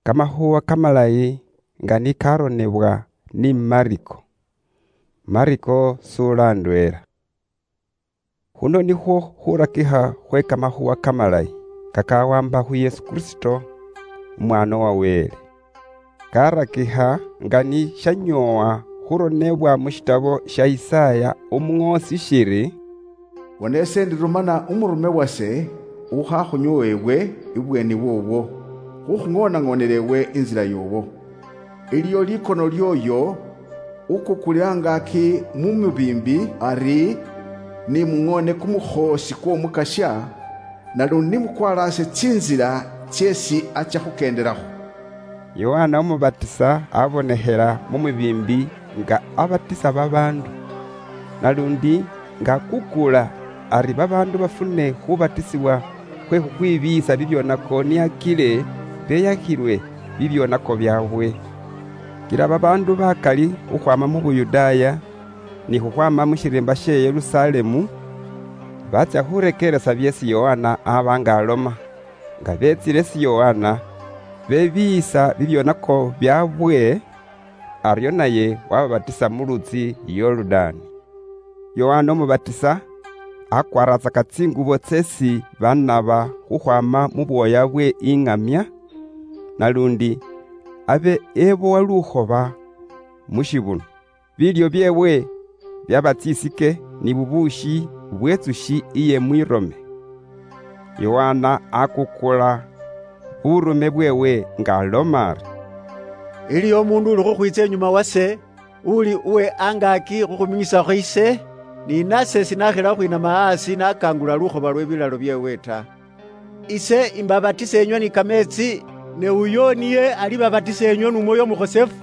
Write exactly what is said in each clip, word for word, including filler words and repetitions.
Kamahuwa kamalayi nga nikaronebwa ni Mariko. Mariko sulandwela. Huno niho hurakiha hwe kamahuwa kamalayi kakawamba hu Yesu Kristo umwana wa wele. Karakiha nga ni shanyowa huronebwa mushitabo sha Isaya umng'osi shiri: Wanese ndirumana umurume wase uhahunyowewe ibweni wowo uhung'ona ng'onerewe inzira yowo. Iliyo likono lyoyo uko kuliangaki mumubimbi ari ni mung'one kumuhoshi kwa mukasha na lundi mukwarase tsinzira chesi acha hukenderaho. Yohana umubatisa abonehera mumubimbi nga abatisa babandu, na lundi nga kukula ari babandu bafune hubatisiwa hwe hukwibisa bibyonako ni akile beyakilwe bibyonako byabwe. Kila babandu bakali ukwama mu Buyudaya ni hukwama mu shirimba she Yerusalemu batya hurekeresa byesi Yohana abanga aloma, nga betsile si Yohana bebisa bibyonako byabwe, aryo naye wababatisa mu lutsi Yorodani. Yohana umubatisa akwaraza katsingubo tsesi banaba huhwama mu bwoya bwe ing'amya, na lundi abe ebowa luhoba mushibuno. Bilyo byewe byabatsisike ni bubushi bwetsushi iye mwirome. Yohana akukula burume bwewe nga alomari: Iliyo mundu uli huhwitsa enyuma wase, uli uwe angaki huhuminyisa hwise, ni nase sinahila huinama asi nakangula luhoba lwe bilalo byewe ta. Ise imbabatise enywa ni kametsi, ne uyo niye ali babatise enywa n'umwoyo muhosefu.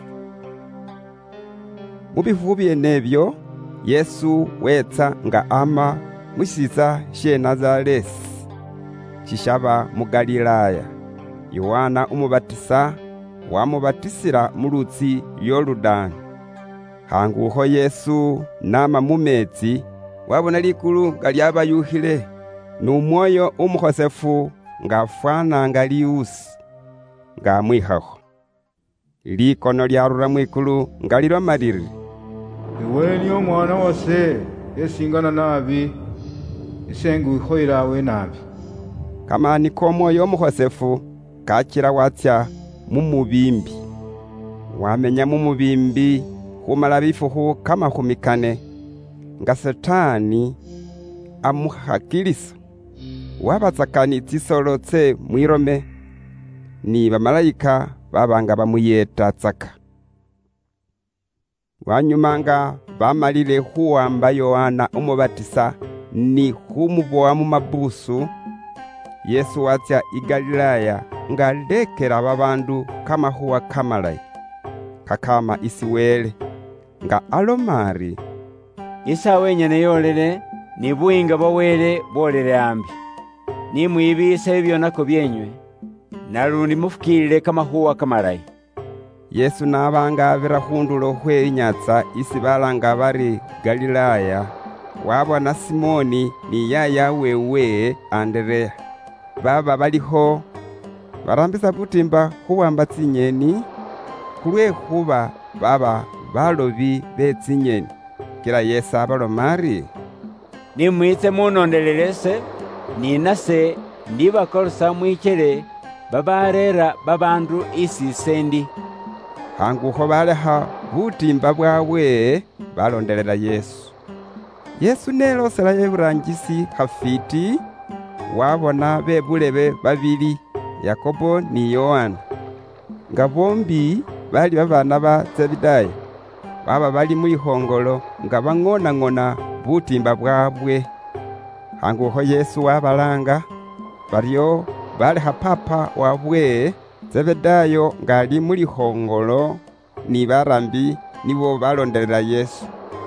Mubihugu byenebyo Yesu wetsa nga ama musisa she Nazaresi shishaba mu Galilaya. Yohana umubatisa wamubatisira mu lutsi Yorodani. Hanguho Yesu nama mumetsi wabona likulu nga lyabayuhile, n'umwoyo umuhosefu nga fwananga liusi nga mwihaho. Likono lyarura mwikulu nga liloma liri: Iwe niyo mwana wase esingana nabi, isengu ihoirawe nabi. Kamani k'omwoyo umuhosefu kakira watya mumubimbi. Wamenya mumubimbi humala bifuhu kama humikane, nga Satani amuhakilisa. Wabatsakani tsisolo tse mwirome, ni bamalayika babanga bamuyeta tsaka. Wanyumanga bamalile huwamba Yohana umubatisa ni humuboa mu mabusu, Yesu watya i Galilaya nga lekera babandu kamahuwa kamalayi kakama isi wele, nga alomari: Isa wenyene yolele ni buinga bwa wele bolele ambi, ni mwibisa ibyonako byenywe, na lundi mufukilile kamahuwa kamalayi. Yesu nabanga avira hundulo hwe inyatsa isi balanga bari Galilaya, wabona Simoni ni yaya wewe Andrea baba baliho barambisa butimba huwamba tsinyeni, kulwe huba baba balobi be tsinyeni. Kila Yesu abalomari: Nimwitse munondelelese, ninase ndibakolosa mwikele babarera babandu isi sendi. Hanguho baleha butimba bwawe balondelela Yesu. Yesu nelosela eburangisi hafiti wabona bebulebe babili, Yakobo ni Yohana, nga bombi bali babana ba Zebedayo. Baba bali mwihongolo nga bang'ona-ng'ona butimba bwabwe. Hanguho Yesu wabalanga, baryo baleha papa wabwe Zebedayo nga ali mulihongolo ni barambi nibo balondelela Yesu.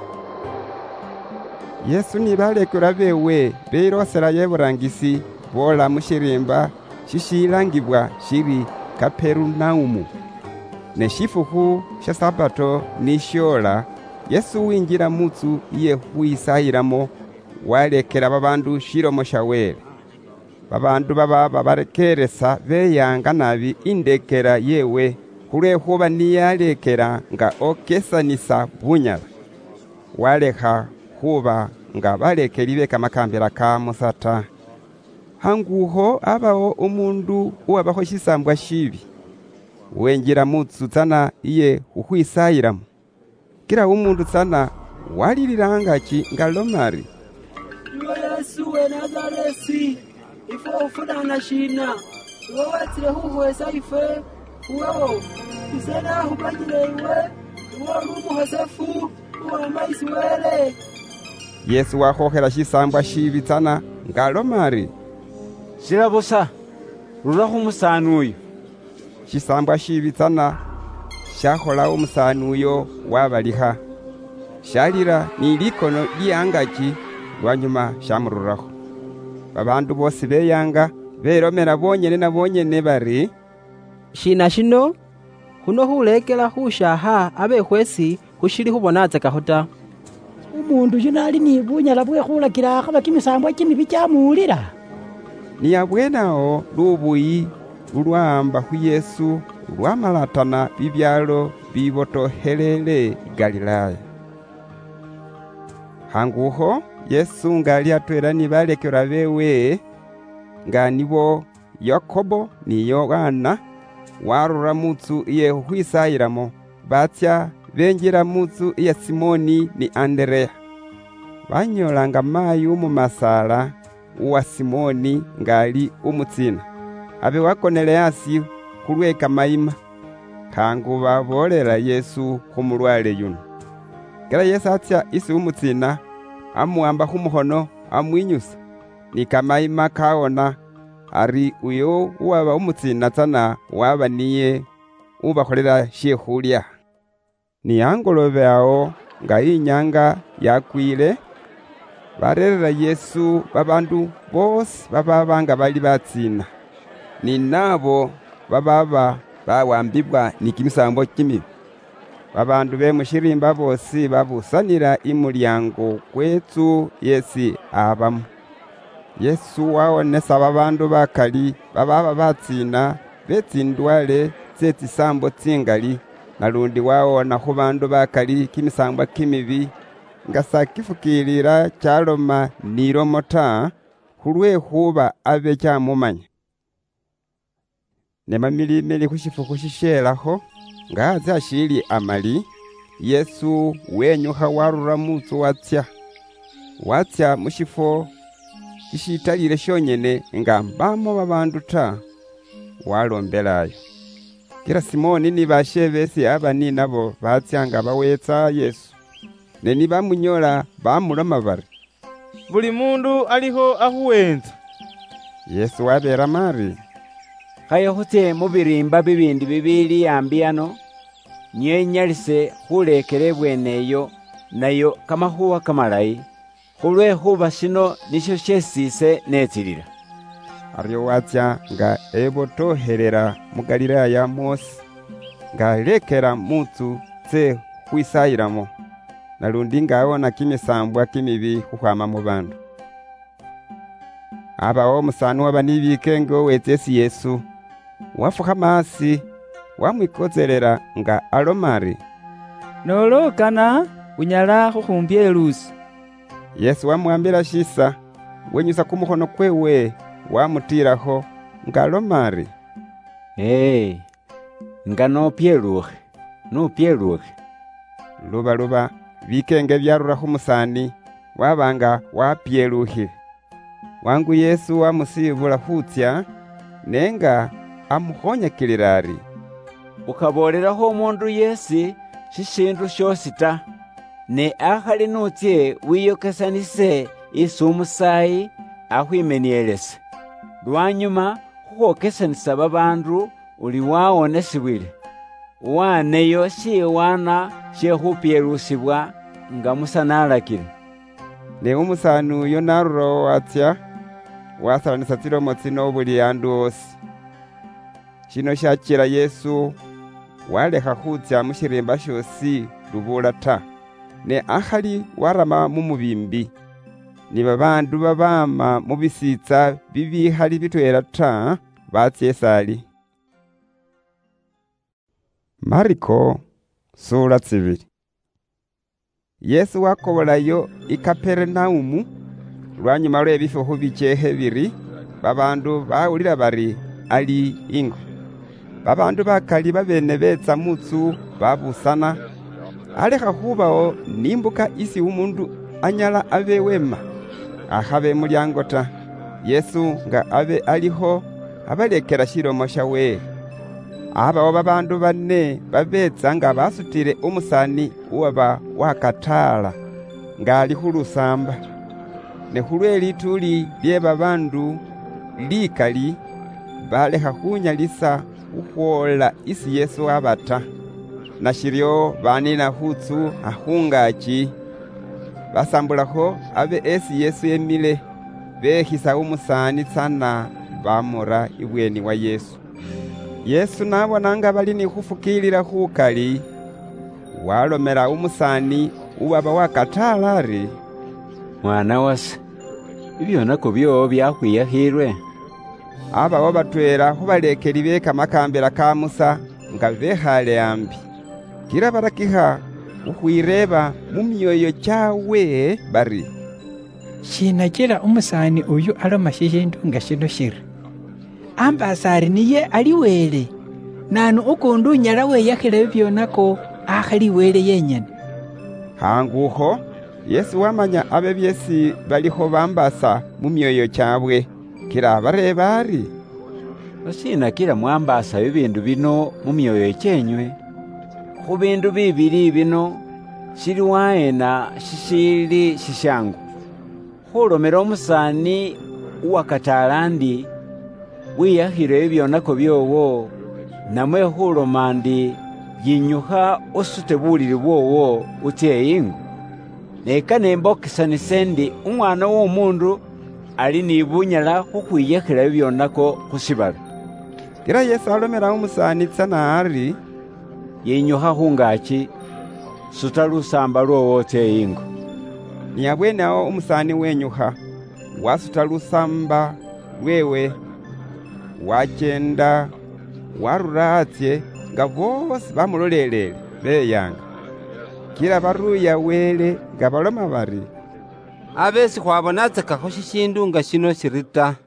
Yesu ni balekura bewe beirosela yeburangisi bola mushirimba shishilangibwa shiri Kapernaumu. Ne shifuhu sha Sabato nishola, Yesu winjira mutsu iye huisahilamo walekela babandu shilomo sha wele. babandu bababa barekeresa beyanga nabi indekera yewe khulwekhuba niyalekela nga okesanisa bunyala, walekha khuba nga balekeli be kamakambila ka Musa ta. Hanguho abawo umundu uwabakho shisambwa shibi, wenjila mutsu tsana iye khukhwisayilamo. Kila umundu tsana walilila angaki nga lomari, "Iwe Yesu we Nazareti, ife ufunana shina, iwe watsile khukhwesa ife, uwewo isena khupanyile iwe, uwe uli umuhosefu, uwe maisi wele." Yesu wakhokhela shisambwa shibi tsana nga lomari, Sila busa, rura khumusani uyu. shisambwa shibi tsana shakhola umusani uyo wabalikha, shalira ni likono lyangaki lwanyuma shamururakho. Babandu bosi beyanga belomela bonyene na bonyene bari, "Shina shino? Khuno khulekela khushaha abekhwesi khushili khubonatsakakho ta." Umundu yuno ali ni bunyala bwe khulakila akhaba kimisambwa kimibi kyamuwulila. ni abwenawo lubuyi lulwamba khu Yesu lwamalatana bibyalo bibotohelele Galilaya. Hanguho Yesu nga ali atwela ni balekelwa bewe, nga nibo Yakobo ni Yohana, warura mutsu iye khukhwisayilamo, batsya benjila mutsu iya Simoni ni Andereya. Banyolanga mayi umumasala uwa Simoni nga ali umutsina, abe wakonele asi khulwe kamayima. Khangu babolela Yesu khumulwale yuno. Kila Yesu atsya isi umutsina, amuwamba khumukhono amwinyusa, ni kamayima kawona, ari uyo uwaba umutsina tsana waba niye ubakholela shekhulya. Ni angolobe awo nga inyanga yakwile, barerera Yesu babandu bosi bababa nga bali batsina, ni nabo bababa bawambibwa ni kimisambo kimibi. Babandu be mushirimba bosi babusanila imulyango kwetsu yesi abamo. Yesu wawonesa babandu bakali bababa batsina betsindwale tsetsisambo tsingali, nalundi wawona khu bandu bakali kimisambwa kimibi nga sakifukilila kyaloma nilomo ta, khulwe khuba abe kyamumanya. Ne mamilimili khushifuku shishelakho nga aze ashili amali, Yesu wenyukha warura mutsu watsya. Watsya mushifo shishitalile shonyene nga mbamo babandu ta, walombelayo. Kila Simoni ni bashe besi abani nabo batsya nga bawetsa Yesu. Ne ni bamunyola bamuloma bari, "Buli mundu aliho akhuwenza." Yesu wabera mari, Khaye khutse mu birimba bibindi bibili ambi ano, niyo inyalise khulekela ebweneyo nayo kamakhuwa kamalayi, khulwekhuba shino nisho shesise netsilila. Aryo watsya nga ebotohelela mu Galilaya mosi, nga alekela mutsu tse khwisayilamo, nalundi nga awona kimisambwa kimibi khukhwama mu bandu. Abawo umusani waba ni bikenge owetsa esi Yesu, wafukhama asi wamwikotselela nga aloma ari, "Nolokana unyala khukhumbya elusi." Yesu wamuwambila shisa, wenyusa kumukhono kwewe wamutilakho nga aloma ari, Hey, nga nopyelukhe, nupyelukhe. Luba-luba bikenge byarura khumusani, wabanga wapyelukhile. Wangu Yesu wamusibula khutsya, nenga amukhonyakilila ari, Ukhabolelakho umundu yesi shishindu shosi ta, ne akhali nutsye wiyokesanise isi umusayi akhwimenielese. Lwanyuma khukhwokesanisa babandu uli wawonesibwile, waneyo shiwana shekhupyelusibwa nga Musa nalakile. Ne umusani uyo narurawo watsya, wasalanisa tsilomo tsino buli andu osi. Shino shachila Yesu walekha khutsya mushirimba shosi lubula ta, ne akhali warama mu mubimbi. ni babandu babama mu bisitsa bibihali bitwela ta batsya esali. Mariko sura tsibili. Yesu wakobolayo i Kaperinaumu. Lwanyuma lw'ebifuhu bicehe biri, babandu bawulila bari ali ingo. Babandu bakali babene betsa mutsu babusana, alekha khubawo nimbuka isi umundu anyala abe wema, akhabe mulyango ta. Yesu nga abe aliho abalekela shilomo shawe. Abawo babandu bane babetsa nga basutile umusani uwaba wakatala nga ali khulusamba. Ne khulwe lituli lye babandu likali balekha khunyalisa ukhwola isi Yesu abata. Nashiryo banina khutsu akhungachi basambulakho abe esi Yesu emile, bekhisa umusani tsana bamura ibweni wa Yesu. Yesu nabona nga bali ni khufukilila khukali, walomela umusani uwaba wakatala ari, mwana wase, ibyonako byowo byakhwiyakhilwe. Abawo batwela khubalekeli be kamakambela ka Musa nga bekhale ambi. Kila barakiha ukhwireba mu myoyo chawe bari, shinakila umusani uyu aloma shishindu nga shino shiri. Ambasa ari niye ali wele, nanu ukundu unyala weyakhile byonako akhali wele yenyene. Hangukho Yesu wamanya abe byesi balikho bambasa mu myoyo chabwe. Kila bareba ari, osina kila mwambasa bibindu bino mu myoyo chenywe. Khu bindu bibili bino shili waena shishili shishangu. Khulomela umusani uwakatala ndi wiyakhile byonako byowo, namwe khuloma ndi yinyukha usute bulili bwowo utye ingo. Neka nembokesanise ndi umwana w'omundu ali ni bunyala khukhwiyakhila byonako khusibala. Kila Yesu alomela umusani tsana ari, yinyukha khungachi suta lusamba lwowo utye ingo. Ni abwenawo umusani wenyukha wasuta lusamba lwewe, wachenda warura atsye nga bosi bamulolelele beyanga. Kila baruya wele nga baloma bari, abesi khwabonatsakakho shishindu nga shino shirita.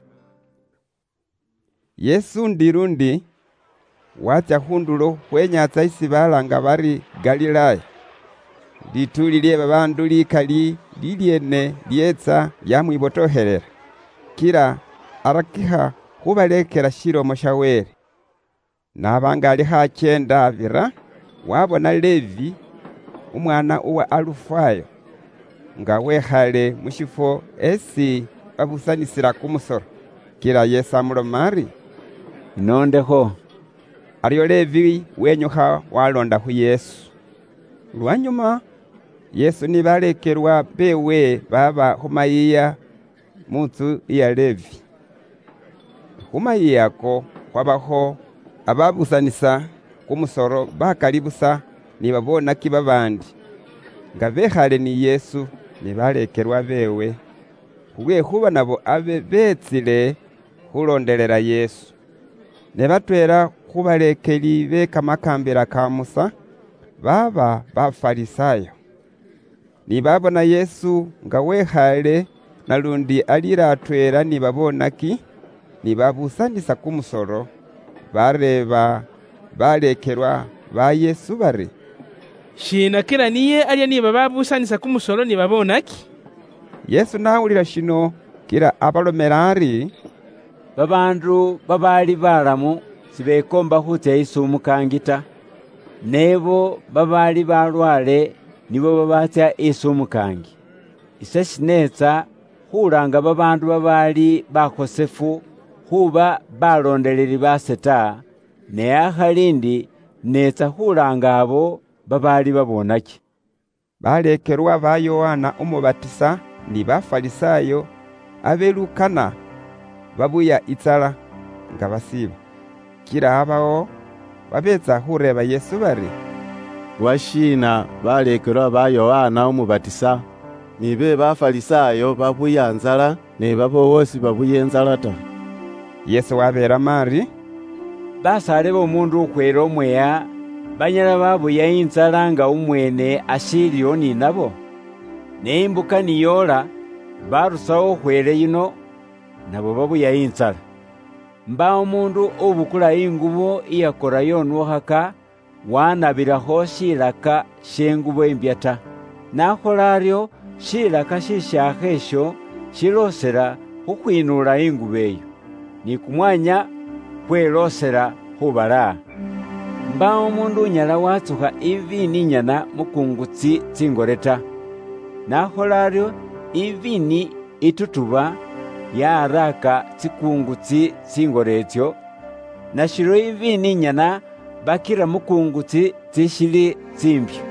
Yesu ndirundi watsya khundulo khwenyatsa isi balanga bari Galilaya. Lituli lye babandu likali lilyene lyetsa lyamwibotohelela. Kila arakiha khubalekela shilomo shawele. Nabanga ali khachenda avira, wabona Levi umwana uwa Alufayo nga wekhale mushifo esi babusanisila kumusoro. Kila Yesu amuloma ari, inondekho. Aryo Levi wenyukha walonda khu Yesu. Lwanyuma Yesu ni balekelwa bewe baba khumayiya mutsu iya Levi. Khumayiya ako kwabakho ababusanisa kumusoro bakalibusa ni babonaki babandi nga bekhale ni Yesu ni balekelwa bewe, khulwekhuba nabo abe betsile khulondelela Yesu. Ne batwela khubalekeli be kamakambela ka Musa baba Bafarisayo. Ni babona Yesu nga wekhale nalundi alila atwela ni babonaki ni babusanisa kumusoro, bareba balekelwa ba Yesu bari, shina kila niye alya niba babusanisa kumusoro ni babonaki. Yesu nawulila shino kila abalomela ari, babandu babali balamu sibekomba khutya isi umukangita, nebo babali balwale nibo babatya isi umukangi. Ise sinetsa khulanga babandu babali bakhosefu khuba balondeleli baseta, ne akhalindi netsa khulanga abo babali babonaki. Balekelwa ba Yohana umubatisa ni Bafarisayo abelukana babuya itsala nga basiba. Kila abawo babetsa khureba Yesu bari, washina balekelwa ba Yohana umubatisa nibe bafalisayo babuya nzala ne babowosi babuya enzala ta. Yesu wabera mari basale b'omundu ukwera omweya banyala babuya inzala nga umwene ashiliyo ni nabo. Neimbuka niyola barusawo okwere yino nabo babuya inzala. Mba omundu obukula ingubo iyakora yonuhaka wanabiraho shilaka shengubo embyata. Nakola aryo shilaka shishaka esho shilosera hukwinula ingubo eyo ni kumwanya kwelosera hubala. Mba omundu unyala watsuha ivini nyana mukungutsi tsingoreta. Nakola aryo ivini itutuba yaraka tsikungutsi tsingoretsyo na shiro ivini nyana bakira mukungutsi tsishili tsimbyo.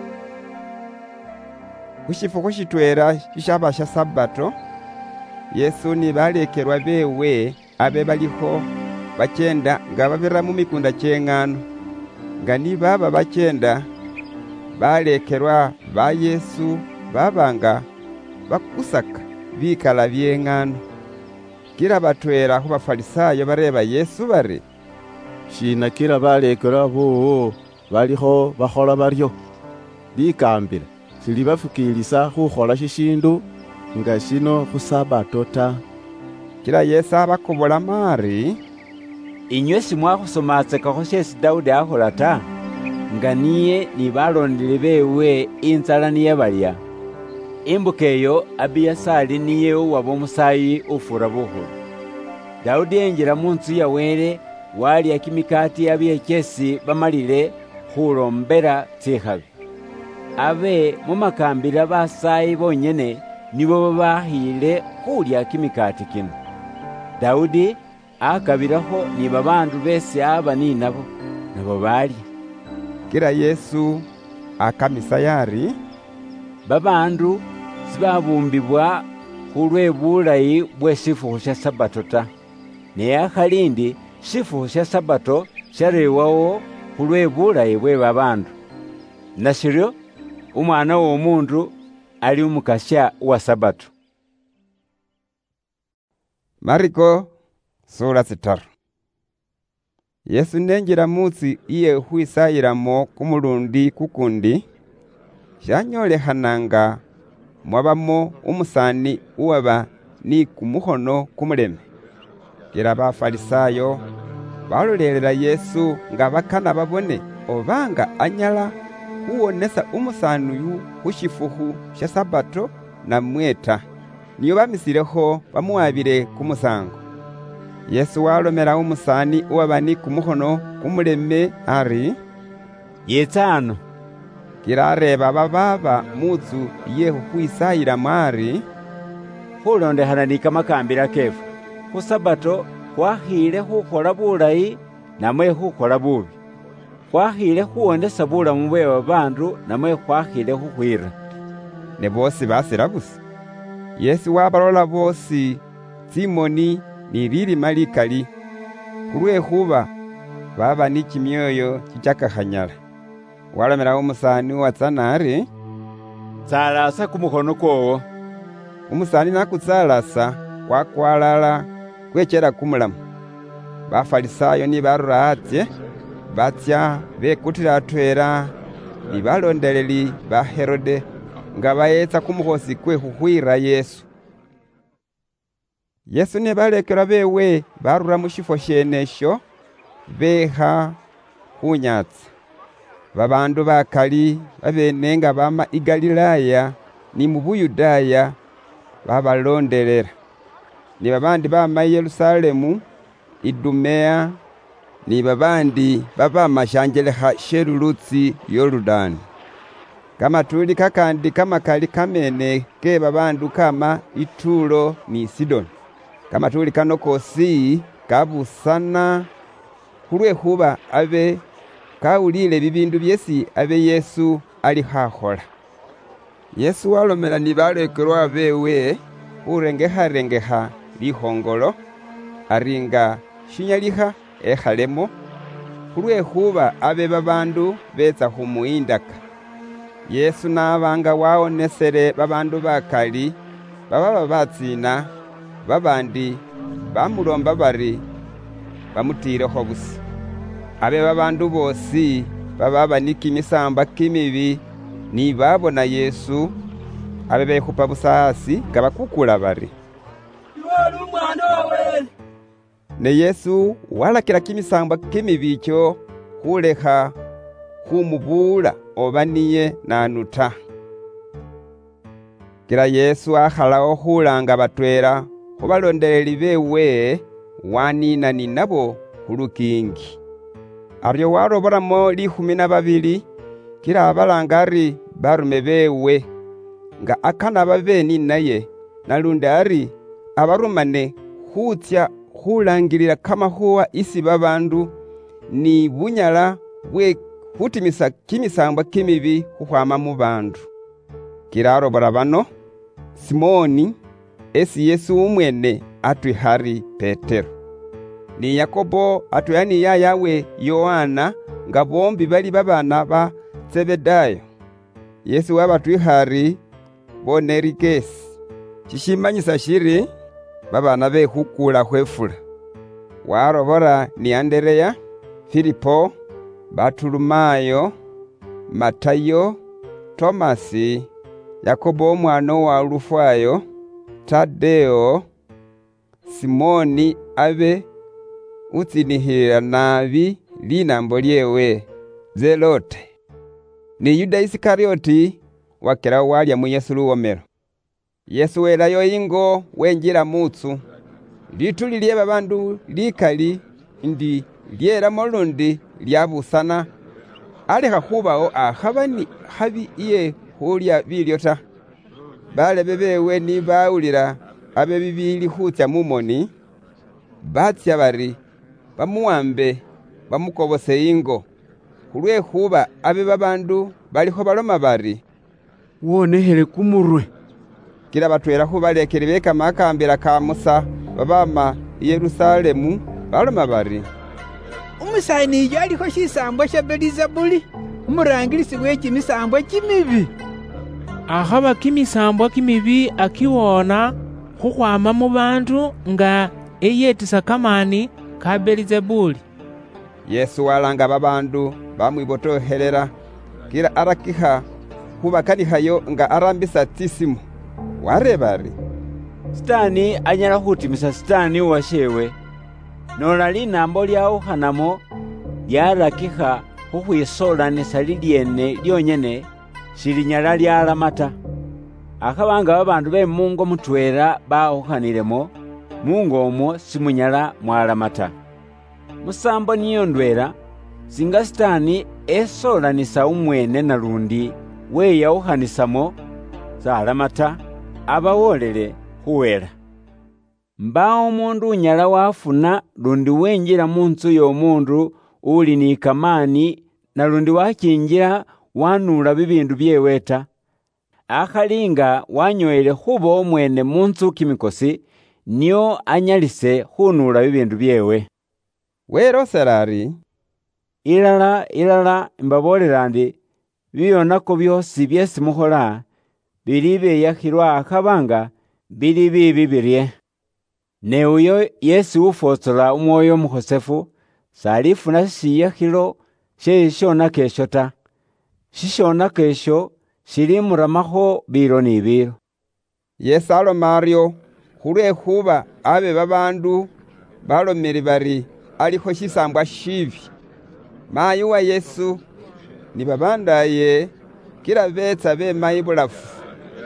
Kushifuko shitwera shishaba sha Sabato, Yesu ni balekerwa bewe abe baliho bachenda nga babira mu mikunda kyengano. Nga ni baba bachenda balekerwa ba Yesu babanga bakusaka bikala byengano. Kila batwera hu bafalisayo bareba Yesu bare shina kila balekerwa bo baliho bakhola baryo bikambira sili bafukilisa khukhola shishindu nga shino khu Sabato ta. Kila Yesu abakobola mari inywe simwakhusomatsekaho shesi Daudi akhola ta nga niye ni balondele bewe inzala niye balya. Imbuka eyo Abiyasali niye uwaba omusayi ufura buhulu. Daudi enjira munzu ya wele walya kimikati abyekesi bamalile hulombera tsihabi. Abe mumakambira basayi bonyene nibo babahile hulya kimikati kino. Daudi akabiraho ni babandu bese aba ni nabo nabo balya. Kila Yesu akamisa yari babandu sibabumbibwa hulwe bulayi bwe shifuho sha Sabato ta. Ne akhalindi shifuho sha Sabato sharewawo hulwe bulayi bwe babandu. Nashiryo umwana w'omundu ali umukasha wa Sabato. Mariko sura sitaru. Yesu nenjira mutsi iye huisayiramo kumulundi kukundi shanyolehananga mwabamo umusani uwaba ni kumuhono kumuleme. Kila bafalisayo balolelera Yesu nga bakana babone obanga anyala huwonesa umusani uyu hushifuhu sha Sabato na mweta niyo bamisileho bamuwabire kumusango. Yesu walomera umusani uwaba ni kumuhono kumuleme ari yetsano. Kila areba bababa muzu yehu huisayira mwari hulondehana ni kamakambira kefu. Hu Sabato hwahile hukhola bulayi namwe hukhola bubi. Hwahile huwondesa bulamu bwe babandu namwe hwahile huhwira. Ne bosi basira busa. Yesu wabalola bosi Simoni ni lilima likali kulwehuba baba ni kimyoyo kichakahanyala. Walomera umusani watsana ari tsalasa kumuhono kwowo. Umusani nakutsalasa wakwalala kwechera kumulamu. Bafalisayo ni barura atye batya bekutira atwera ni balondeleli ba Herode nga bayetsa kumuhosi kwe huhwira Yesu. Yesu ne balekera bewe barura mushifo shenesho beha hunyatsa. Babandu bakali babenenga bama i Galilaya ni mu Buyudaya babalondelera. Ni babandi bama i Yerusalemu, Idumea, ni babandi baba mashanjeleha sherulutsi Yorudani. Kama tuli kakandi kama kali kamene ke babandu kama Itulo ni Sidoni. Kama tuli kanokosi kabusana hulwe huba abe kawulile bibindu byesi abe Yesu ali hahola. Yesu walomela ni balekerwa bewe urengeha rengeha lihongolo aringa shinyaliha ehalemo hulwe huba abe babandu betsa humuindaka. Yesu nabanga waonesere babandu bakali baba babatsina babandi bamulomba bari bamutireho busa. Abe babandu bosi bababa ni kimisamba kimibi ni babona Yesu abe bekhupa busa hasi nga bakukula bari, "Iwe umwana wawe." Ne Yesu walakila kimisamba kimibi ikyo khulekha khumubula oba niye nanuta. Kila Yesu akhalawo khulanga batwela khubalondeleli bewe waninani nabo khulukingi. Aryo waroboramo likhumi na babili kila abalanga ari barume bewe nga akana babeni naye nalundi ari abarumane khutsya khulangilila kamakhuwa isi babandu ni bunyala bwe khutimisa kimisambwa kimibi khukhwama mu bandu. Kila arobora bano Simoni esi Yesu umwene atwihari Petero, ni Yakobo atwiha ni yayawe Yohana nga bombi bali babana ba Zebedayo. Yesu wabatwihari Bonerigesi, shishimanyisa shiri babana be khukula khwefula. Warobora ni Andereya, Filipo, Bartulumayo, Matayo, Tomasi, Yakobo omwana wa Ulufayo, Tadeo, Simoni abe utsinihira nabi linambo lyewe Zelote, ni Yuda Isikarioti wakela walya mu Yesu luwomelo. Yesu welayo ingo wenjila mutsu. Lituli lye babandu likali ndi lyelamo lundi lyabusana. Alekha khubawo akhabani habi iye khulya bilyo ta. Balebe bewe ni bawulila abe bibili khutsya mumoni, batsya bari bamuwambe bamukobose ingo. Khulwekhuba abe babandu balikho baloma bari, "Wonehele kumurwe." Kila batwela khubalekeli bekamakambila ka Musa babama i Yerusalemu baloma bari, "Umusani iyo alikho shisambwa sha Belizebuli, umurangilisi we kimisambwa kimibi." Akhaba kimisambwa kimibi akiwona khukhwama mu bandu nga eyetisa kamani ka Belizebuli. Yesu walanga babandu bamwibotohelela kila arakiha khubakanikhayo nga arambisa tsisimu. Wareba ari, Sitani anyala khutimisa sitani washewe, nola linambo lyawukhanamo lyarakikha khukhwisolanisa lilyene lyonyene silinyala lyalamata. Akhabanga babandu be mungo mutwela bawukhanilemo, mungo omwo simunyala mwalamata. Musambo niyo ndwela, singa sitani esolanisa umwene nalundi weyawukhanisamo salamata, abawolele khuwela. Mbawo mundu unyala wafuna lundi wenjila munzu y'omundu uli ni kamani nalundi wakinjila wanula bibindu byewe ta. Akhalinga wanyoele khuba omwene munzu kimikosi nio anyalise khunula bibindu byewe. Werosela ari, Ilala ilala imbabolela ndi biyonako byosi byesi mukhola bili beyakhilwa akhabanga bili bibi birye. Ne uyo Yesu ufotsola umwoyo mukhosefu salifuna siyakhilo she shonako esho ta. Shishonako esho shilimuраmakho bilo ni bilo. Yesu aloma aryo khulwekhuba abe babandu balomeli bari alikho shisambwa shibi. Mayi wa Yesu ni babandaye kila betsa bema ibulafu.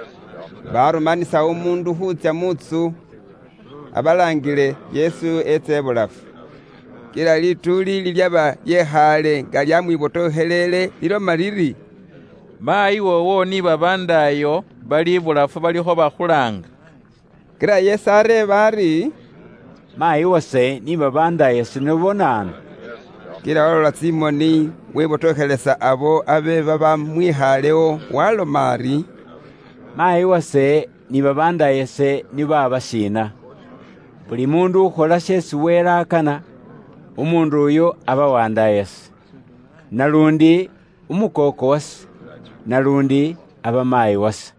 Barumanisa umundu khutsya mutsu abalangile Yesu etse ibulafu. Kila lituli lilyaba yekhale nga lyamwibotohelele liloma liri, "Mayi wowo ni babandayo bali ibulafu balikho bakhulanga." Kila Yesu areba ari, "Mayi wase ni babandaye sinobonana." Kila walola Simoni webotohelesa abo abe babamwihalewo waloma ari, "Mayi wase ni babandaye se ni baba shina." Buli mundu ukhola shesi welakana, umundu uyo aba wandayese. Nalundi umukoko wase nalundi aba mayi wasa.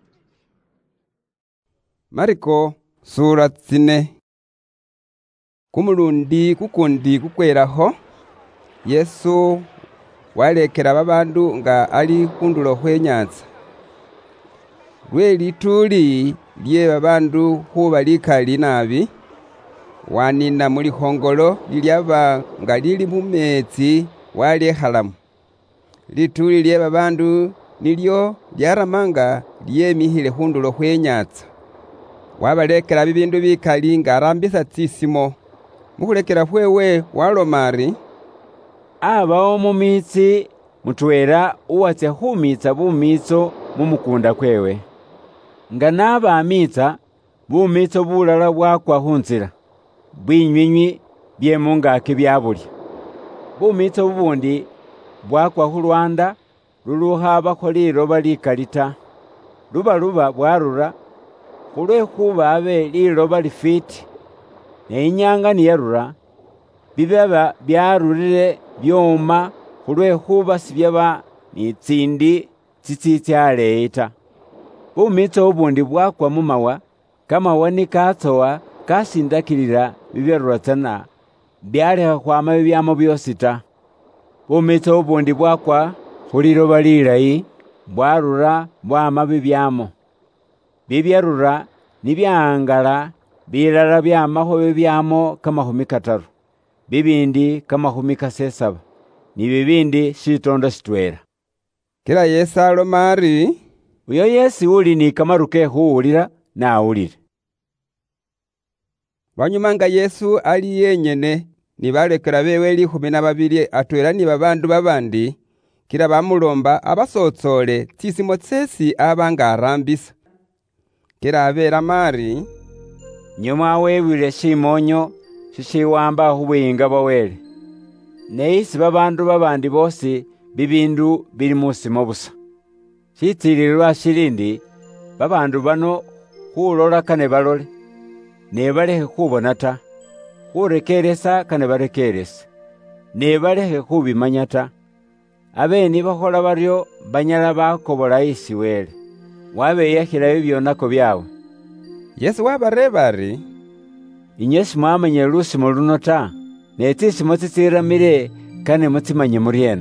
Mariko sura tsine. Kumulundi kukundi kukwelaho Yesu walekela babandu nga ali kundulo khwenyanza. Lwe lituli lye babandu huba likali nabi, wanina muli khongolo lilyaba nga lili mumetsi walekhalamu. Lituli lye babandu nilyo lyaramanga lyemihile khundulo khwenyanza. Wabalekela bibindu bikali nga arambisa tsisimo. Mukhulekela khwewe walomari, abawo mumitsi mutwela uwatse khumitsa bumitso mumukunda kwewe. Nga naba amitsa bumitso bulala bwakwa khunzila, bwinywinywi bye mungaki byabulya. Bumitso bubundi bwakwa khulwanda lulukhabakho liloba likali ta. Luba luba bwarura khulwekhuba abe liloba lifiti, ne inyanga niyarura bibaba byarurire byoma khulwekhuba sibyaba ni tsindi tsitsitsaleyi ta. Bumitso bubundi bwakwa mumawa, kamawa nikatsowa kasindakilila bibyarura tsana, byalekha khwama bibyamo byosi ta. Bumitso bubundi bwakwa khuliloba lilayi, bwarura bwama bibyamo. Bibyarura nibyaangala, bilala byamakho bibyamo kamahumi kataru, bibindi kamahumi kasesaba, ni bibindi shitondo shitwela. Kila Yesu aloma ari, uyo Yesu uli ni kamaru ke khuwulila nawulile. Lwanyuma nga Yesu ali yenyene ni balekela bewe likhumi na babili atwela ni babandu babandi, kila bamulomba abasotsole tsisimo tsesi abanga arambisa. Kila abela mari, nyuma wewile shimonyo shishiwamba khubuyinga bwa Wele. Ne isi babandu babandi bosi bibindu bili musimo busa. Shitsililwa shilindi babandu bano khulola kane balole, ne balekhe khubona ta. Khurekelesa kane barekelese, ne balekhe khubimanya ta. Abeni bakhola baryo banyala bakobola isi Wele, wabeyakhila bibyonako byawe. Yesu wabareba ari, inywe simwamanya lusimo luno ta, ne tsisimo tsitsiramile kane mutsimanye muryena.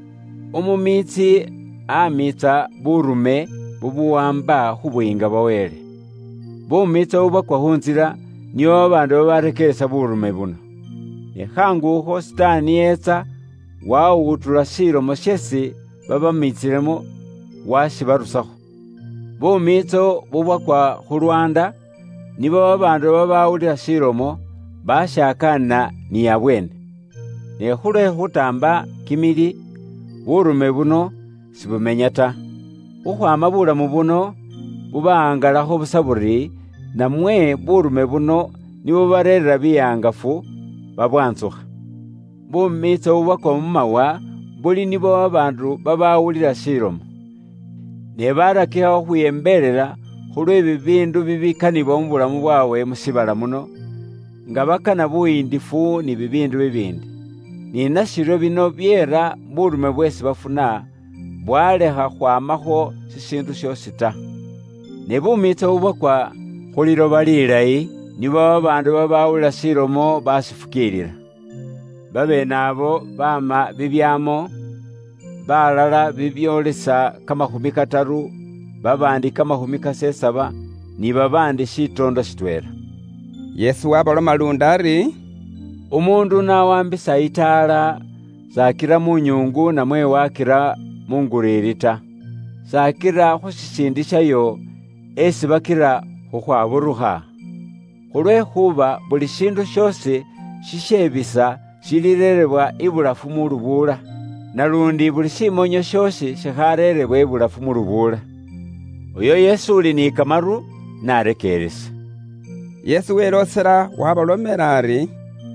Umumitsi amitsa burume bubuwamba khubuyinga bwa Wele. Bumitsa bubakwa khunzila niyo babandu babarekelesa burume buno. Ne khangukho Sitani yetsa wawutula shilomo shesi babamitsilemo washibarusakho. Bumitso bubakwa khulwanda nibo babandu babawulila shilomo bashakana ni abwene. Ne khulwe khutamba kimili burume buno sibumenya ta. Ukhwama bulamu buno bubaangalakho busa buri, namwe burume buno nibo barerera biyangafu babwanzukha. Bumitso bubakwa mumawa buli nibo babandu babawulila shilomo, ne barakikha khuyembelela khulwe bibindu bibikanibwa mu bulamu bwawe musibala muno, nga bakana buyindifu ni bibindu bibindi. Ni nashilo bino byera burume bwesi bafuna bwalekha khwamakho shishindu shosi ta. Ne bumitso bubakwa khuliloba lilayi nibo babandu babawulila shilomo basifukilila. Babenabo bama bibyamo, balala bibyolesa kamahumi kataru, babandi kamahumi kasesaba, ni babandi shitondo shitwela. Yesu wabaloma lunda ari, umundu nawambisa itala sakira munyungu namwe wakira mungulili ta. Sakira khushisindi shayo esi bakira khukhwaburukha. Khulwekhuba buli shindu shosi shishebisa shililerebwa ibulafu mu lubula, nalundi buli shimonyo shosi shikharerebwa ibulafu mu lubula. Uyo Yesu uli ni kamaru narekelesa. Yesu welosera wabalomera ari,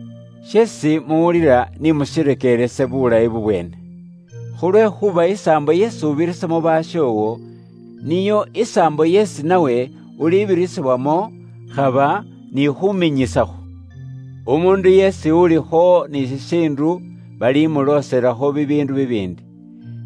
shesi muwulila nimushirekelese bulayi bubwene. Khulwekhuba isambo yesi ubirisamo bashowo, niyo isambo yesi nawe ulibirisibwamo khaba ni khuminyisakho. Umundu yesi ulikho ni shishindu balimuloselakho bibindu bibindi.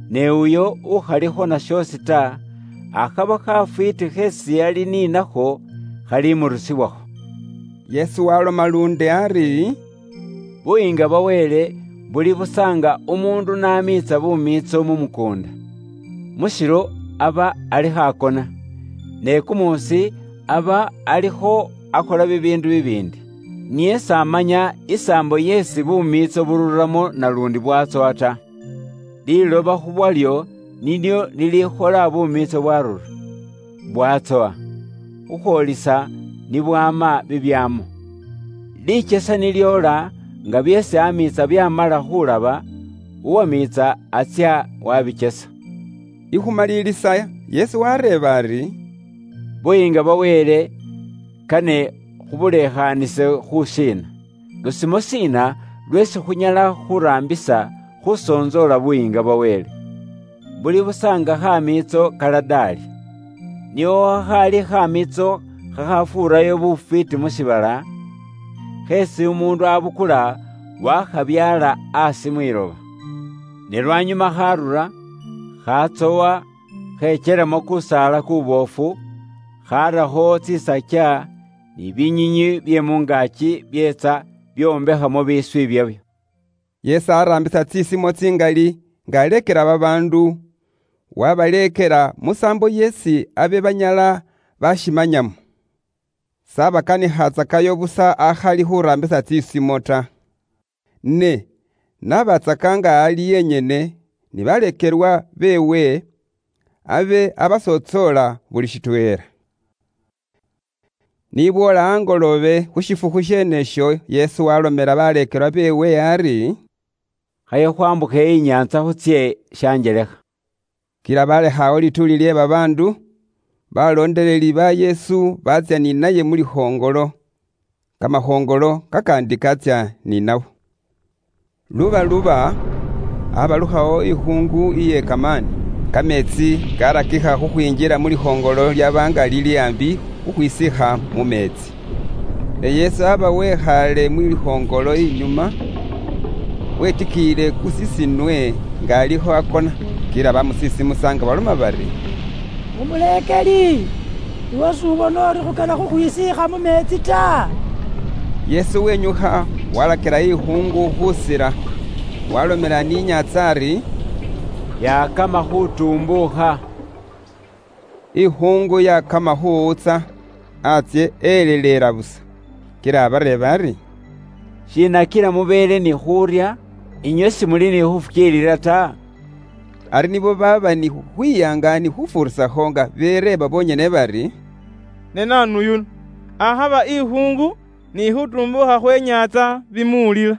ne uyo ukhaliho na shosi ta, akhaba khafwiti khesi ali ninakho khalimurusiwaho. Yesu waloma lundi ari, buyinga bwa Wele buli busanga umundu namitsa bumitso mu mukunda. Mushilo aba aliho akona, ne kumusi aba aliho akola bibindu bibindi. Niye samanya isambo yesi bumitso bururamo na lundi bwatso ata. Liloba khubwalyo nilyo lilikhola bumitso bwarura. Bwatsoa, ukholisa ni bwama bibyamo. Lichesa nilyola nga byesi amitsa byamala khulaba, uwamitsa atsya wabichesa. Ikhumalilisa Yesu wareba ari, buyinga bwa Wele kane khubulekhanise khushina. Lusimo sina lwesi khunyala khurambisa khusonzola buyinga bwa Wele. Buli busanga khamitso kaladali. Niyo khali khamitso khakhafurayo bufiti musibala, khesi umundu abukula wakhabyala asi mwiloba. Ne lwanyuma kharura, khatsowa khecheramo kusala kubofu, kharaho tsisakya ni binyinyi bye mungaki byetsa byombekhamo biswi byabyo. Yesu arambisa tsisimo tsingali nga alekela babandu, wabalekela musambo yesi abe banyala bashimanyamo. Sabakanihatsakayo busa akhali khurambisa tsisimo ta. Ne nabatsakanga ali yenyene nibalekelwa bewe abe abasotsola buli shitwela. Nibola angolobe khushifuku shenesho Yesu walomela balekelwa bewe ari, khaye khwambukhe inyanza khutsye shanjelekha. Kila balekhawo lituli lye babandu, balondeleli ba Yesu batsya ni naye muli khongolo, kamahongolo kakandi katsya ni nawo. Luba luba abalukhawo ikhungu iye kamani, kametsi karakikha khukhwinjila muli khongolo lyabanga lili ambi khukhwisikha mu metsi. Ne Yesu aba wekhale mwili khongolo inyuma, wetikile kusisinwe nga alikho akona. Kila bamusisimusanga baloma bari, umulekeli, iwe subona ori khukana khukhwisikha mu metsi ta. Yesu wenyukha walakela ikhungu khusira, walomela ninyatsa ari, yakama khutumbukha. Ikhungu yakama khuwutsa, atsye elelela busa. Kila abareba ari, shina kila mubele ni khurya, inywe simuli ni khufukilila ta. Ari nibo baba ni khwiyanga ni khufurusakho nga bereba bonyene bari, nenanu yuno ahaba ihungu ni khutumbukha khwenyatsa bimulila.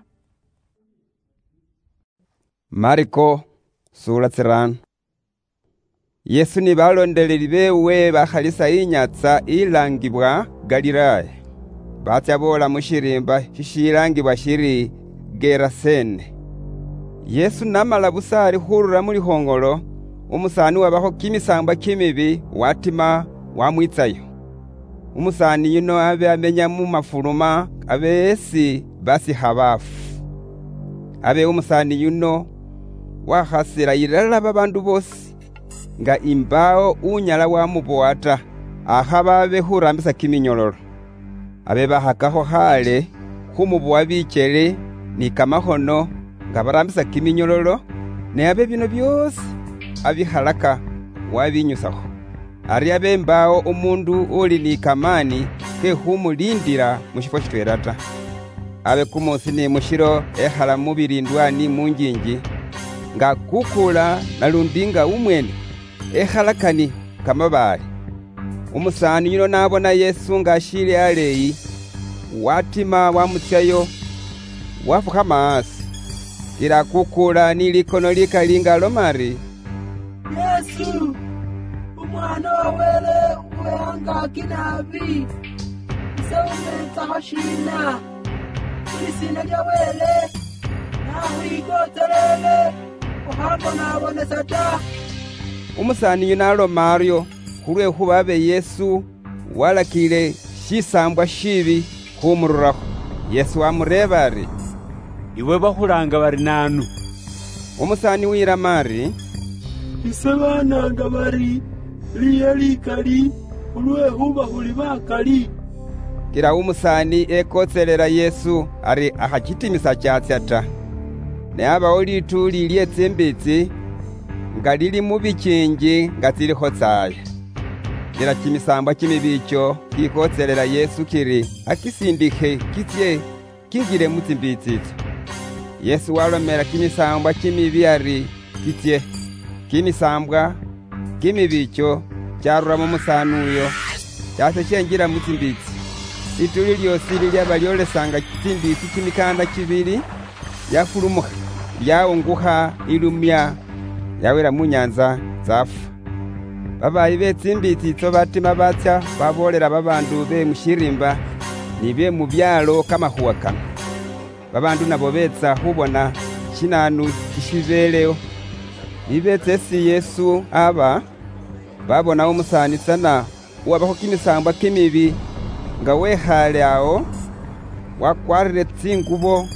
Mariko sura tsirano. Yesu ni balondeleli bewe bakhalisa inyatsa ilangibwa Galilaya. Batsya bola mushirimba shishilangibwa shiri Gerasene. Yesu namala busa ali khurura muli khongolo, umusani wabakho kimisamba kimibi watima wamwitsayo. Umusani yuno abe amenya mu mafuluma abe esi basiha bafu. Abe umusani yuno wakhasira ilala babandu bosi, nga imbao unyala wamuboata, akhaba abe khurambisa kiminyololo. Abe bahakakho khale khumubowa bichele ni kamakhono nga barambisa kiminyololo, ne abe bino byosi abikhalaka wabinyusakho. Ari abe mbao umundu uli ni kamani ke khumulindila mushifo shitwela ta. Abe kumusi ni mushilo ekhala mubirindwani munjinji, nga kukula nalundinga umwene ekhalakani kamabali. Umusani yuno nabona Yesu nga ashili aleyi, watima wamutsyayo wafukhama asi. Kila kukula ni likono likalinga lomari, Yesu, umwana wa Wele uwehanga kinabi, isaumetsaho shina, kulisina lya Wele, nahuikotelele, uhambo nabonesa ta. Umusani yuno aloma aryo khulwe khuba abe Yesu walakile shisambwa shibi khumururakho. Yesu wamureba ari, iwe bakhulanga bari nanu? Umusani wirama ari, ise bananga bari liye likali ulwehuba huli bakali. Kila umusani ekotselela Yesu ari akhachitimisa chatsya ta. Ne abawo litu lilye tsimbitsi nga lili mu bichinji nga tsilikho tsaya. Kila kimisambwa kimibicho kikotselela Yesu kiri akisindikhe kitye kigile mu tsimbitsitso. Yesu walomela kimisambwa kimibi ari kitye. Kimisambwa kimibicho charura mu musani uyo chase chenjira mu tsimbitsi. Lituli lyosi lilyaba lyolesanga tsimbitsi kimikanda kibili yafulumuka lyawunguha ilumya yawela mu nyanza zafu. Babayi betsimbitsitso batima batsya babolela babandu be mushirimba ni be mu byalo kamahuwa kano. Babandu nabo betsa hubona shinanu kishibeleyo. Nibetsa esi Yesu aba babona umusani sana uwabaho kimisambwa kimibi nga wehale awo wakwarire tsingubo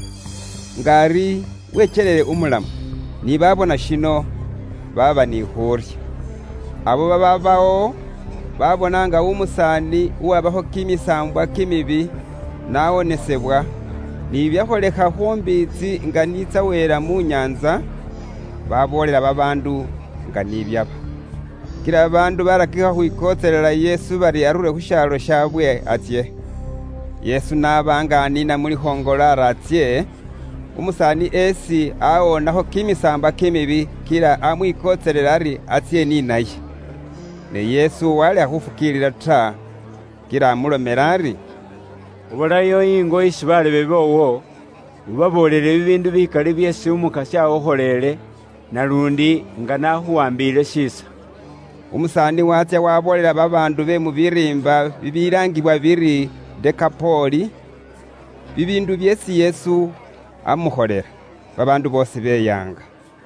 ngari wekelele umulamu. Ni babona shino baba ni hurya. Abo bababawo babona nga umusani uwabaho kimisambwa kimibi nawonesebwa ni byaholeka humbitsi nga nitsa wera mu nyanza babolela babandu nga nibyaba. Kila bandu barakika huikotselela Yesu bari arure hushalo shabwe atye. Yesu nabanga anina muli hongola aratye umusani esi awonaho kimisamba kimibi kila amwikotselela ari atye ni naye. Ne Yesu wali ahufukilila ta kila amulomela ari ubulayo ingo isi bali bebowo ubabolele bibindu bikali byesi umukasi awoholele nalundi nga nahuwambile shisa. Umusani watsya wabolela babandu be mu birimba bibilangibwa biri Dekapoli bibindu byesi Yesu amuholela. Babandu bose beyanga.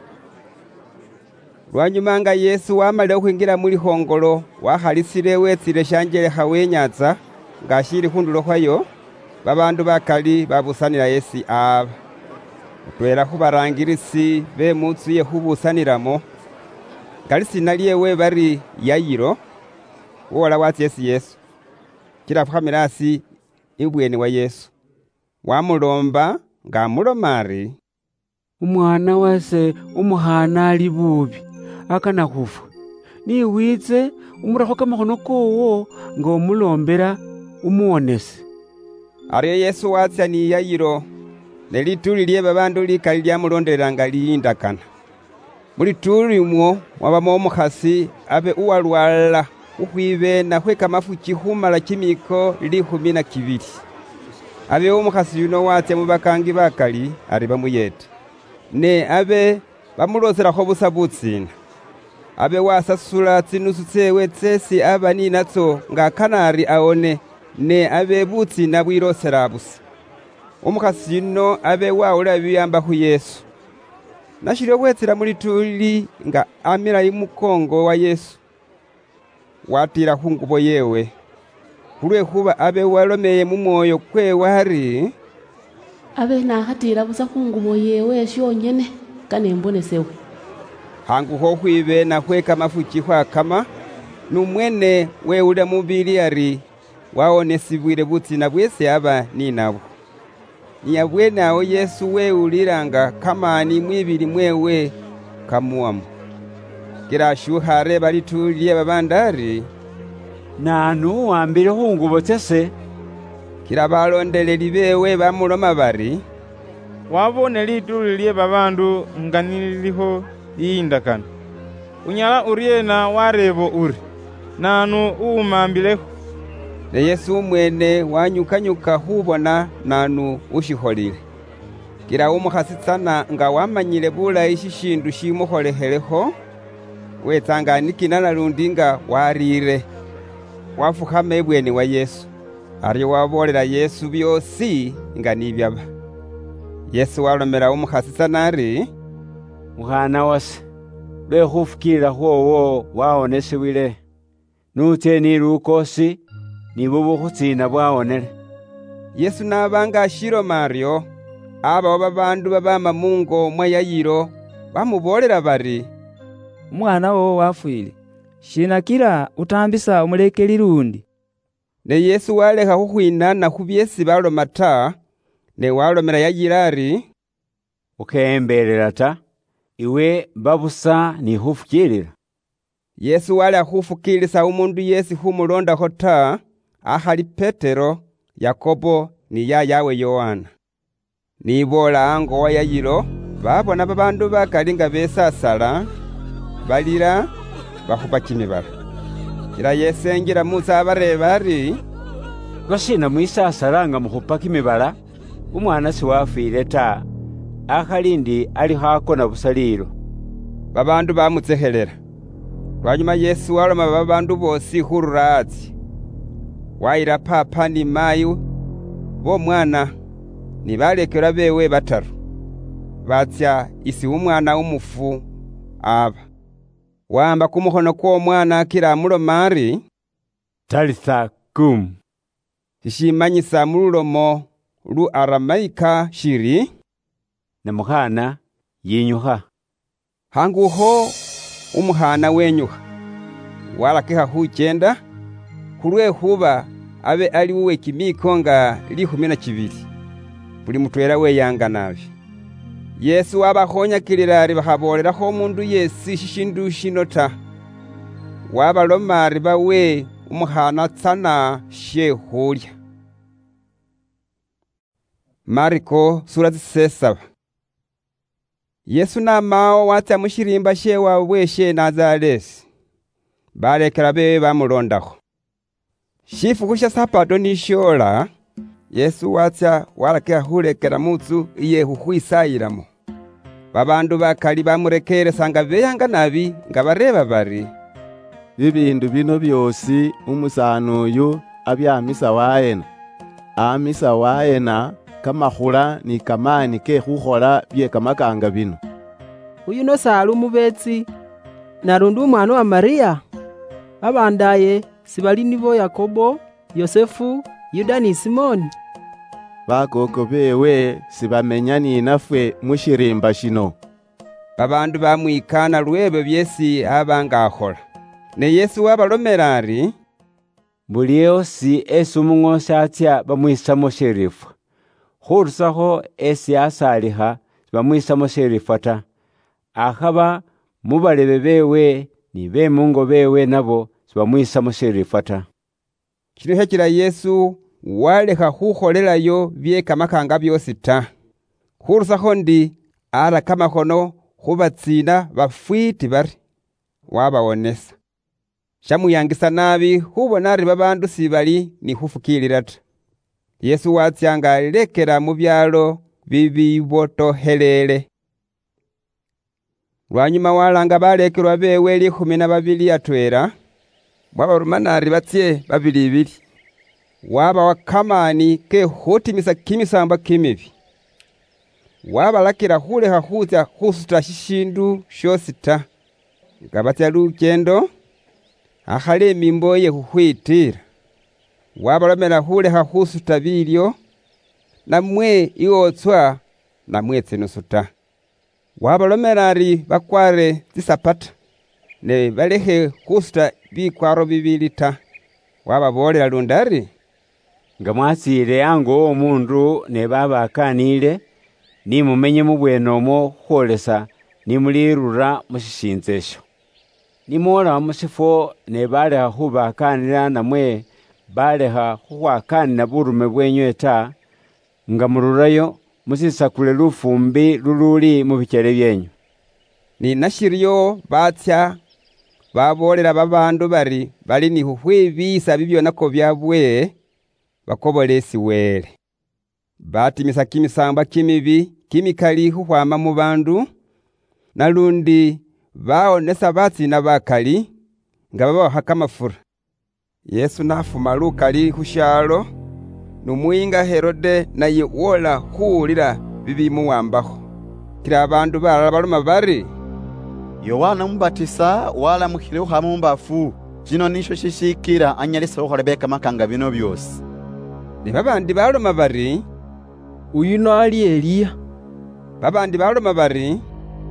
Lwanyuma nga Yesu wamalile huingila muli hongolo wahalisile wetsile shanjeleha wenyatsa nga ashili hundulo hwayo. Babandu bakali babusanila Yesu aba. Utwela hubarangilisi be mutsu ye hubusanilamo. Kalisina lyewe bari Yayiro wola watsi esi Yesu. Kila fuhamilasi ibweni wa Yesu. Wamulomba nga mulomari umwana wase umuhana ali bubi akana hufa. Ni witse umuraho kamahono kowo nga umulombera umuonese. Aryo Yesu watsya ni Yayiro ne lituli lye babandu likali lyamulondelanga liyindakana. Muri tuli mwo wabamo omukhasi abe uwalwala uhwibena hwekamafu chihumala chimiko lihumi na kibili. Abe omukhasi yuno watsya mu bakangi bakali ari bamuyete. Ne abe bamuloselaho busa butsina. Abe wasasula tsinusu tsewe tsesi aba ni natso nga kanari aone ne abe butsina bwilosela busa. Omukhasi yuno abe wawula biyamba hu Yesu. Nashilo wetsila muli tuli nga amila imukongo wa Yesu. Watila hungubo yewe. Hulwe huba abe walomeye mumoyo kwe wari abe nahatila busa hungubo yewe shonyene kanembonesewe. Hangu ho hwibe na hweka mafuchi hwa kama numwene we ule mubili ari waonesibwile butsina bwese aba ninabo. Niyabwene awo Yesu we ulilanga kamani mwibili mwewe kamuamu. Kila shuhare balitulye babandari nanu wambile hungubo tsese. Kila balondeleli bewe bamuloma bari wabone lituli lye babandu nga niliho liyindakana. Unyala uriena warebo uri nanu uumambileho. Ne Yesu mwene wanyukanyuka hubona nanu ushiholile. Kila umukhasi tsana nga wamanyile bulayi shishindu shimuholeheleho wetsanga nikina nalundi nga warire. Wafuhama ibweni wa Yesu. Aryo wabolela Yesu byosi nga nibyaba. Yesu walomela umukhasi tsana ari muhana wase lwe hufukilila hwowo waonesewile. Nutse ni lukosi nibo buhutsina bwaonele. Yesu nabanga ashiloma aryo abawo babandu babama mungo mwa Yayiro bamubolela bari umwana wowo wafwile, shina kila utambisa umulekeli lundi. Ne Yesu waleka khukhwinana khu byesi baloma ta, ne walomela yayilari, ukembelela ta, iwe babusa ni khufukilila. Yesu wala khufukilisa umundu yesi khumulondakho ta, akhali Petero, Yakobo ni yayawe Yohana. Nibola ango wa Yayilo, babona babandu bakali nga besasala, balira bakhupa kimibala. Kila Yesu enjila Musa abareba ari, lwashina mwisasala nga mukhupa kimibala, umwana si wafwile ta, akhali ndi ali khakona busa lilo. Babandu bamutsekhelela. Lwanyuma Yesu waloma babandu bosi khurura atsi. Wayila papa ni mayi bomwana ni balekela bewe bataru. Batsya isi umwana umufu aba. Wamba kumukhono kw'omwana kila amuloma ari, Talitha kum. Shishimanyisa mululomo lu Aramaika shiri, namukhana yinyukha. Hanguho umukhana wenyukha. Walakikha khuchenda, khulwe khuba abe ali uwe kimiko nga likhumi na kibili. Buli mutwela weyanga nabi. Yesu wabakhonyakilila ari bakhabolelakho omundu yesi shishindu shino ta. Wabaloma ari bawe umukhana tsana she khulya. Mariko sura tsisesaba. Yesu namao watsa mushirimba she wawe she Nazaresi. Balekela bewe bamulondakho. Shifuku sha sapato nishola, Yesu watsa walakila khulekela mutsu iye khukhwisayilamo. Babandu bakali bamurekelesa nga beyanga nabi nga bareba bari, bibindu bino byosi umusani uyu abyamisa waena. Amisa waena kamakhula ni kamani ke khukhola bye kamakanga bino. Uyu no sali umubetsi, narundi umwana wa Maria. Babandaye sibali nibo Yakobo, Yosefu, Yuda ni Simoni. Bakoko bewe sibamenya ni nafwe mushirimba shino. Babandu bamwikana lwebe byesi abanga akhola. Ne Yesu wabalomera ari, buli yosi esi umung'osi atya bamwisamo sherifu. Khurusakho esi asalikha bamwisamo sherifu ta. Akhaba mubalebe bewe ni bemungo bewe nabo sibamwisamo sherifu ta. Kino hekila Yesu walekha khukholelayo bye kamakanga byosi ta. Khurusakho ndi ala kamakhono khubatsina bafwiti bari, wabawonesa. Shamuyangisa nabi khubona ari babandu sibali ni khufukilila ta. Yesu watsyanga lekela mu byalo bibibotohelele. Lwanyuma walanga balekelwa bewe likhumi na babili atwela, wabarumana ari batsye babili ibili. Waba wakamani ke khutimisa kimisamba kimibi. Wabalakila khulekha khutsya khusuta shishindu shosi ta. Nga batsya lukendo, akhali emimbo ye khukhwitila. Wabalomela khulekha khusuta bilyo, namwe iwotswa namwe tsinusu ta. Wabalomela ari bakware tsisapata, ne balekhe khusuta bikwaro bibili ta. Wababolela lundi ari, nga mwasile ango omundu ne babakanile, ni mumenye mubwenomo khwolesa ni mulirura mushishinza esho. Ni mwola musifo ne balekha khubakanila namwe balekha khukhwakanila burume bwenywe ta, nga mururayo musisakule lufumbi lululi mubichele byenyu. Ni nashiryo batsya babolela babandu bari bali ni khukhwibisa bibyonako byabwe bakobolesi wele. Batimisa kimisamba kimibi kimikali khukhwama mu bandu, nalundi baonesa batsina bakali nga babaha kamafura. Yesu nafuma lukali khushalo, numuyinga Herode naye wola khuwulila bibimuwambakho. Kila abandu balala baloma bari, Yohana Mubatisa walamukhile khukhama mumbafu, chino nisho shishikila anyalisa khukhola bye kamakanga bino byosi. Ne babandi baloma bari, uyu no ali Eliya. Babandi baloma bari,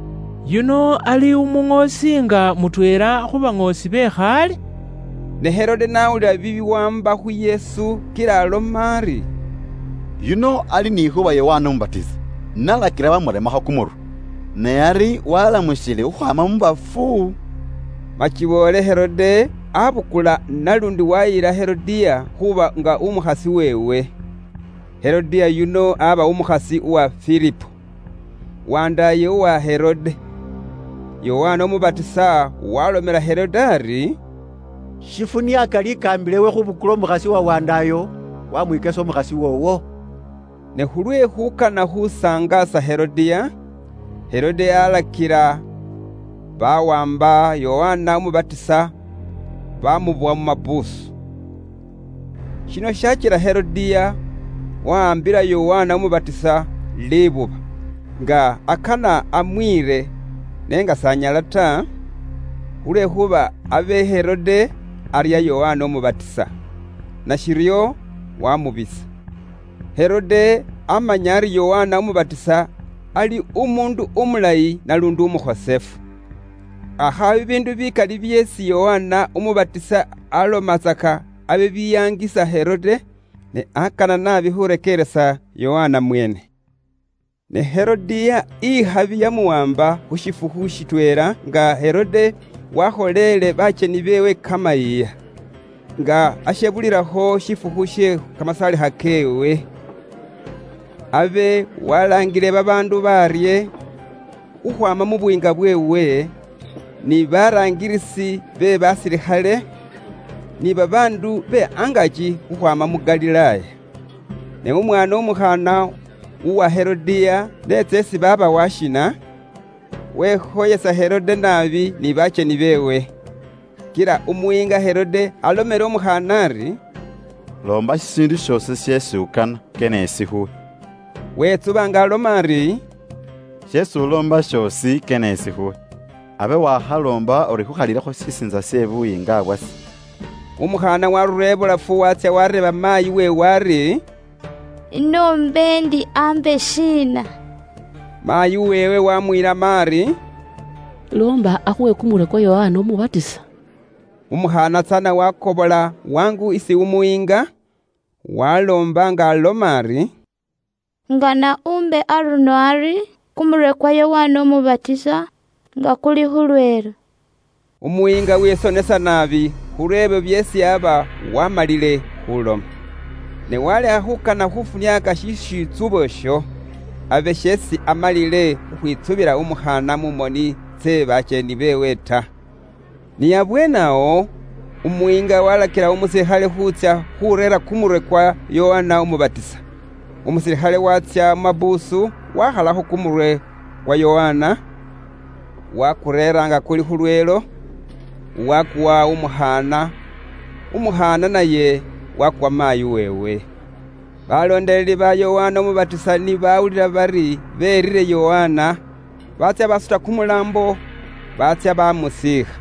yuno ali umung'osi nga mutwela khubang'osi bekhale. Ne Herode nawulila bibiwamba khu Yesu kila aloma ari, yuno ali nikhuba Yohana Umubatiza, nalakila bamuremakho kumurwe, ne ari walamushile ukhwama mubafu. Machibole Herode abukula nalundi wayila Herodiya khuba nga umukhasi wewe. Herodiya yuno aba umukhasi uwa Filipo, wandaye uwa Herode. Yohana Umubatiza walomela Herode ari, shifuni akalikambile khubukula omukhasi wa wandayo wamwikesa omukhasi wowo. Ne khulwe khukana khusangasa Herodiya, Herode alakila bawamba Yohana Umubatiza bamubowa mu mabusu. Shino shakila Herodiya waambila Yohana Umubatiza libuba nga akana amwire nenga sanyala ta, khulwekhuba abe Herode arya Yohana Umubatiza, na shiryo wamubisa. Herode amanya ari Yohana Umubatiza ali umundu umulayi nalundi umukhosefu. Aha bibindu bikali byesi Yohana Umubatiza alomasaka abe biyangisa Herode, ne akana nabihurekeresa Yohana mwene. Ne Herodiya ihabi yamuwamba khushifuku shitwela nga Herode wakholele bacheni bewe kamaiya, nga ashebulilakho shifuku she kamasali hakewe. Abe walangile babandu barye ukhwama mu bwinga bwewe, ni barangirisi be basilikhale, ni babandu be angaji ukhwama mu Galilaya. Ne umwana umukhana uwa Herodiya netsesi baba washina wekhoyesa Herode nabi ni bacheni bewe. Kila umuinga Herode alomela umukhana ari, lomba shindu shose shesukana kenesihuwe. Wetsuba nga aloma ari, shesu lomba shosi kenesihuwe. Abe wahalomba ori khukhalilakho sisinza sebuyinga bwasi. Umukhana warurebola fuwatsa wareba mayi wewe ari, ino mbendi ambe shina. Mayi wewe wamwila mari, lomba akhuwe kumure kwa Yohana Umubatiza. Umukhana tsana wakobola wangu isi umuinga, walomba nga aloma ari, ngana umbe aruno ari kumure kwa Yohana Umubatiza nga kuli hulwera. Umuinga wesonesa nabi khurebe byesi aba wamalile khuloma. Ne wale ahukana khufuniaka shishitsubosho abe shesi amalile khwitsubila umukhana mumoni tse bacheni bewe ta. Ni abwenao umuinga walakila umusilikhale khutsya khurera kumurwe kwa Yohana Umubatiza. Umusilikhale watsya mabusu wakhalakho kumurwe kwa Yohana, wakureranga kuli khulwelo, wakuwa umukhana, umukhana naye wakuwa mayi wewe. Balondeleli ba Yohana Umubatiza ni bawulila bari berire Yohana, batsya basuta kumulambo, batsya bamusikha.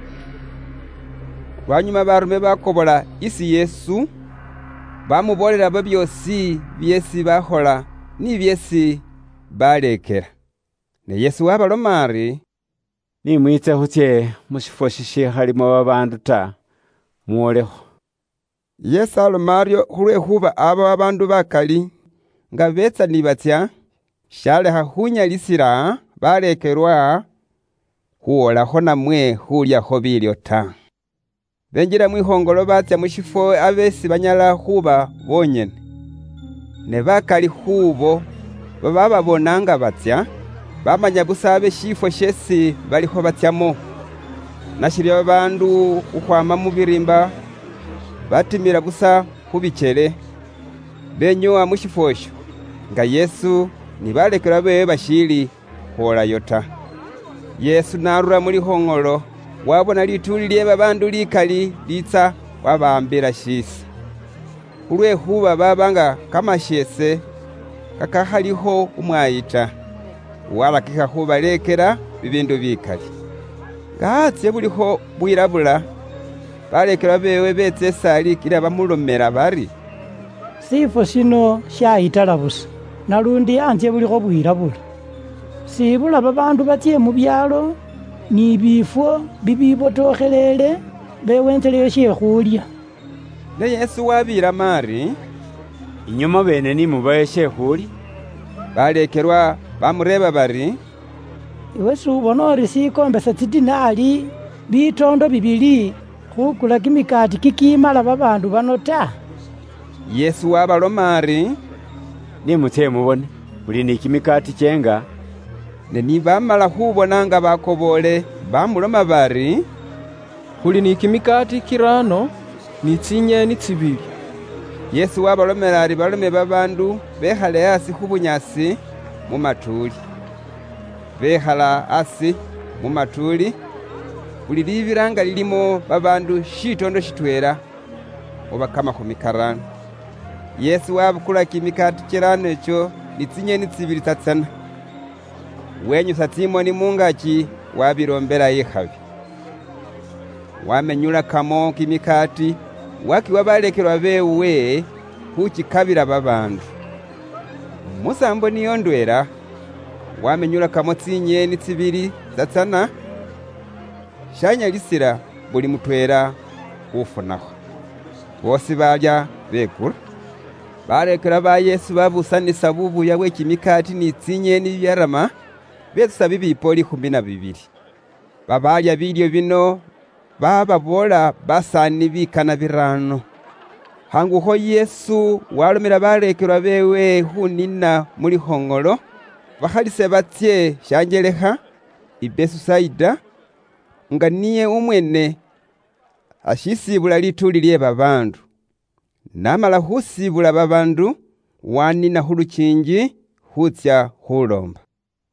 Lwanyuma barume bakobola isi Yesu, bamubolela babyosi byesi bakhola ni byesi balekela. Ne Yesu wabaloma ari, nimwitse khutye mushifo shishikhalimo babandu ta, muwolekho. Yesu aloma aryo khulwekhuba aba babandu bakali nga betsa ni batsya, shalekha khunyalisila balekelwa khuwolakho namwe khulyakho bilyo ta. Benjila mwihongolo batsya mushifo abesi banyala khuba bonyene. Ne bakali khubo babababona nga batsya, bamanya busa abe shifo shesi balikho batsyamo. Nashilya babandu ukhwama mu birimba batimila busa khubichele, benyowa mushifo esho nga Yesu ni balekelwa bewe bashili khwolayo ta. Yesu narura mu lihongolo, wabona lituli lye babandu likali litsa wabambila shisa. Khulwekhuba babanga kamashese kakakhaliho umwayita, walakikha khubalekela bibindu bikali. Nga atsye bulikho bwilabula, balekelwa bewe betsa esali kila bamulomela bari, sifo sino shayitala busa, nalundi antsye bulikho bwilabula. sibula babandu batye mu byalo ni bifo bibibotokhelele bewenzeleyo shekhulya. Ne Yesu wabira Mari, inyuma bene ni mubaye shekhulya. Balekerwa bamureba bari, iwe subona ori sikombe sa tidinari bitondo bibili khukula kimikati kikimala babandu bano ta. Yesu wabaloma ari, nimutse mubone buli ni kimikati chenga. Ne nibamala khubona nga bakobole bamuloma bari, khuli ni kimikati kirano ni tsinyeni tsibili. Yesu wabalomera ari balome babandu bekhale asi khubunyasi mu matuli. Bekhala asi mu matuli, buli libiranga lilimo babandu shitondo shitwela oba kama khumikarano. Yesu wabukula kimikati kirano echo ni tsinyeni tsibili tsatsana. Wenyusa Simoni mungaki wabirombera ikhabi. Wamenyula kamo kimikati waki wabalekerwa bewe khukikabila babandu. Musambo niyo ndwela wamenyula kamo tsinyeni tsibili tsatsana, shanyalisira buli mutwela khufunakho. Bosi balya bekula. Balekera ba Yesu babusanisa bubuya bwe kimikati ni tsinyeni byarama betusa bibipo likhumi na bibili. Babalya bilyo bino bababola basani bikana birano. Hangukho Yesu walomera balekerwa bewe khunina muli khongolo bakhalise batsye shanjelekha ibesusaida, nga niye umwene ashisibula lituli lye babandu. Namala khusibula babandu wanina khuluchinji khutsya khulomba.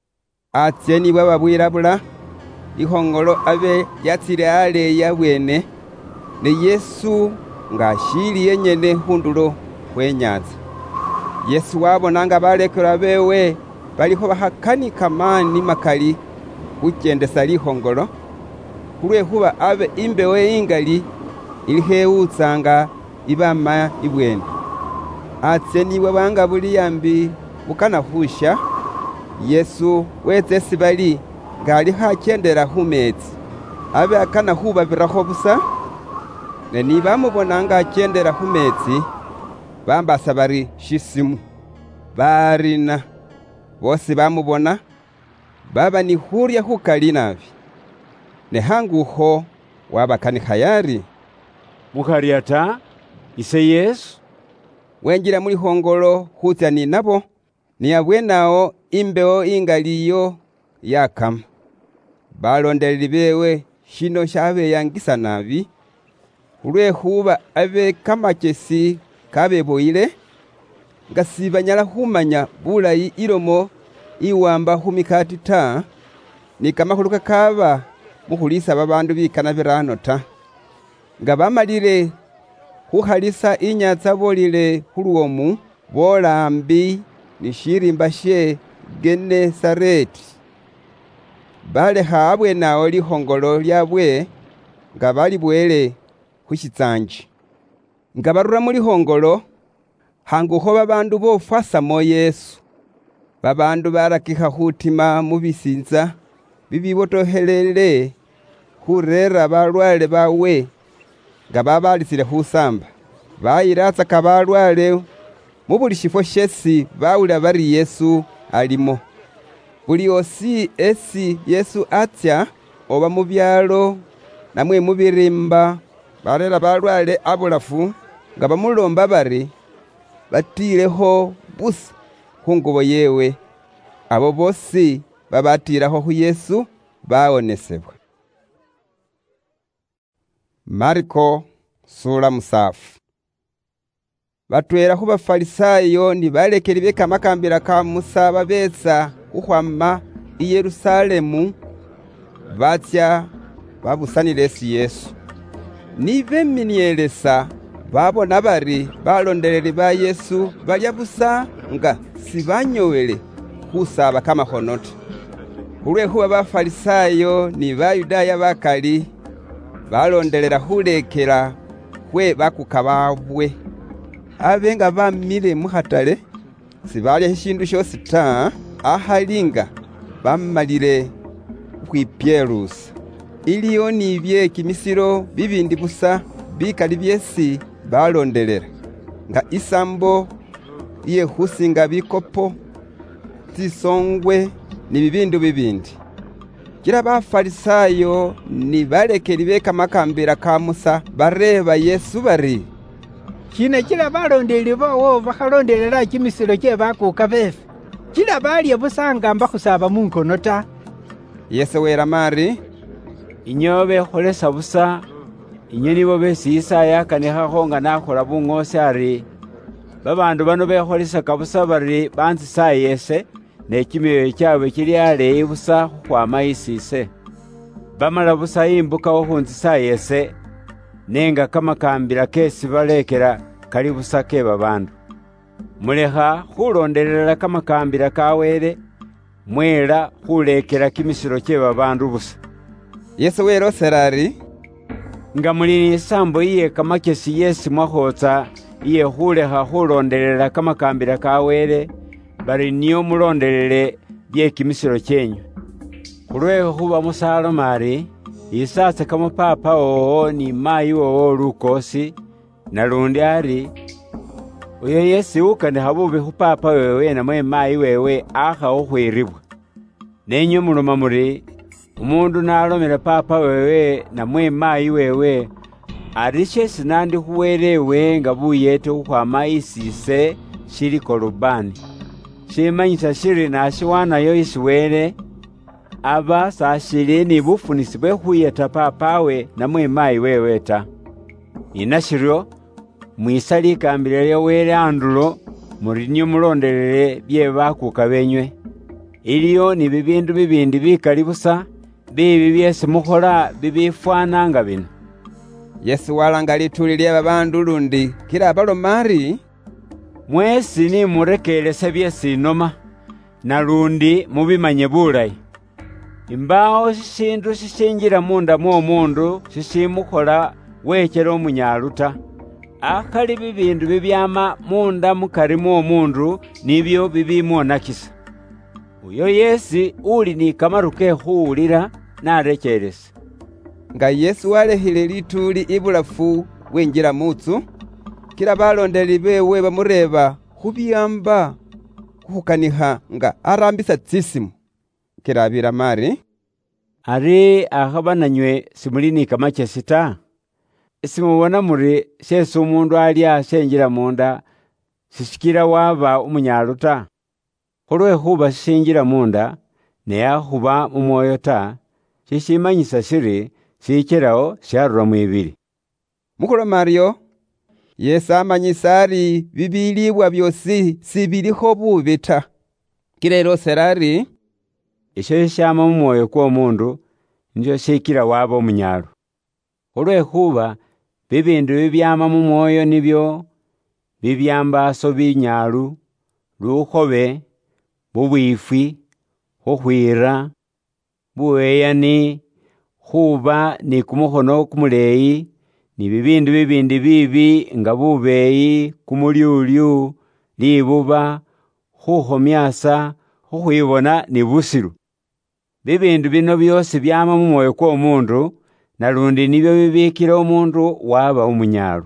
Atsye nibwa babwilabula ikhongolo abe yatsile aleya bwene, ne Yesu nga ashili yenyene khundulo khwenyanza. Yesu wabona nga balekerwa bewe balikho bakhakanika mani makali khuchendesa likhongolo, khulwekhuba abe imbewo ingali ilikhewutsanga ibama ibwene. Atsye nibwe bwanga buli yambi bukana khusha, Yesu wetse sibali nga ali khachendela khumetsi, abe akana khubabirakho busa. Ne nibamubona nga achendela khumetsi bambasa bari shisimu barina. Bosi bamubona baba ni khurya khukali nabi. Ne hangukho wabakanikha yari, mukharya ta ise Yesu. Wenjila muli khongolo khutsya ni nabo, ni abwenawo imbewo ingaliyo yakama. Balondeleli bewe shino shabeyangisa nabi, khulwekhuba abe kamachesi kabeboyile, nga sibanyala khumanya bulayi ilomo iwamba khumikati ta, ni kamakhulu kakaba mukhulisa babandu bikana birano ta. Nga bamalile khukhalisa inyatsa bolile khulwomu bolambi ni shirimba she Genesareti. Balekha abwenawo likhongolo lyabwe nga balibwele khushitsanji. Nga barura mu likhongolo, hangukho babandu bofwasamo Yesu. Babandu barakikha khutima mu bisinza bibibotokhelele khurera balwale bawe nga babalisile khusamba. Bayilatsaka balwale mu buli shifo shesi bawula bari Yesu alimo. Buli osi esi Yesu atsya oba mu byalo namwe mu birimba, barera balwale abulafu nga bamulomba bari batileho busa khungubo yewe. Abo bosi babatilakho khu Yesu bawonesebwa. Marko sura musafu. Batwela khu bafarisayo ni balekeli be kamakambila ka Musa babetsa khukhwama i Yerusalemu, batsya babusanile esi Yesu. Ni beminielesa babona bari balondeleli ba Yesu balya busa nga sibanyowele khusaba kamakhono ta. Khulwekhuba bafarisayo ni bayudaya bakali balondelela khulekela khwe bakuka babwe. Abe nga bamile mukhatale sibalya shindu shosi ta, ahalinga bamalile ukhwipyelusa. Iliyo ni bye kimisilo bibindi busa bikali byesi balondelela, nga isambo iye khusinga bikopo, tsisongwe ni bibindu bibindi. Kila bafarisayo ni balekeli bekamakambila ka Musa bareba Yesu bari, shina kila balondeli bowo bakhalondelela kimisilo kye bakuka befe, kila balya busanga mbakhusaba munkono ta. Yesu wera mari, inyo bekholesa busa, inyo nibo besi Isaya akanikhakho nga nakhola bung'osi ari, babandu bano bekholesaka busa bari banzisa Yese, ne kimyoyo kyabwe kili aleyi busa khukhwama isise. Bamala busa imbuka okhunzisa Yese, nenga kamakambila kesi balekela kali busa ke babandu. Mulekha khulondelela kamakambila ka Wele, mwela khulekela kimisilo kye babandu busa. Yesu welosela ari, nga muli ni sambo iye kamakesi yesi mwakhotsa iye khulekha khulondelela kamakambila ka Wele, bari niyo mulondelele bye kimisilo kyenyu. Khulwekho khuba musaloma ari, isatse kama papa wowo ni mayi wowo lukosi, nalundi ari, uyo yesi ukanikha bubi khu papa wewe namwe mayi wewe akha ukhwiribwa. Nenyo muloma muri, umundu nalomela papa wewe namwe mayi wewe, ari shesi nandi khuwelewe nga buyete khukhwama isise shili kolubani. Shimanyisa shiri nashiwanayo isi Wele, aba sashili ni bufunisi bwe khuyeta papawe namwe mayi wewe ta. Inashiryo, mwisa likambila lya Wele andulo, muri nyo mulondelele bye bakuka benywe. Iliyo ni bibindu bibindi bikali busa, bibi byesi mukhola bibifwana nga bino. Yesu walanga lituli lye babandu lundi kila baloma ari, mwesi ni murekelese byesinoma, nalundi mubimanye bulayi. Imbawo shishindu shishinjila munda mw'omundu shishimukhola wechela omunyalu ta. Akhali bibindu bibyama munda mukari mw'omundu nibyo bibimwonakisa. Uyo Yesi uli ni kamaru ke khuwulila narekelesa. Nga Yesu walehile lituli ibulafu wenjila mutsu, kila balondeli bewe bamureba khubiyamba khukanikha nga arambisa tsisimu. Kila abira mari, ari akhaba nanywe simuli ni kamakesi ta. Simubona muri shesi umundu alya shenjila munda sishikila waba umunyalu ta. Khulwekhuba shishinjila munda ne akhuba mumwoyo ta, shishimanyisa shiri shichelawo sharura mwibili. Mukhuloma aryo, Yesu amanyisa ari bibilibwa byosi sibilikho bubi ta. Kila elosela ari, isho shama mumwoyo kw'omundu nisho shikila waba omunyalu. Khulwekhuba bibindu bibyama mumwoyo nibyo bibyambaso binyalu, lukhobe, bubwifwi, khukhwira, buweyani, khuba ni kumukhono kumuleyi, ni bibindu bibindi bibi nga bubeyi, kumulyulyu, libuba, khukhomyasa, khukhwibona ni busilu. Bibindu bino byosi byama mumwoyo kw'omundu, nalundi nibyo bibikila omundu waba umunyalu.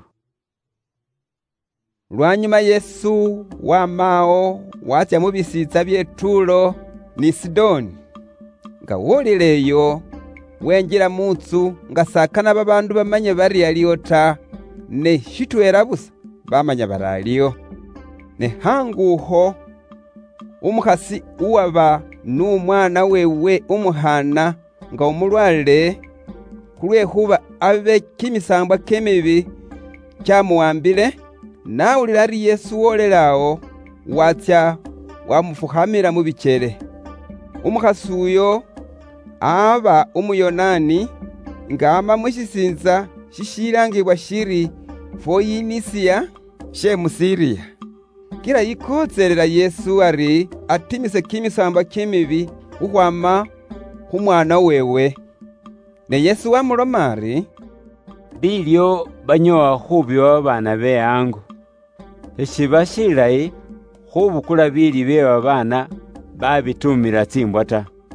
Lwanyuma Yesu wamao watya mubisitsa bye Tulo ni Sidoni. Nga wolileyo wenjila mutsu nga sakana babandu bamanye bari aliyo ta, ne shitwela busa bamanya bari aliyo. Ne hanguho umukhasi uwaba n'umwana wewe umuhana nga umulwale, khulwekhuba abe kimisambwa kemibi kyamuwambile, nawulila ari Yesu wolelawo watya wamufukhamila mu bichele. Umukhasi uyo aba umuyonani nga ama mushisinza shishilangibwa shiri Foyinisiya she Musiriya. Kila yikotselela Yesu ari atimise kimisambwa kimibi khukhwama khumwana wewe. Ne Yesu wamuloma ari, bilyo banyowa khubiwa babana be ango. Eshiba shilayi khubukula bili bye babana babitumila tsimbwa ta.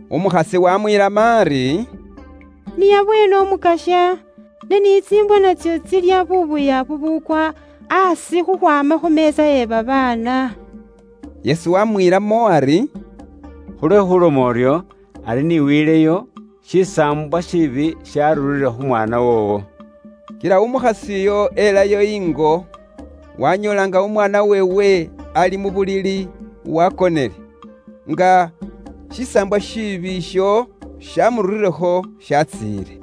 Umukhasi wamwila Mari, niyabwene omukasha, nenitsimbo natsyo tsilya bubuya bubukwa asi khukhwama khumesa ye babana. Yesu wamwilamo ari, khulwe khuloma oryo ali niwileyo shisambwa shibi sharulile khumwana wowo. Kila umukhasi yo elayo ingo, wanyolanga umwana wewe ali mubulili wakonele, nga shisambwa shibi sho shamurulilekho shatsile.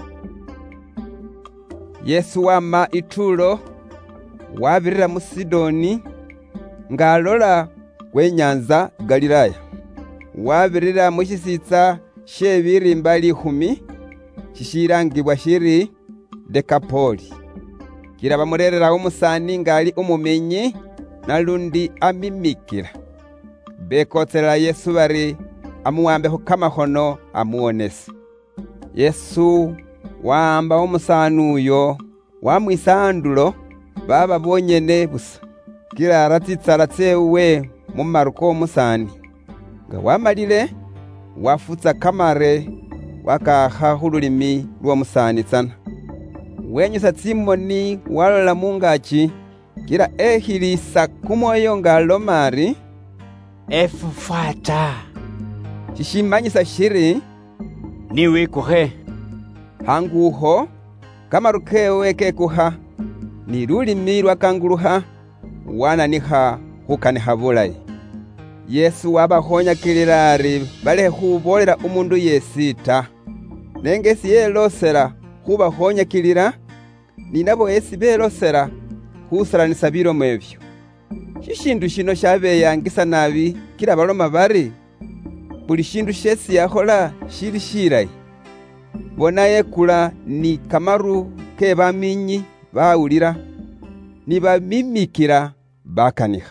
Yesu wama itulo, wabirira mu Sidoni, nga alola kwenyanza Galilaya. Wabirira mu shisitsa she birimba likhumi, shishilangibwa shiri Dekapoli. Kila bamurerera umusani ngali umumenyi, nalundi amimikila. Bekotsela Yesu bari amuwambeho kamakhono amuonese. Yesu wamba umusani uyo, wamwisa andulo, baba bonyene busa. Kila aratitsala tsewe mumaruko umusani. Nga wamalile, wafutsa kamare, wakakha khululimi lwa musani tsana. Wenyusa tsimoni walola mungachi, kila ehilisa kumoyo nga lomari, Efufata. Shishimanyisa shiri, niwikuhe. Hanguho, kamarukewe kekuha, ni lulimi lwakanguluha, wananiha hukaniha bulayi. Yesu wabahonya kililari bale hubolera umundu yesita. Nengesi yelosera hubahonya kilira, ninabo esi belosera husalanisa bilomo ebyo. Shishindu shino shabeyangisa nabi kila baloma bari, buli shindu shesi yahola shili shilayi. Bona yekula ni kamaru ke baminyi bawulira, ni bamimikila bakaniha.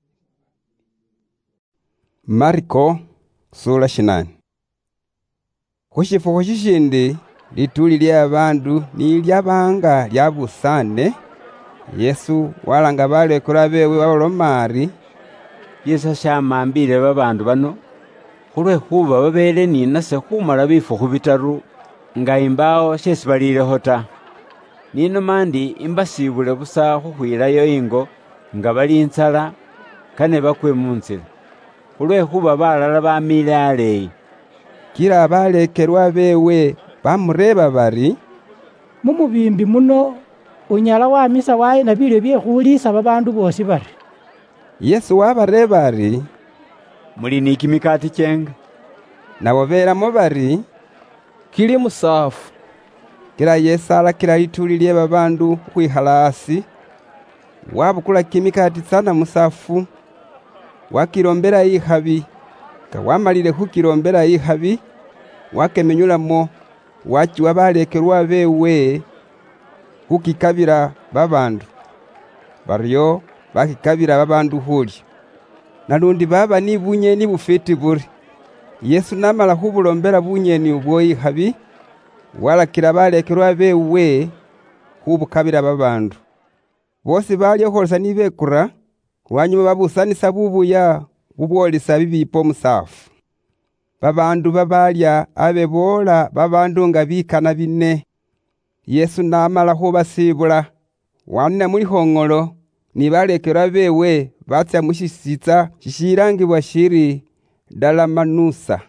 Mariko sura shinani. Hushifo shishindi lituli lya bandu ni lyabanga lyabusane. Yesu walanga balekula bewe wabalomari. Yesu shamambile babandu bano, khulwe khuba babele ninase khumala bifo khubitaru, nga imbawo shesi balileho ta. Nino mandi imbasibule busa khukhwilayo ingo, nga bali intsala, kane bakwe munzila. Khulwe khuba balala bamile aleyi. Kila balekelwa bewe bamureba bari, mumubimbi muno unyala wamisa waye na bilyo bye khulisa babandu bosi bari. Yesu wabareba ari, muli ni kimikati chenga? Nabo belamo bari, kili musafu. Kila Yesu alakila lituli lye babandu khwihala asi, wabukula kimikati tsana musafu, wakilombela ikhabi, ka wamalile khukilombela ikhabi, wakemenyulamo, wachiwa balekelwa bewe khukikabila babandu. Baryo bakikabila babandu khulya. Nalundi baba ni bunyeni bufiti buri. Yesu namala khubulombela bunyeni ubwo ikhabi, walakila balekelwa bewe khubukabila babandu. Bosi balya kholesa ni bekura, lwanyuma babusanisa bubuya bubwolisa bibipo musafu. Babandu babalya abe bola babandu nga bikana bine. Yesu namala khubasibula, wanina muli hongolo, ni balekelwa bewe batsa mushisitsa shishilangibwa shiri Dalamanusa.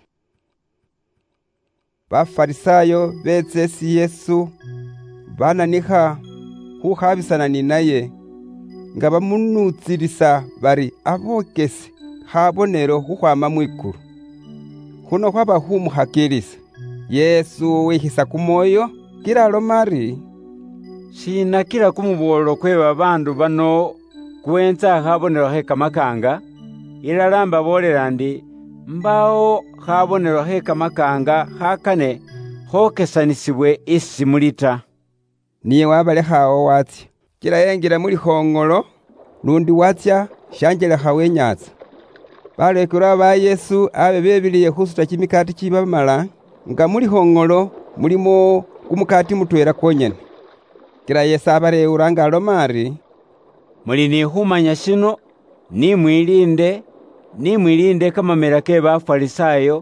Bafarisayo betsesi Yesu bananiha khukhabisana ni naye, nga bamunutsilisa bari abokese habonero khukhwama mwikulu. Khuno khwaba humuhakilisa. Yesu wihisa kumoyo, kila alomari, shina kila kumubolo kwe babandu bano kuwenza khabonero he kamakanga, ilala mbabolela ndi mbawo khabonero he kamakanga khakane khokesanisibwe isi mulita. Niye wabalekhawo watsya. Kila yengila muli hongolo, lundi watsya shanjelekha wenyatsa. Balekelwa ba Yesu abe bebiliye khusuta kimikati kibamala, nga muli hongolo mulimo kumukati mutwela kwonyene. Kila Yesu abalewula nga alomari, muli ni khumanya shino, ni mwilinde, ni mwilinde kamamela ke bafarisayo,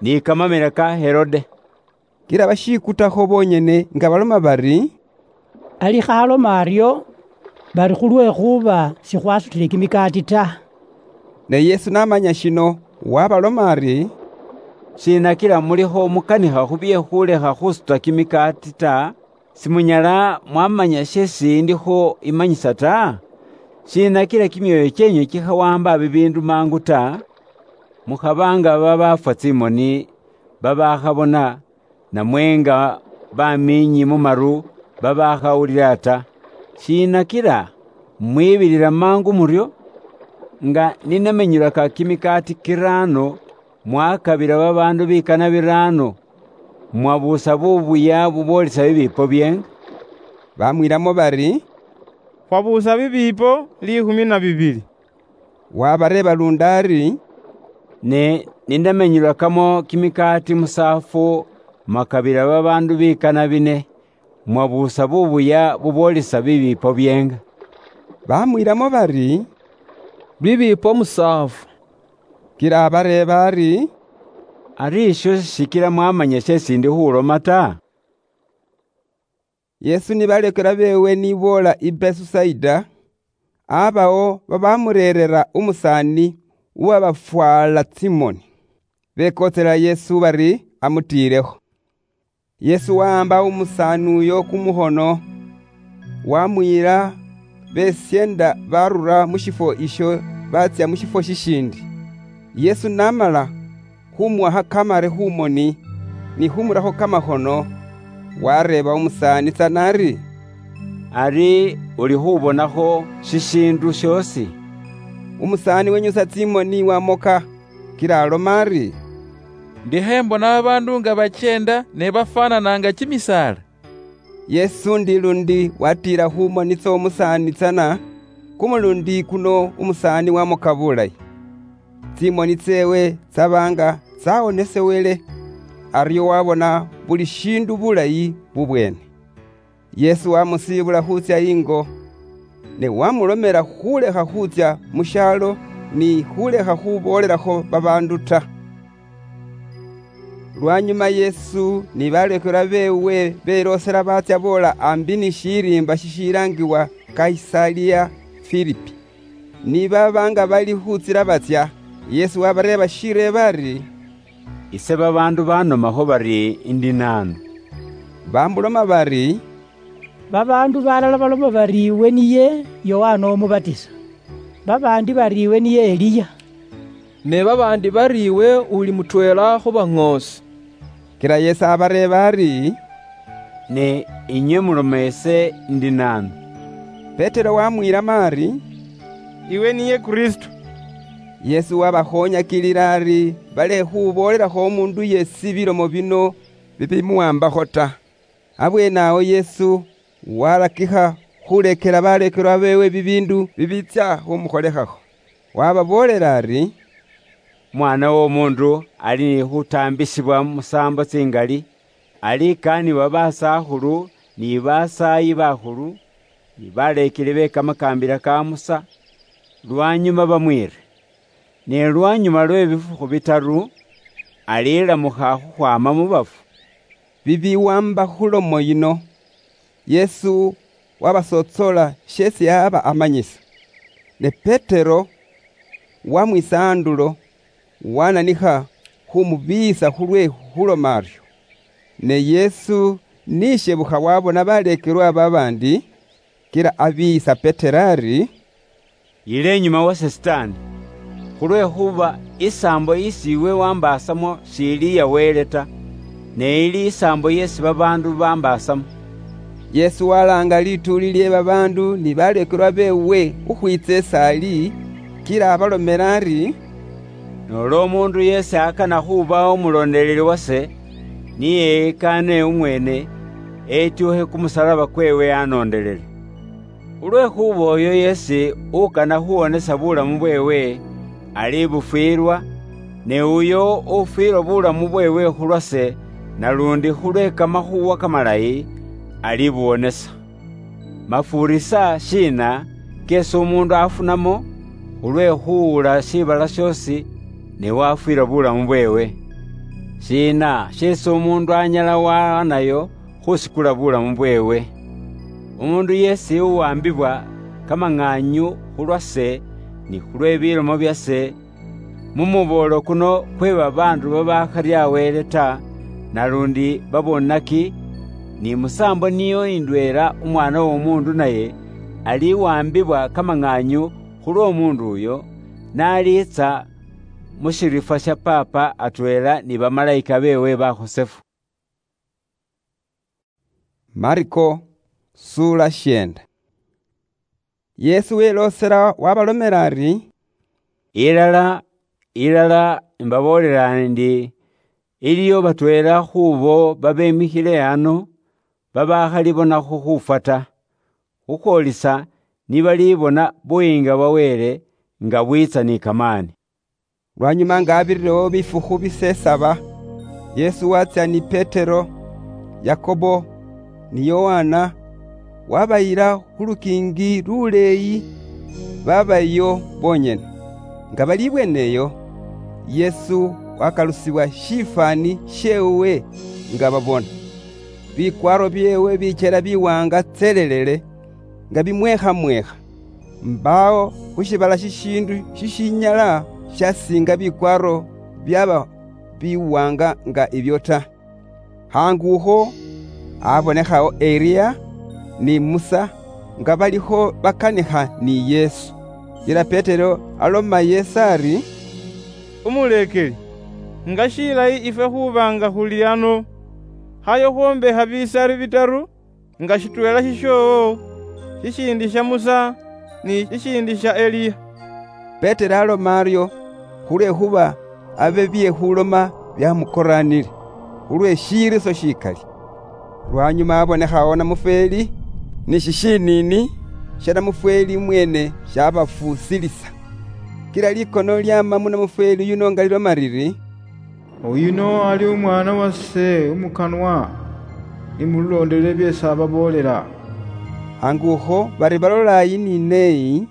ni kamamela ka Herode. Kila bashikutakho bonyene nga baloma bari ali khaloma aryo bari khulwe khuba sikhwasutile kimikati ta. Ne Yesu namanya shino wabaloma ari sinakila mulikho mukanikha khubye khulekha khusuta kimikati ta, simunyala mwamanya shesindikho imanyisa ta. Sinakila kimyoyo kyenyu kikhawamba bibindu mangu ta, mukhabanga babafwa tsimoni babakhabona, namwenga baminyi mumaru babakhawulila ta. Sinakila mwibilila mangu muryo nga ninamenyulaka kimikati kirano mwakabila babandu bikana birano mwabusa bubuya bubolisa bibipo byenga. Bamwilamo bari khwabusa bibipo likhumi na bibili. Wabareba lundari ne nindamenyulakamo kimikati musafu makabila babandu bikana bine mwabusa bubuya bubolisa bibipo byenga. Bamwilamo bari bibipo musafu. Kila abareba ari ari isho shikila mwamanya shesindi khuloma ta. Yesu ni balekela bewe nibola i Besusaida, abawo babamurerera umusani uwabafwala Simoni. Bekotela Yesu bari amutileho. Yesu waamba umusani uyo kumuhono, wamwila besyenda barura mushifo isho batsya mushifo shishindi. Yesu namala khumuha kamare humoni ni humuraho kamahono, wareba umusani tsanari ari uli hubonakho shishindu shosi. Umusani wenyusa Simoni wamoka kila alomari ndihembona babandu nga bachenda ne bafanananga chimisala. Yesu ndilundi watira humoni tso umusani tsana kumulundi kuno umusani wamoka bulayi. Simoni tsewe tsabanga tsaonesewele aryo wabona buli shindu bulayi bubwene. Yesu wamusibula khutsya ingo, ne wamulomela khulekha khutsya mushalo ni khulekha khubolelakho babandu ta. Lwanyuma Yesu ni balekela bewe belosela batsya bola ambi ni shirimba shishilangiwa Kaisaria Filipi. Ni babanga bali khutsila batsya, Yesu wabareba shire bari ise babandu banomakho bari indi nanu. Bambuloma bari babandu balala baloma bari iwe niye Yohana Umubatisa, babandi bari iwe niye Eliya, ne babandi bari iwe uli mutwela khubang'osi. Kila Yesu abareba ari ne inywe mulomese ndi nanu. Petero wamwila mari iwe niye Kristo. Yesu wabakhonya kililari bale khubolelakho omundu yesi bilomo bino bibimuwambakho ta. Abwenawo Yesu walakikha khulekela balekelwa bewe bibindu bibitsya khumukholekhakho. Wababolela ari mwana w'omundu ali ni khutambisibwa musambo tsingali, alikanibwa basakhulu ni basayi bakhulu ni balekeli be kamakambila ka Musa, lwanyuma bamwire. Ne lwanyuma lwe bifukhu bitaru alilamukha khukhwama mu bafu. Bibiwamba khulomo yino Yesu wabasotsola shesi aba amanyisa. Ne Petero wamwisa andulo wananikha khumubisa khulwe khuloma aryo. Ne Yesu nishebukha wabona balekelwa babandi, kila abisa Petero ari ile nyuma wa Sesitani, khulwe khuba isambo isi iwe wambasamo sili yawele ta, ne ili isambo yesi babandu bambasamo. Yesu walanga lituli lye babandu ni balekelwa bewe ukhwitsa esali, kila abalomela ari nolo omundu yesi akana khuba omulondeleli wase niye ekane umwene etyuhe kumusalaba kwewe anondelele. Ulwe khuba oyo yesi ukana khuwonesa bulamu bwewe ali bufwirwa, ne uyo ufwirwa bulamu bwewe khulwase nalundi khulwe kamakhuwa kamalayi ali buwonesa. Mafurisa shina kesi umundu afunamo ulwe khuwula shibala shosi ne wafwira bulamu bwewe. shina shesi umundu anyala wanayo khusikula bulamu bwewe. Umundu yesi uwambibwa kamang'anyu khulwase ni khulwe bilomo byase mumubolo kuno kwe babandu babakharya Wele ta, nalundi babonaki ni musambo niyo indwela umwana w'omundu naye aliwambibwa kamang'anyu khulwo umundu uyo, nalitsa mushirifa sha papa atwela ni bamalayika bewe bakhosefu. Mariko sura shenda. Yesu welosera wabalomera ari, ilala ilala mbabolera ndi iliyo batwela khubo babemikhile ano babakhalibonakho khufata khukhwolisa nibalibona buyinga bwa Wele nga bwitsa ni kamani. Lwanyuma nga abirirewo bifukhu bisesaba, Yesu watsya ni Petero, Yakobo ni Yohana wabayila khulukingi luleyi babayo bonyene. Nga bali bweneyo, Yesu wakalusibwa shifani shewe nga babona. Bikwaro byewe bichela biwanga tselelele nga bimweha mweha. Mbao khushibala shishindu shishinyala shasinga bikwaro byaba biwanga nga ibyota. Hanguho abonekhawo Eliya ni Musa nga baliho bakanikha ni Yesu. Ila Petero aloma Yesu ari, umulekeli nga shilayi ife khubanga khuli ano hayo khwombeha bisari bitaru nga shitwela shishowo shishindi sha Musa ni shishindi sha Eliya. Petero aloma aryo khulwekhuba abe byekhuloma byamukoranile khulwe shiriso shikali. Lwanyuma abonekhawo namufeli ni shishinini sha namufeli mwene shabafusilisa. Kila likono lyama munamufeli yuno nga liloma liri, uyuno ali umwana wase umukanwa imulondele byesi ababolera. Hanguho bari balola yini neyi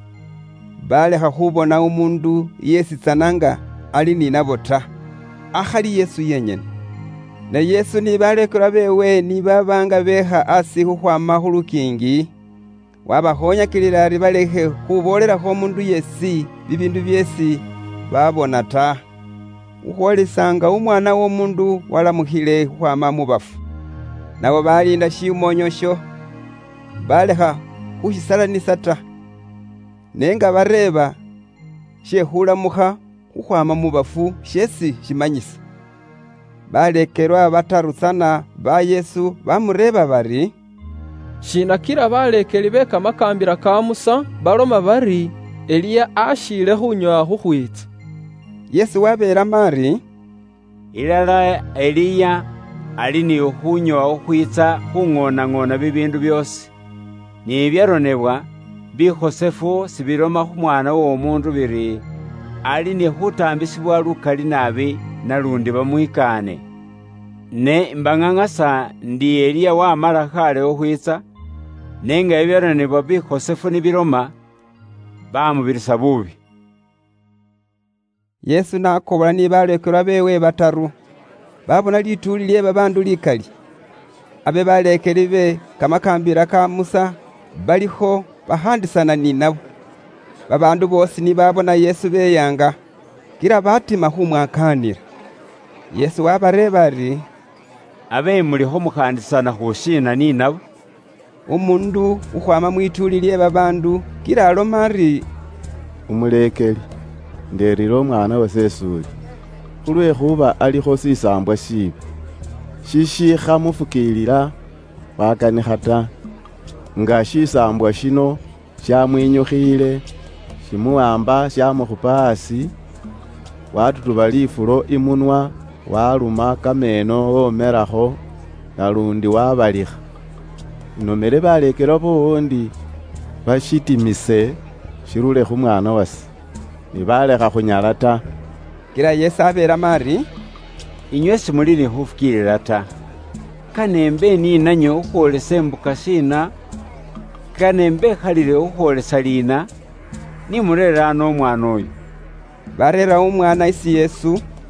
balekha khubona umundu yesitsananga ali ninabo ta, akhali Yesu yenyene. Na Yesu ni balekela bewe ni babanga beha asi khukhwama khulukingi, wabakhonyakilila ari balekhe khubolelakho mundu yesi bibindu byesi babona ta. Ukhwolisanga umwana w'omundu walamukhile khukhwama mubafu. Nabo balinda shimonyosho balekha khushisalanisa ta, nenga bareba shekhulamukha khukhwama mubafu shesi shimanyisa. Balekelwa bataru sana ba Yesu bamureba bari, shina kila balekeli beka makambila ka Musa baloma bari Eliya ashile khunywa khukhwitsa. Yesu wabera mari, ilala Eliya ali ni khunywa khukhwitsa khung'ona-ng'ona bibindu byosi. Ni byaronebwa bikhosefu sibiloma khumwana w'omundu biri ali ni khutambisibwa lukali nabi nalundi bamwikane. Ne mbang'ang'asa ndi Eliya wamala khale khukhwitsa, nenga ibyaronebwa bikhosefu ni biloma bamubirisa bubi. Yesu nakobola ni balekelwa bewe bataru babona lituli lye babandu likali. Abe balekeli be kamakambila ka Musa baliho bahandisana ni nabo. Babandu bosi ni babona Yesu beyanga, kila batima khumwakanila. Yesu wabareba ari, abe muliho mukhandisana khushina ni nabo? Umundu ukhwama mwituli lye babandu kila aloma ari, umulekeli nderira omwana wasesuli khulwekhuba alikho sisambwa shibi shishikha mufukilila wakanikha ta, nga shisambwa shino shamwinyukhile shimuwamba shamukhupa asi, watutuba lifulo imunwa waluma kameno womerakho nalundi wabalikha. Inomele balekela bowondi bashitimise shirule khumwana wase nibalekha khunyala ta. Kila Yesu abera mari, inywe simulili khufukilila ta. Kanembe ni nanyo ukhwolesa embuka shina, kanembe khalile ukhwolesa lina, nimurera ano omwana oyu. Barera umwana isi Yesu,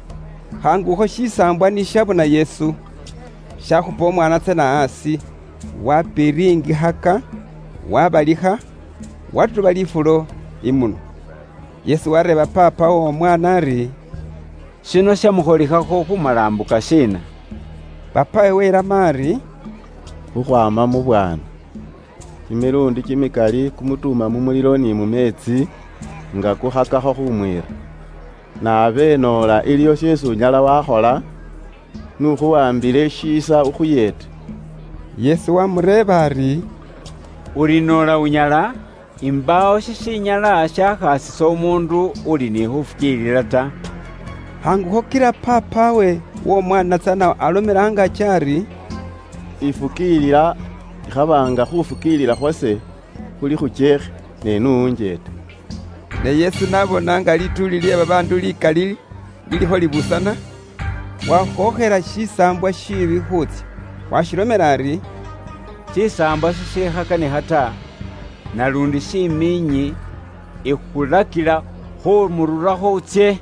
hanguho shisambwa ni shabona Yesu shahupa omwana tsena asi wapiringi haka wabaliha watuba lifulo imuno. Yesu wareba papa wo mwana ari, shino shamuholihako humalambuka shina? Papa ewera mari, huhwama mu bwana kimilundi kimikali kumutuma mumulilo ni mumetsi nga kuhakaho humwira nabe nola iliyo shesu unyala wahola nuhuwambile shisa uhuyete. Yesu wamureba ari, uli nola unyala imbawo shishinyala shahasisa omundu uli ni hufukilila ta. Hanguho kila papawe wo mwana tsana alomelanga chari, ifukilila ihabanga hufukilila hwase huli huchehe nenuunjete. Ne Yesu nabonanga lituli lye babandu likali liliho libusana, wahohela shisambwa shibi hutsi washilomela ari, shisambwa shishihakane hata nalundi shiminyi ihulakila humururaho utye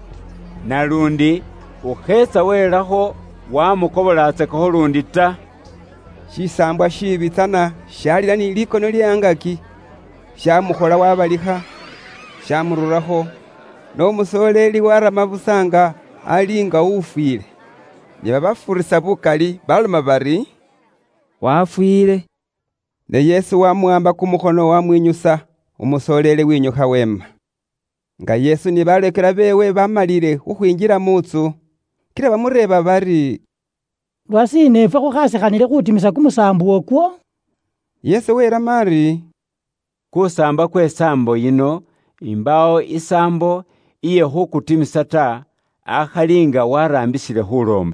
nalundi uhetsa welaho wamukobolatsekoho lundi ta. Shisambwa shibi tsana shalila ni likono lyangaki shamuhola wabaliha shamururaho nomusoleli warama busanga alinga ufwile. Ne babafurisa bukali baloma bari, wafwile. Ne Yesu wamuamba kumuhono wamwinyusa umusoleli winyuha wema. Nga Yesu ni balekela bewe bamalile huhwinjila mutsu kila bamureba bari, lwasine ife huhasihanile hutimisa kumusambu okwo? Yesu wera mari, kusamba kwe sambo yino imbawo isambo iye hukutimisa ta ahalinga warambisile hulomba.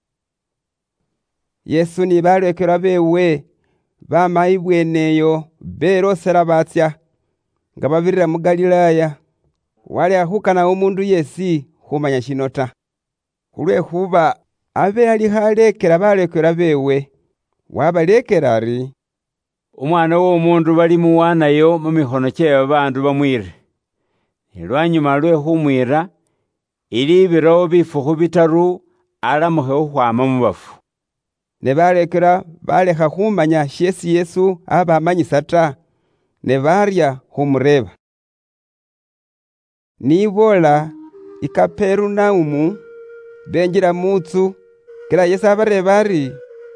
Yesu ni balekela bewe bama ibweneyo berosela batsya nga babirira mu Galilaya, wali ahukana umundu yesi humanya shinota. Hulwehuba abe ali halekela balekela bewe wabalekela ari, umwana w'omundu bali muwanayo mu mihono kye babandu bamwire. Elwanyuma lwe humwira ili biro bifuhu bitaru alamuhe uhwama mu bafu. Ne balekela baleha humanya shesi Yesu abamanyisa ta, ne barya humureba. Nibola i Kapernaumu benjila mutsu kila Yesu abareba ari,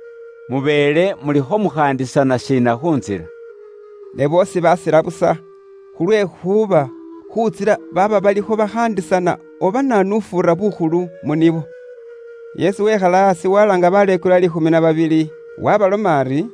mubele muliho muhandisana shina hunzira. Ne bosi basila busa hulwehuba hutsila baba baliho bahandisana oba nanufura buhulu munibo. Yesu wehala asi walanga balekela lihumi na babili wabaloma ari,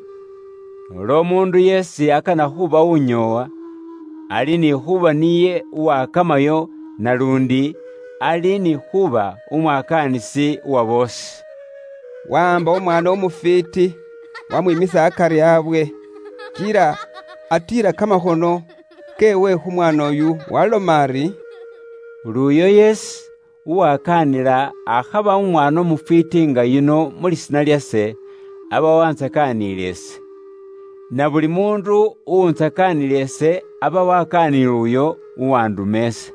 lo mundu yesi akana huba unyowa ali ni huba niye uwakamayo nalundi ali ni huba umwakanisi wa bosi. Wamba omwana omufiti wamwimisa akari abwe kila atira kamahono kewe humwana oyu waloma ari, luyo yesi uwakanila ahaba umwana omufiti nga yuno mulisina lyase aba wansakanilese. Na buli mundu uwunsakanilese aba wakanila uyo uwandumese.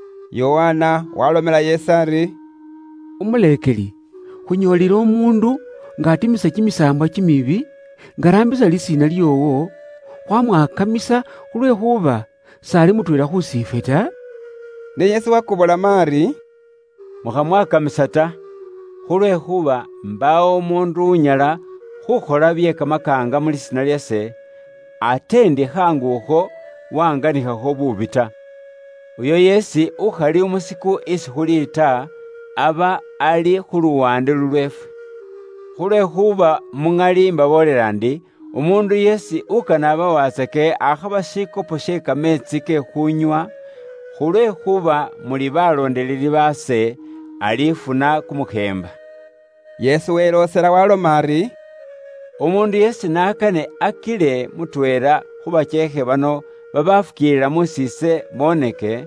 Yohana walomela Yesu ari, umulekeli hunyolile omundu nga atimisa kimisambwa kimibi nga arambisa lisina lyowo hwamwakamisa hulwehuba sali mutwela husife ta. Ne Yesu wakobola mari, muhamwakamisa ta, hulwehuba mbawo omundu unyala huhola bye kamakanga mulisina lyase ate ndi hanguho wanganihaho bubi ta. Uyo yesi uhali umusiku isi huli ta aba ali huluwande lulwefu. Hulwehuba mungali mbabolela ndi umundu yesi ukanaba waseke ahaba shikopo she kametsi ke hunywa hulwehuba muli balondeleli base alifuna kumuhemba. Yesu welosela waloma ari, umundu yesi nakane akile mutwela hubachehe bano babafukilila musise moneke,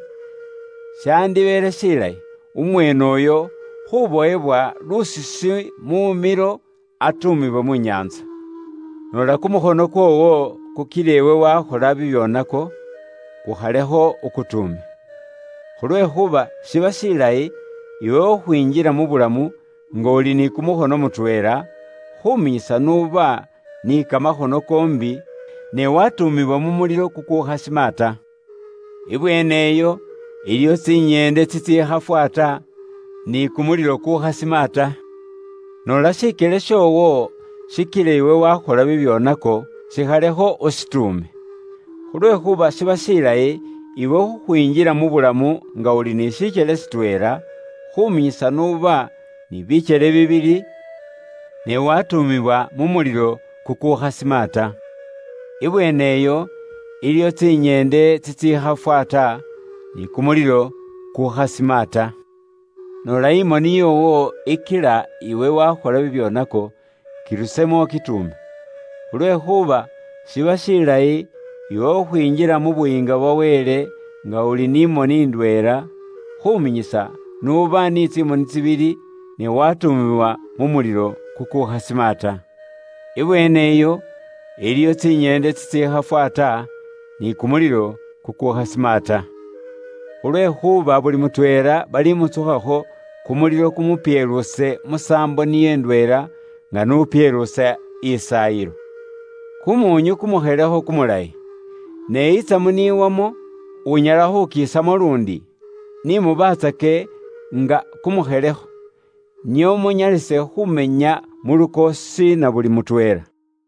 shandibele shilayi umwene oyo huboebwa lusisi mumilo atumibwa mu nyanza. Nola kumuhono kwowo kukilewe wahola bibyonako kuhaleho ukutumi. Hulwehuba shiba shilayi iwe okhwinjila mu bulamu nga oli ni kumukhono mutwela, khumisa nuba ni kamakhono kombi, ne watumibwa mu mulilo kukukhasima ta. Ibweneyo iliyo tsinyende tsitsikhafwata ni kumulilo kukhasima ta. Nola shikele showo shikile iwe wakhola bibyonako, sikhalekho ositume. Khulwekhuba shiba shilayi iwe khukhwinjila mu bulamu nga uli ni shikele sitwela, khumisa nuba ni bichele bibili, ne watumibwa mu mulilo kukukhasima ta. Ibweneyo iliyo tsinyende tsitsikhafwata ni kumulilo kukhasima ta. Nola imoni yowo ikila iwe wakhola bibyonako, kirusemo kitume. Khulwekhuba shiba shilayi iwe okhwinjila mu buyinga bwa Wele nga uli ni imoni ndwela, khuminyisa nuba ni tsimoni tsibili, ne watumibwa mu mulilo kukukhasima ta. Ibweneyo iliyo tsinyende tsitsikhafwata ni kumulilo kukukhasima ta. Khulwekhuba buli mutwela bali mutsukhakho kumulilo kumupyeluse musambo niye ndwela nga nupyeluse isayilo. Kumunyu kumukhelekho kumulayi, ne itsamu niwamo unyala khukisamo lundi, ni mubatsake nga kumukhelekho, nyo munyalise khumenya mulukosi na buli mutwela.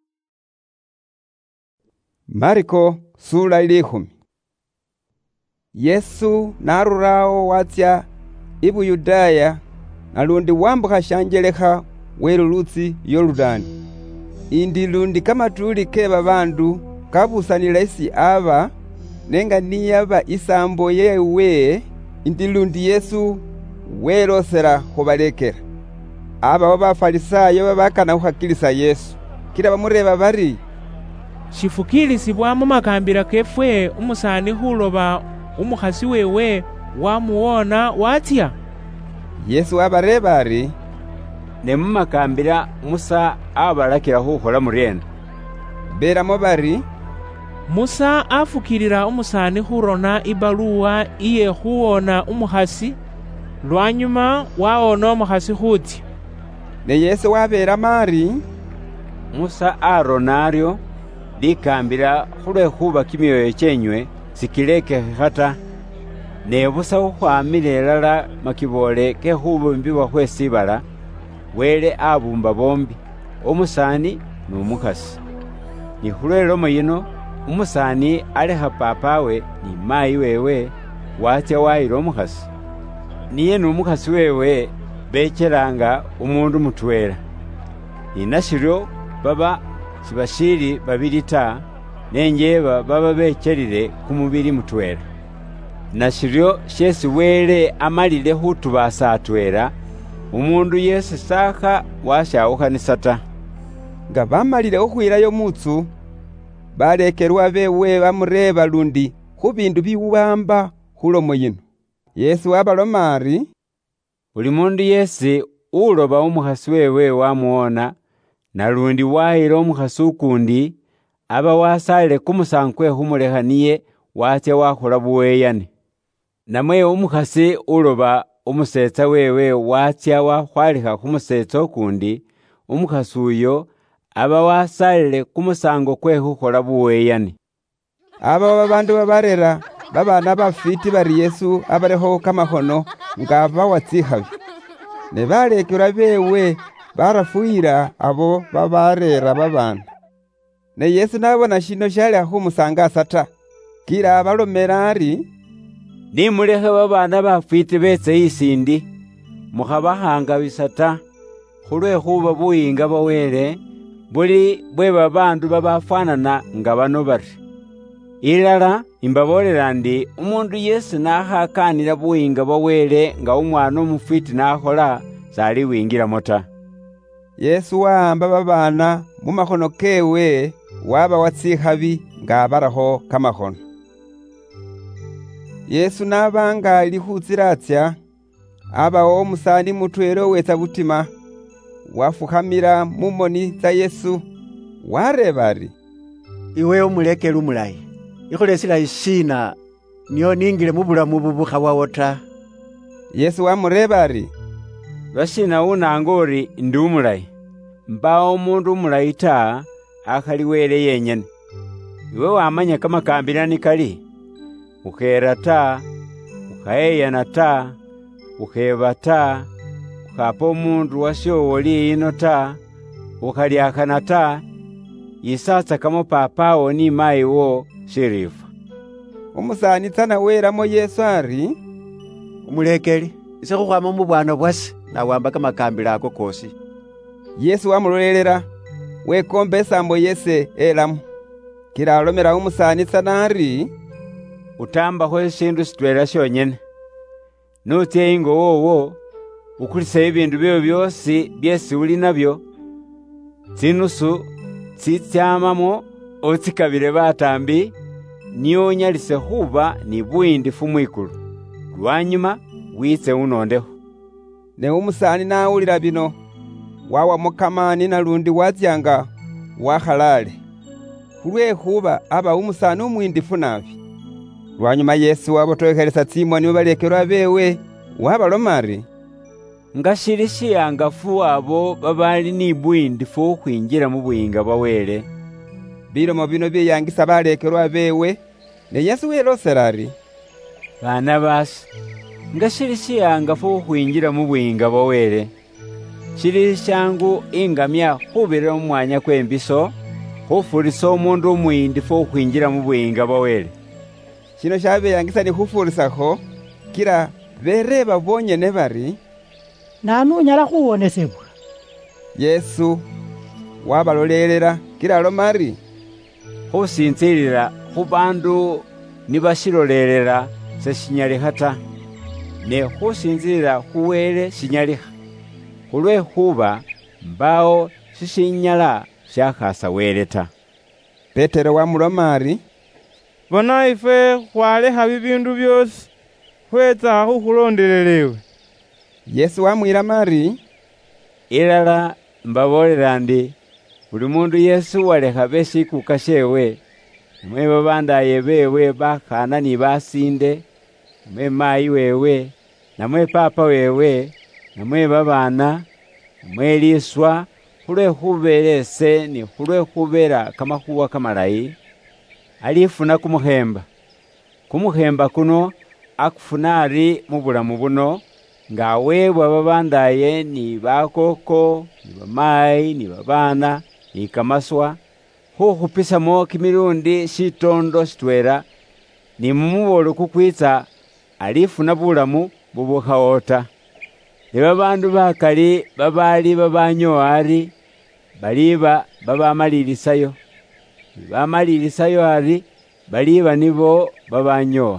Mariko sura ilikhumi. Yesu narurawo watsya ibuyudaya, nalundi wambukha shanjelekha welulutsi Yorodani. Indi lundi kamatuli ke babandu kabusanila isi aba, nenga niyaba isambo yewe, indi lundi Yesu welosela khubalekela. Aba bafarisayo babakana khukhakilisa Yesu, kila bamureba bari, shifukilisibwa mu makambila kefwe umusani khuloba umukhasi wewe wamuwona watya? Yesu abareba ari, ne mu makambila Musa abalakila khukhola muryena. Beramo bari, Musa afukilila umusani khurona ibaluwa iye khuwona umukhasi, lwanyuma waona umukhasi khutya. Ne Yesu waberamo ari, Musa arona aryo likambila khulwekhuba kimyoyo chenywe sikilekekha ta, ne busa khukhwamila elala makibole ke khubumbiwa khwe sibala, Wele abumba bombi, umusani n'umukhasi. Ni khulwelomo yino umusani alekha papawe ni mayi wewe, watsya wayila umukhasi. Niye n'umukhasi wewe bechelanga umundu mutwela. Ni nashiryo baba sibashili babili ta, nenjeba baba bechelile kumubili mutwela. Nashiryo shesi Wele amalile khutubasa atwela, umundu yesi sakha washawukhanisa ta. Nga bamalile khukhwilayo mutsu, balekelwa bewe bamureba lundi khubindu biwamba khulomo yino. Yesu wabaloma ari, buli mundu yesi uloba umukhasi wewe wamuwona, nalundi wayila umukhasi ukundi, aba wasalile kumusango kwe khumulekha niye watsya wakhola buweyane. Namwe umukhasi uloba umusetsa wewe watsya wakhwalikha khumusetsa ukundi, umukhasi uyo aba wasalile kumusango kwe khukhola buweyane. Aba babandu babarera babana bafiti bari Yesu abarekho kamakhono nga bawatsikhabi, ne balekela bewe barafuyila abo babarera babana. Ne Yesu nabona shino shalekha khumusangasa ta, kila abalomela ari, nimulekhe babana bafiti betse isindi, mukhabahangabisa ta, khulwekhuba buyinga bwa Wele buli bwe babandu babafwanana nga bano bari. Ilala imbabolela ndi umundu yesi nakhakanila buyinga bwa Wele nga umwana umufiti nakhola, sali wingilamo ta. Yesu wahamba babana mu makhono kewe, waba watsikhabi nga abarakho kamakhono. Yesu nabanga ali khutsiratsya, abawo umusani mutwela wetsa butima, wafukhamila mumoni tsa Yesu, wareba ari, iwe umulekeli umulayi, ikhole silayi shina nio ningile mu bulamu bubukhawawo ta? Yesu wamureba ari, lwashina unanga uri ndi umulayi? Mbawo umundu umulayi ta akhali wele yenyene. Iwe wamanya kamakambirani kali, ukhera ta, ukhayeyana ta, ukheba ta, ukhapa umundu washowoli ino ta, ukhalyakhana ta, isatsa kamo papawo ni mayiwo shirifa. Umusani tsana weramo Yesu ari, umulekeli, ise khukhwama mu bwana bwase nawamba kamakambila ako kosi. Yesu wamulolelela, wekomba esambo yese elamu. Kila alomela umusani tsana ari, utambakho shindu sitwela shonyene. Nutsye ingo wowo, ukulise ibindu byo byosi byesi uli nabyo, tsinusu tsitsyamamo otsikabile batambi, niyo unyalise khuba ni buyindifu mwikulu. Lwanyuma witse unondeho. Ne umusani nawulila bino, wawa mukamani nalundi watsyanga wakhalale. Khulwekhuba aba umusani umwindifu nabi. Lwanyuma Yesu wabotoekhelesa tsimoni mubalekelwa bewe, wabaloma ari, nga shili shiyangafu abo babali ni buyindifu khwinjila mu buyinga bwa Wele. Bilomo bino byeyangisa balekelwa bewe, ne Yesu welosela ari, bana basi, nga shili shiyangafu khwinjila mu buyinga bwa Wele. Shili shangu ingamya khubirira mu mwanya kwembiso, khufulisa umundu umwindifu khwinjila mu buyinga bwa Wele. Shino shabeyangisa ni khufulisakho, kila bereba bonyene bari, nanu unyala khuwonesebwa. Yesu wabalolelela, kila aloma ari, khusinzilila khubandu nibashilolelela seshinyalikha ta, ne khusinzilila khuwele shinyalikha. Khulwekhuba mbawo shishinyala shakhasa Wele ta. Petero wamuloma ari, bona ife khwalekha bibindu byosi khwetsa khukhulondelelewe. Yesu wamwilama ari, ilala mbabolela ndi, buli mundu Yesu walekha besikuka shewe, namwe babandaye bewe bakhana ni basinde, namwe mayi wewe, namwe papa wewe, namwe babana, namwe liswa, khulwekhubelese ni khulwekhubela kamakhuwa kamalayi, alifuna kumukhemba. Kumukhemba kuno akufuna ari mu bulamu buno, nga awebwa babandaye ni bakoko, ni bamayi, ni babana, ni kamaswa, khukhupisamo kimilundi shitondo shitwela, ni mumubolo kukwitsa alifuna bulamu bubukhawota. Ne babandu bakali babali babanyowa ari, baliba babamalilisayo. Bamalilisayo ari, baliba nibo babanyowa.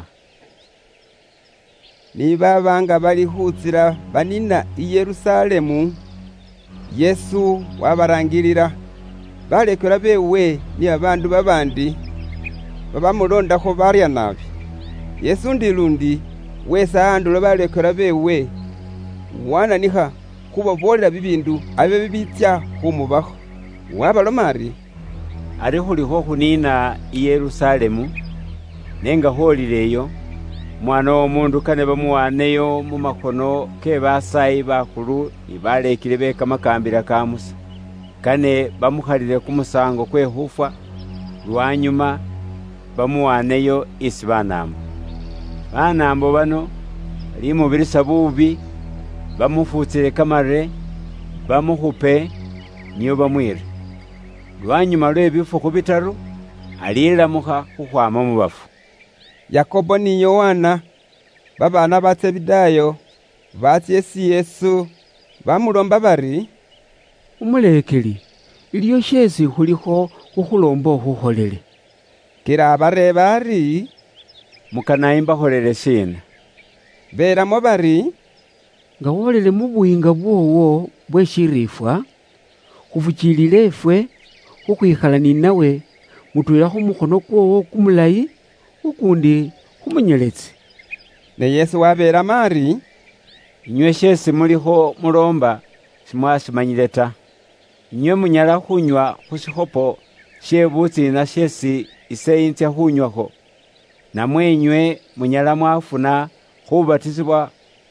Niba banga bali khutsila banina i Yerusalemu, Yesu wabarangilila, balekelwa bewe ni abandu babandi babamulondakho barya nabi. Yesu ndilundi wesa andulo balekelwa bewe, wananikha khubabolela bibindu abe bibitsya khumubakho. Wabaloma ari, ari khulikho khunina i Yerusalemu, nenga kholileyo, mwana w'omundu kane bamuwaneyo mu makhono ke basayi bakhulu ni balekile be kamakambila ka Musa, kane bamukhalile kumusango kwe khufwa, lwanyuma bamuwaneyo isi banambo. Banambo bano balimubirisa bubi, bamufutsile kamare, bamukhupe, niyo bamwire. Lwanyuma lwebifukhu bitaru, alilamukha khukhwama mu bafu. Yakobo ni Yohana, babana ba Zebedayo, batsye esi Yesu, bamulomba bari, umulekeli, iliyo shesi khulikho khukhulomba okhukholele. Kila abareba ari, mukanayi mbakholele shina? Belamo bari, nga wolele mu buyinga bwowo bwe shirifwa, khufukilile efwe, khukhwikhala ni nawe, mutwela khumukhono kwowo kumulayi, ukundi khumunyeletsi. Ne Yesu wabelamo ari, inywe shesi mulikho mulomba simwasimanyile ta. Inywe munyala khunywa khusikhopo she butsina shesi ise intsya khunywakho, namwe inywe munyala mwafuna khubatisibwa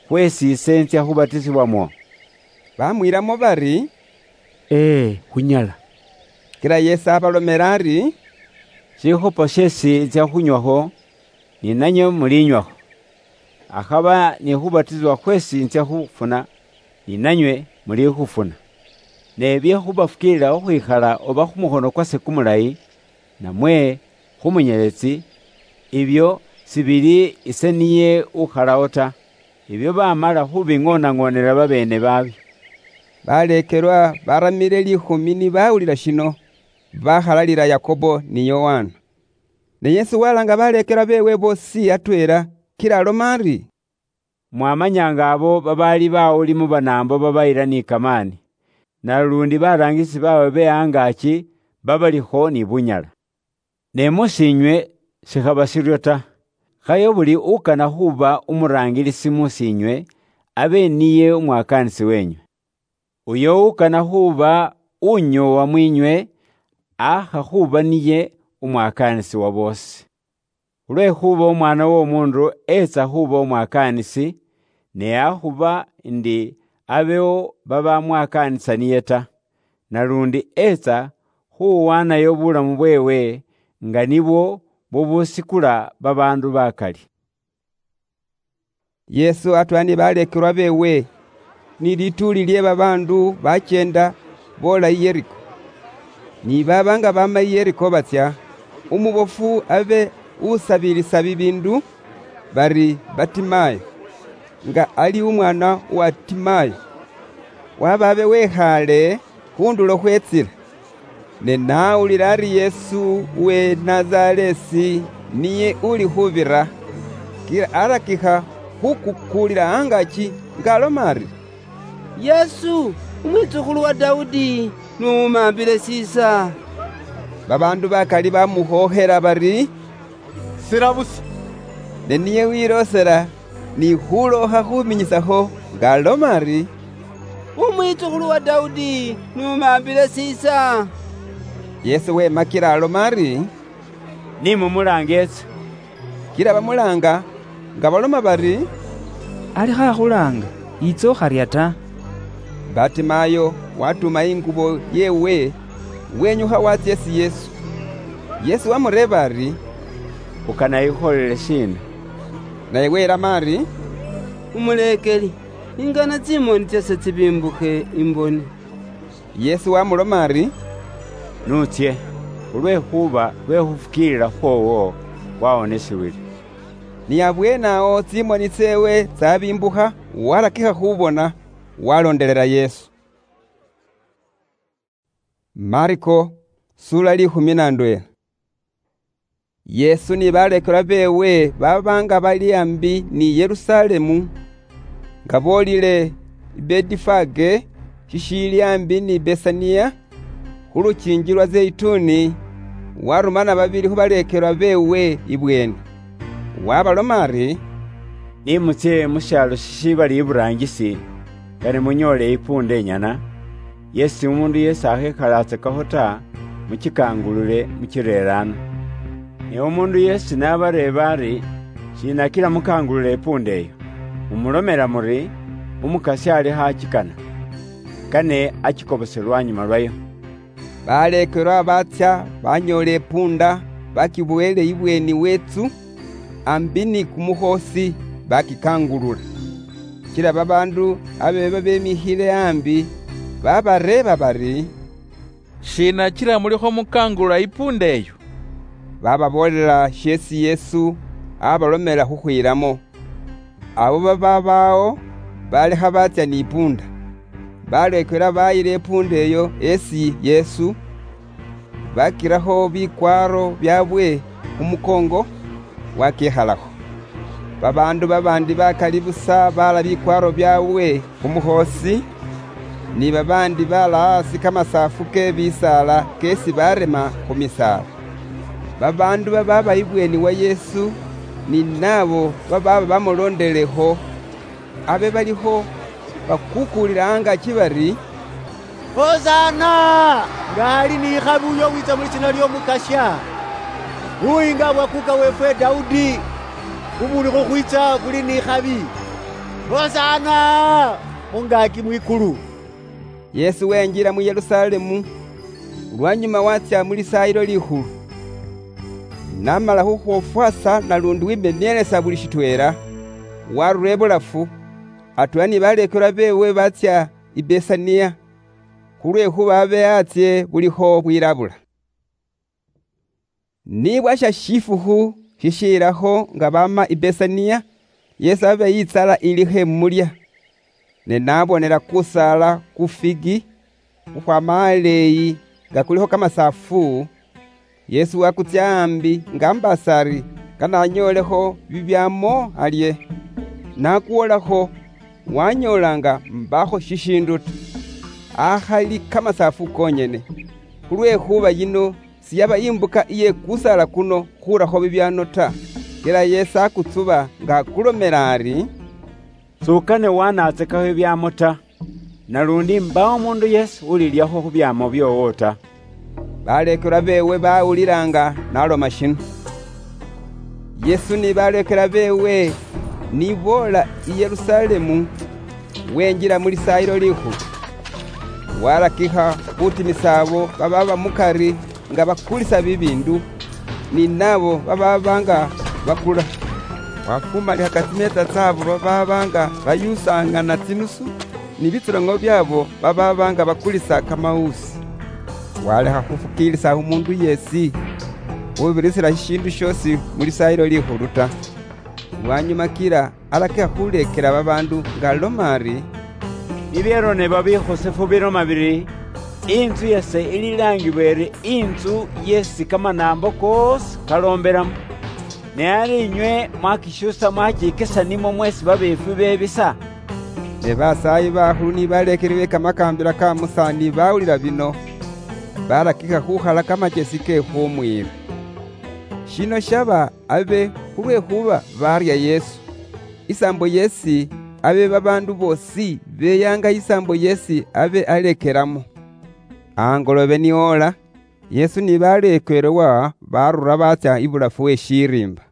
hwesi ise ntsya hubatisibwamo. Bamwilamo bari, ee hunyala. Kila Yesu abalomera ari, shihupo shesi ntsya hunywaho, ni nanyo mulinywaho. Akaba ni hubatizwa hwesi ntsya hufuna, ni nanywe muli hufuna. Nebye hubafukilila huhwikhala oba humuhono kwase kumulayi, namwe humunyeletsi, ibyo sibili ise niye ukhalawo ta. Ibyo bamala hubing'ona-ng'onela babene babyo. Balekelwa baramile lihumi ni bawulila shino, bahalalila Yakobo ni Yohana. Ne Yesu walanga balekelwa bewe bosi atwela, kila aloma ari, mwamanyanga abo babali bawuli mu banambo babayila ni kamani, na lundi barangisi bawe beangaki babaliho ni bunyala. Ne musinywe sihaba siryo ta. Hayo buli ukana huba umurangilisi musinywe, abe niye umwakanisi wenywe. Uyo ukana huba unyo wa mwinywe, aha huba niye umwakanisi wa bose. Ulwe huba umwana wo mundu eza huba umwakanisi, ne ahuba ndi abeo baba mwakanisa niyeta. Nalundi eza huwana yobula mubwewe nga nibo bobusikula babandu bakali. Yesu atwani balekelwa bewe ni lituli lye babandu bachenda bola Yeriko. Ni babanga bama Yeriko batya, umubofu abe usabilisa bibindu bari Batimayo, nga ali umwana wa Timayo. Wababe wehale hundulo hwetsila. Ne nawulila ari Yesu we Nazaresi niye uli huvira, kila arakiha hukukulila angaki ngalomari, Yesu umwizukulu wa Daudi numambile sisa. Babandu bakali bamuhohela bari, sirabusa. Ne niye wirosela ni huloha huminyisaho ngalomari, umwizukulu wa Daudi numambile sisa. Yesu wema kila alomari, ni mumulangesa. Kila bamulanga nga baloma bari, ali hahulanga itso harya ta. Batimayo watuma ingubo yewe wenyuha watyesi Yesu. Yesu wamureba ari, ukanayiholele shina? Naye welama ari, umulekeli, ingana tsimoni tyase tsibimbuhe imboni. Yesu wamuloma ari, nutsye, ulwe huba lwe hufukilila hwowo waonesiwile. Ni abwenao tsimoni tsewe tsabimbuha, walakiha hubona, walondelela Yesu. Mariko sura lihumi na ndwela. Yesu ni balekelwa bewe babanga bali ambi ni Yerusalemu, nga bolile Bedifage shishili ambi ni Besania, hulukinji lwa Zeituni. Warumana babili hubalekelwa bewe ibweni. Wabaloma ari, nimutsye mushalo shishibali iburangisi, kane munyole ipunda enyana. Yesu umundu Yesu ahekalatsekaho ta, mukikangulule mukirerana. Ne umundu Yesu nabareba ari, shinakila mukangulule ipunda eyo. Mumulomera muri, umukasi ali hakikana, kane akikoboselwa nyuma lwayo. Balekelwa batya banyole ipunda, bakibuwele ibweni wetsu, ambini kumuhosi bakikangulula. Kila babandu abeba bemihile ambi babareba bari, shina kila muliho mukangula ipunda eyo? Bababolela shesi Yesu abalomela huhwilamo. Abo bababao baleha batya ni ipunda. Balekelwa bayile ipunda eyo esi Yesu, bakiraho bikwaro byabwe umukongo wakihalaho. Babandu babandi bakali busa bala bikwaro byawe kumuhosi, ni babandi bala asi kamasafu ke bisala kesi barema kumisala. Babandu bababa ibweni wa Yesu ni nabo bababa bamulondeleho, abe baliho bakukulila anga kibari, Hosana! Ngali ni habuyo wita mulitsina lyo mukasha. Uinga wakuka wefwe Daudi. Umuliko kuita kuli ni habi. hosana mungaki mwikulu. Yesu wenjira mu Yerusalemu, lwanyuma watya muri sayiro lihulu. Namala huhofwasa na lundu w'imenyereza buli shitwera, warurebulafu, atwani balekera bewe batya i Besaniya, kulwehuba abe atye buliho bwirabula. Nibwasha shifuhu shishiraho nga bama i Besaniya, Yesu abe yitsala ilihe mulya. Ne nabonera kusala kufigi kuhwama aleyi nga kuliho kamasafu. Yesu wakutya ambi nga mbasari kananyoleho bibyamo alye. Nakuolaho wanyolanga mbaho shishinduta ahali kamasafu konyene. Kulwehuba yino siyaba imbuka iye kusala kuno huraho bibyano ta. Kila Yesu akutsuba nga kulomera ari, sukane wanatsekaho ibyamo ta, nalundi mbaho mundu Yesu ulilyaho hubyamo byowo ta. Balekera bewe bawuliranga naloma shino. Yesu ni balekera bewe nibola i Yerusalemu, wenjira muri sayiro lihulu. Warakiha kuti misabo bababa mukari nga bakulisa bibindu, ni nabo bababanga bakula. Wakumali hakati meta tsabo bababanga bayusanga na tsinusu, ni biturango byabo bababanga bakulisa kamausi. Wale hakufukilisa umundu Yesi, ubirisira shindu shosi muri sayiro lihulu ta. Wanyuma kira alake hulekera babandu nga lomari, Ibyero ne babiho sefu biro mabiri, inzu yese ililangibwere inzu Yesi kama nambo kose kalomberamu. Ne ari inywe mwakishusa mwakikesa nimo mwesi babifu bebisa. Ne basayi bahulu ni balekeriwe kamakambira ka Musa ni bawulira bino, barakika huhala kama jesike humwira. Shino shaba abe kulwehuba barya Yesu. Isambo Yesi abe babandu bosi beyanga isambo Yesi abe alekeramo. Angolobe ni ola, Yesu ni balekwerewa barura batya ibulafu weshirimba.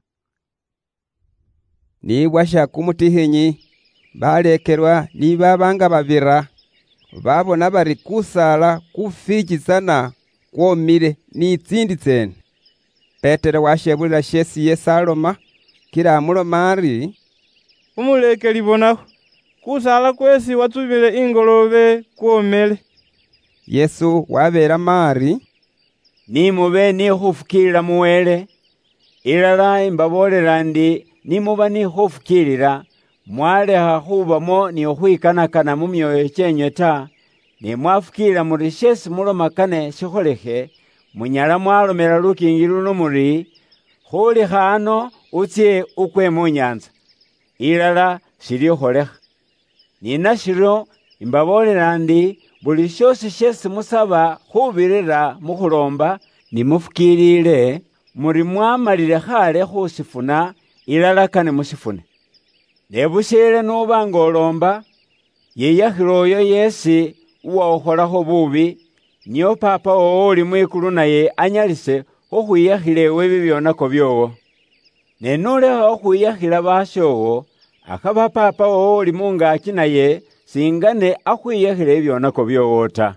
Ni washa kumutihinyi, balekerwa ni babanga babira, babona bari kusala kufijizana kwomire ni itsindi tsene. Petero washebulira Shesi Yesaloma, kila amulomari, umulekeli bonaho, kusala kwesi watsubile ingolobe kwomele. Yesu wabera mari, ni mube ni hufukilira muwele, ilala imbabolera ndi ni muba ni hufukilira, mwaleha hubamo ni huikanakana mumyoyo chenye ta, ni mwafukilira muri Shesi mulomakane shiholehe, munyala mwalomera lukingilu numuri, huli hano utie ukwe munyanza. Ilala shiri holeha. Nina shiro imbabolera ndi buli shosi Shesi musaba hubirira muhulomba ni mufukilile muri mwamalile hale husifuna ilala kane musifune. Nebusile nuba ngolomba yeyahiloyo Yesi uwa uholaho bubi, niyo papa ooli mwikulu naye anyalise huhwiyahilewe bibyonako byowo. Nenuleha huhwiyahila bashowo, akaba papa ooli mungaki naye singane ahwiyahile ibyonako byowo ta.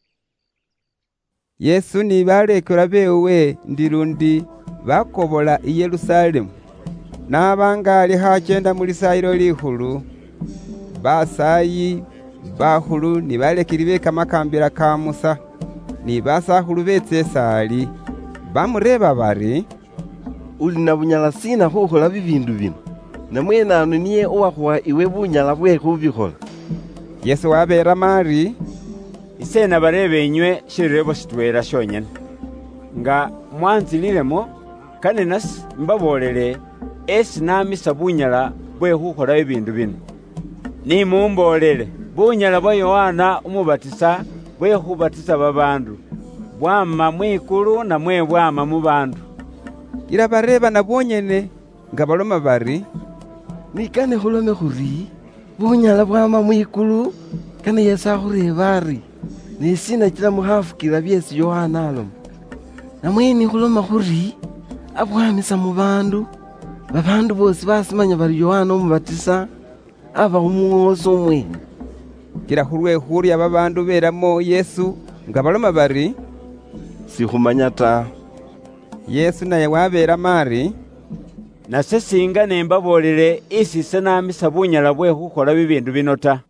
Yesu ni balekera bewe ndilundi bakobola i Yerusalemu. Nabanga ali hachenda muri sayiro lihulu, basayi bahulu ni balekiriwe kamakambira ka Musa, ni basahulu betsesali, bamureba bari, uli na bunyala sina huhola bibindu bino, na mwena anu niye uwahuwa iwe bunyala bwe hubihola. Yesu wabera mari, isena barebe inywe shirebo shitwera shonyene, nga mwanzililemo kane nasi mbabolele esi namisa bunyala bwe huhola ibindu bino. Ni mumbolele bunyala bwa Yohana umubatisa bwe hubatisa babandu, bwama mwikulu na mwe bwama mu bandu. Ila bareba na bonyene nga baloma bari, nikane hulome huri bunyala bwama mwikulu kane Yesu ahureba ari nisina kila muhafukila byesi Yohana aloma. Na mweni huloma huri abwamisa mu bandu, babandu bosi basimanya bari Yohana umubatisa aba umwozo mwene. Kila khulwe khurya babandu belamo Yesu nga baloma bari, sikhumanya ta. Yesu naye wabera mari, nase singa nembabolele isi senamisa bunyala bwe khukhola bibindu bino ta.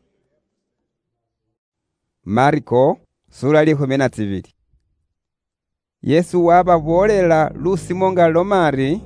Mariko sura likhumi na tsibili. Yesu wababolela lusimo nga lomari,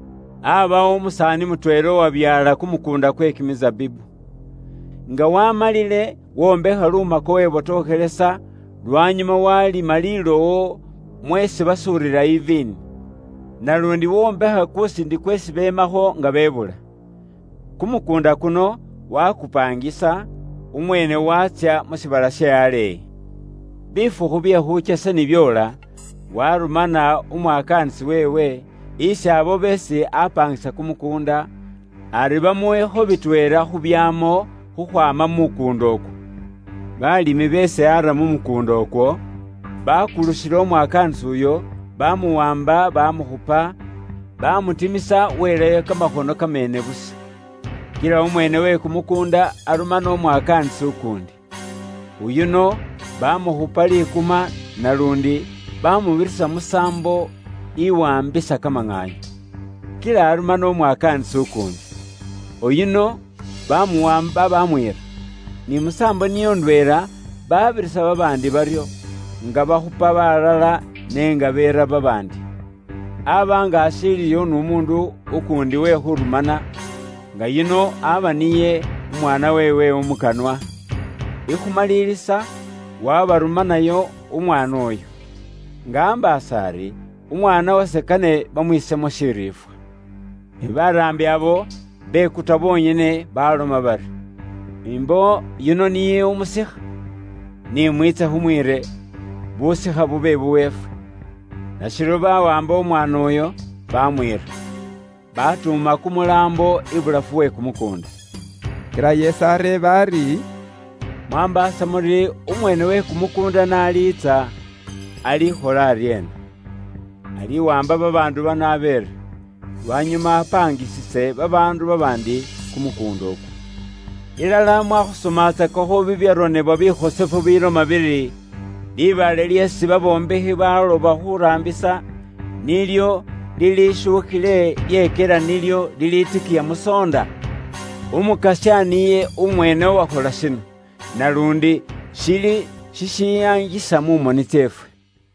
abawo umusani mutwelo wabyala kumukunda kwe kimizabibu. Nga wamalile wombekha lumako webotokhelesa, lwanyuma walima lilowo mwesi basurira ivini. Nalundi wombekha kusindi kwesi bemakho nga bebula. Kumukunda kuno wakupangisa, umwene watsya musibala syale. Bifukhu bye khuchesa ni byola, warumana umwakanisi wewe isi abo besi apangisa kumukunda, ari bamuwekho bitwela khubyamo khukhwama mukunda okwo. Balimi besi ara mumukunda okwo bakulusila omwakanisi uyo, bamuwamba bamukhupa, bamutimisa welayo kamakhono kamene busa. Kila umwene we kumukunda arumana omwakanisi ukundi. Uyuno bamukhupa likuma, nalundi bamubirisa musambo iwambisa kamang'anyo. Kila arumana omwakanisi ukundi. Uyuno bamuwamba bamwira, ni musambo niyo ndwela babirisa babandi baryo, nga bakhupa balala nenga bera babandi. Aba nga asiliyo n'umundu ukundi we khurumana, nga yino aba niye umwana wewe umukanwa. Ikhumalilisa wabarumanayo umwana oyo. Ngamba asari umwana wasekane bamwisemo shirifwa. Barambi abo bekuta bonyene baloma bari, imbo yino niye umusikha, ni mwitse humwire busikha bube buwefu. Nashiro bawamba omwana oyo bamwira, batuma kumulambo ibulafu we kumukunda. Kila Yesu areba ari, mwambasa muri umwene we kumukunda nalitsa alikhola aryena. Aliwamba babandu banabera, lwanyuma apangisise babandu babandi kumukunda okwo. Ilala mwakhusomatsakakho bibyaronebwa bikhosefu biloma biri, libale lyesi babombehi baloba khurambisa, nilyo lilishukhile lyekela nilyo lilitikiya musonda. Umukasya niye umwene wakhola shino, nalundi shili shishiyangisa mumoni tsefwe.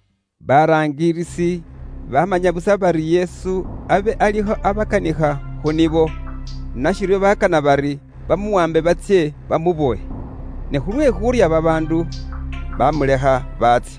Barangirisi bamanya busa bari Yesu abe aliho abakanikha khunibo, nashiryo bakana bari bamuwambe batsye bamuboye. Ne khulwe khurya babandu bamulekha batsya.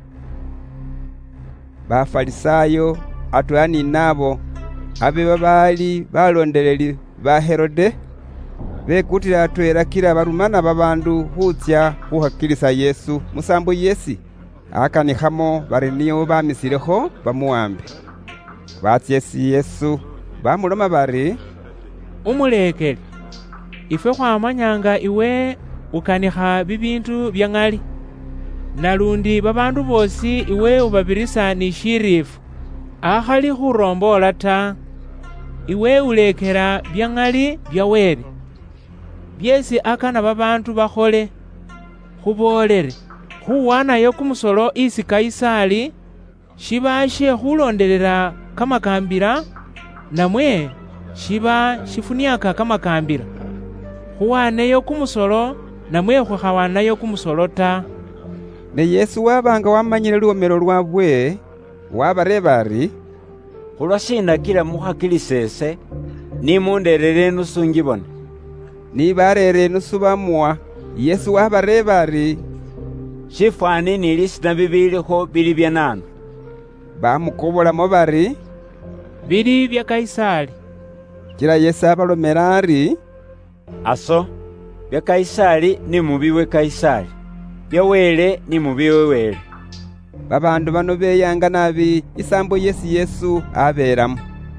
Bafarisayo atwani nabo abe babali balondeleli ba Herode bekutira atwela kila barumana babandu khutsya khuhakilisa Yesu musambo yesi akanikhamo bari niyo bamisilekho bamuwambe. Batsyesi Yesu bamuloma bari, umulekeli, ife khwamanyanga iwe ukanikha bibindu bya ng'ali, nalundi babandu bosi iwe ubabirisa ni shirifu, akhali khurombola ta. Iwe ulekela bya ng'ali bya wele, byesi akana babandu bakhole, khubolere khuwanayo kumusolo isi Kaisali, shiba she khulondelela kamakambila, namwe shiba shifuniaka kamakambila. Khuwaneyo kumusolo, namwe khukhawanayo kumusolo ta. Ne Yesu wabanga wamanyile luomelo lwabwe, wabareba ari, khulwashina kila mukhakilisese, ni munderere nusu ngibone. Ni barere nusu bamuwa. Yesu wabareba ari, shifwani ni lisina bibilikho bili bya nanu. Bamukobolamo bari, bili bya Kaisali. Kila Yesu abalomera ari, aso bya Kaisali ni mubiwe Kaisali, bya wele ni mubiwe wele. Babandu bano beyanga nabi isambo yesi Yesu aberamo.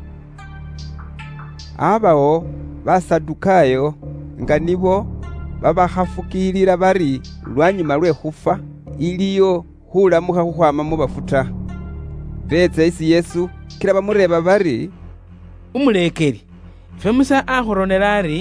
Abawo basadukayo nga nibo babakhafukilila bari lwanyuma lwe khufa iliyo khulamukha khukhwama mu bafuta. Betsa isi Yesu kila bamureba bari, umulekeli, ife Musa akhuronela ari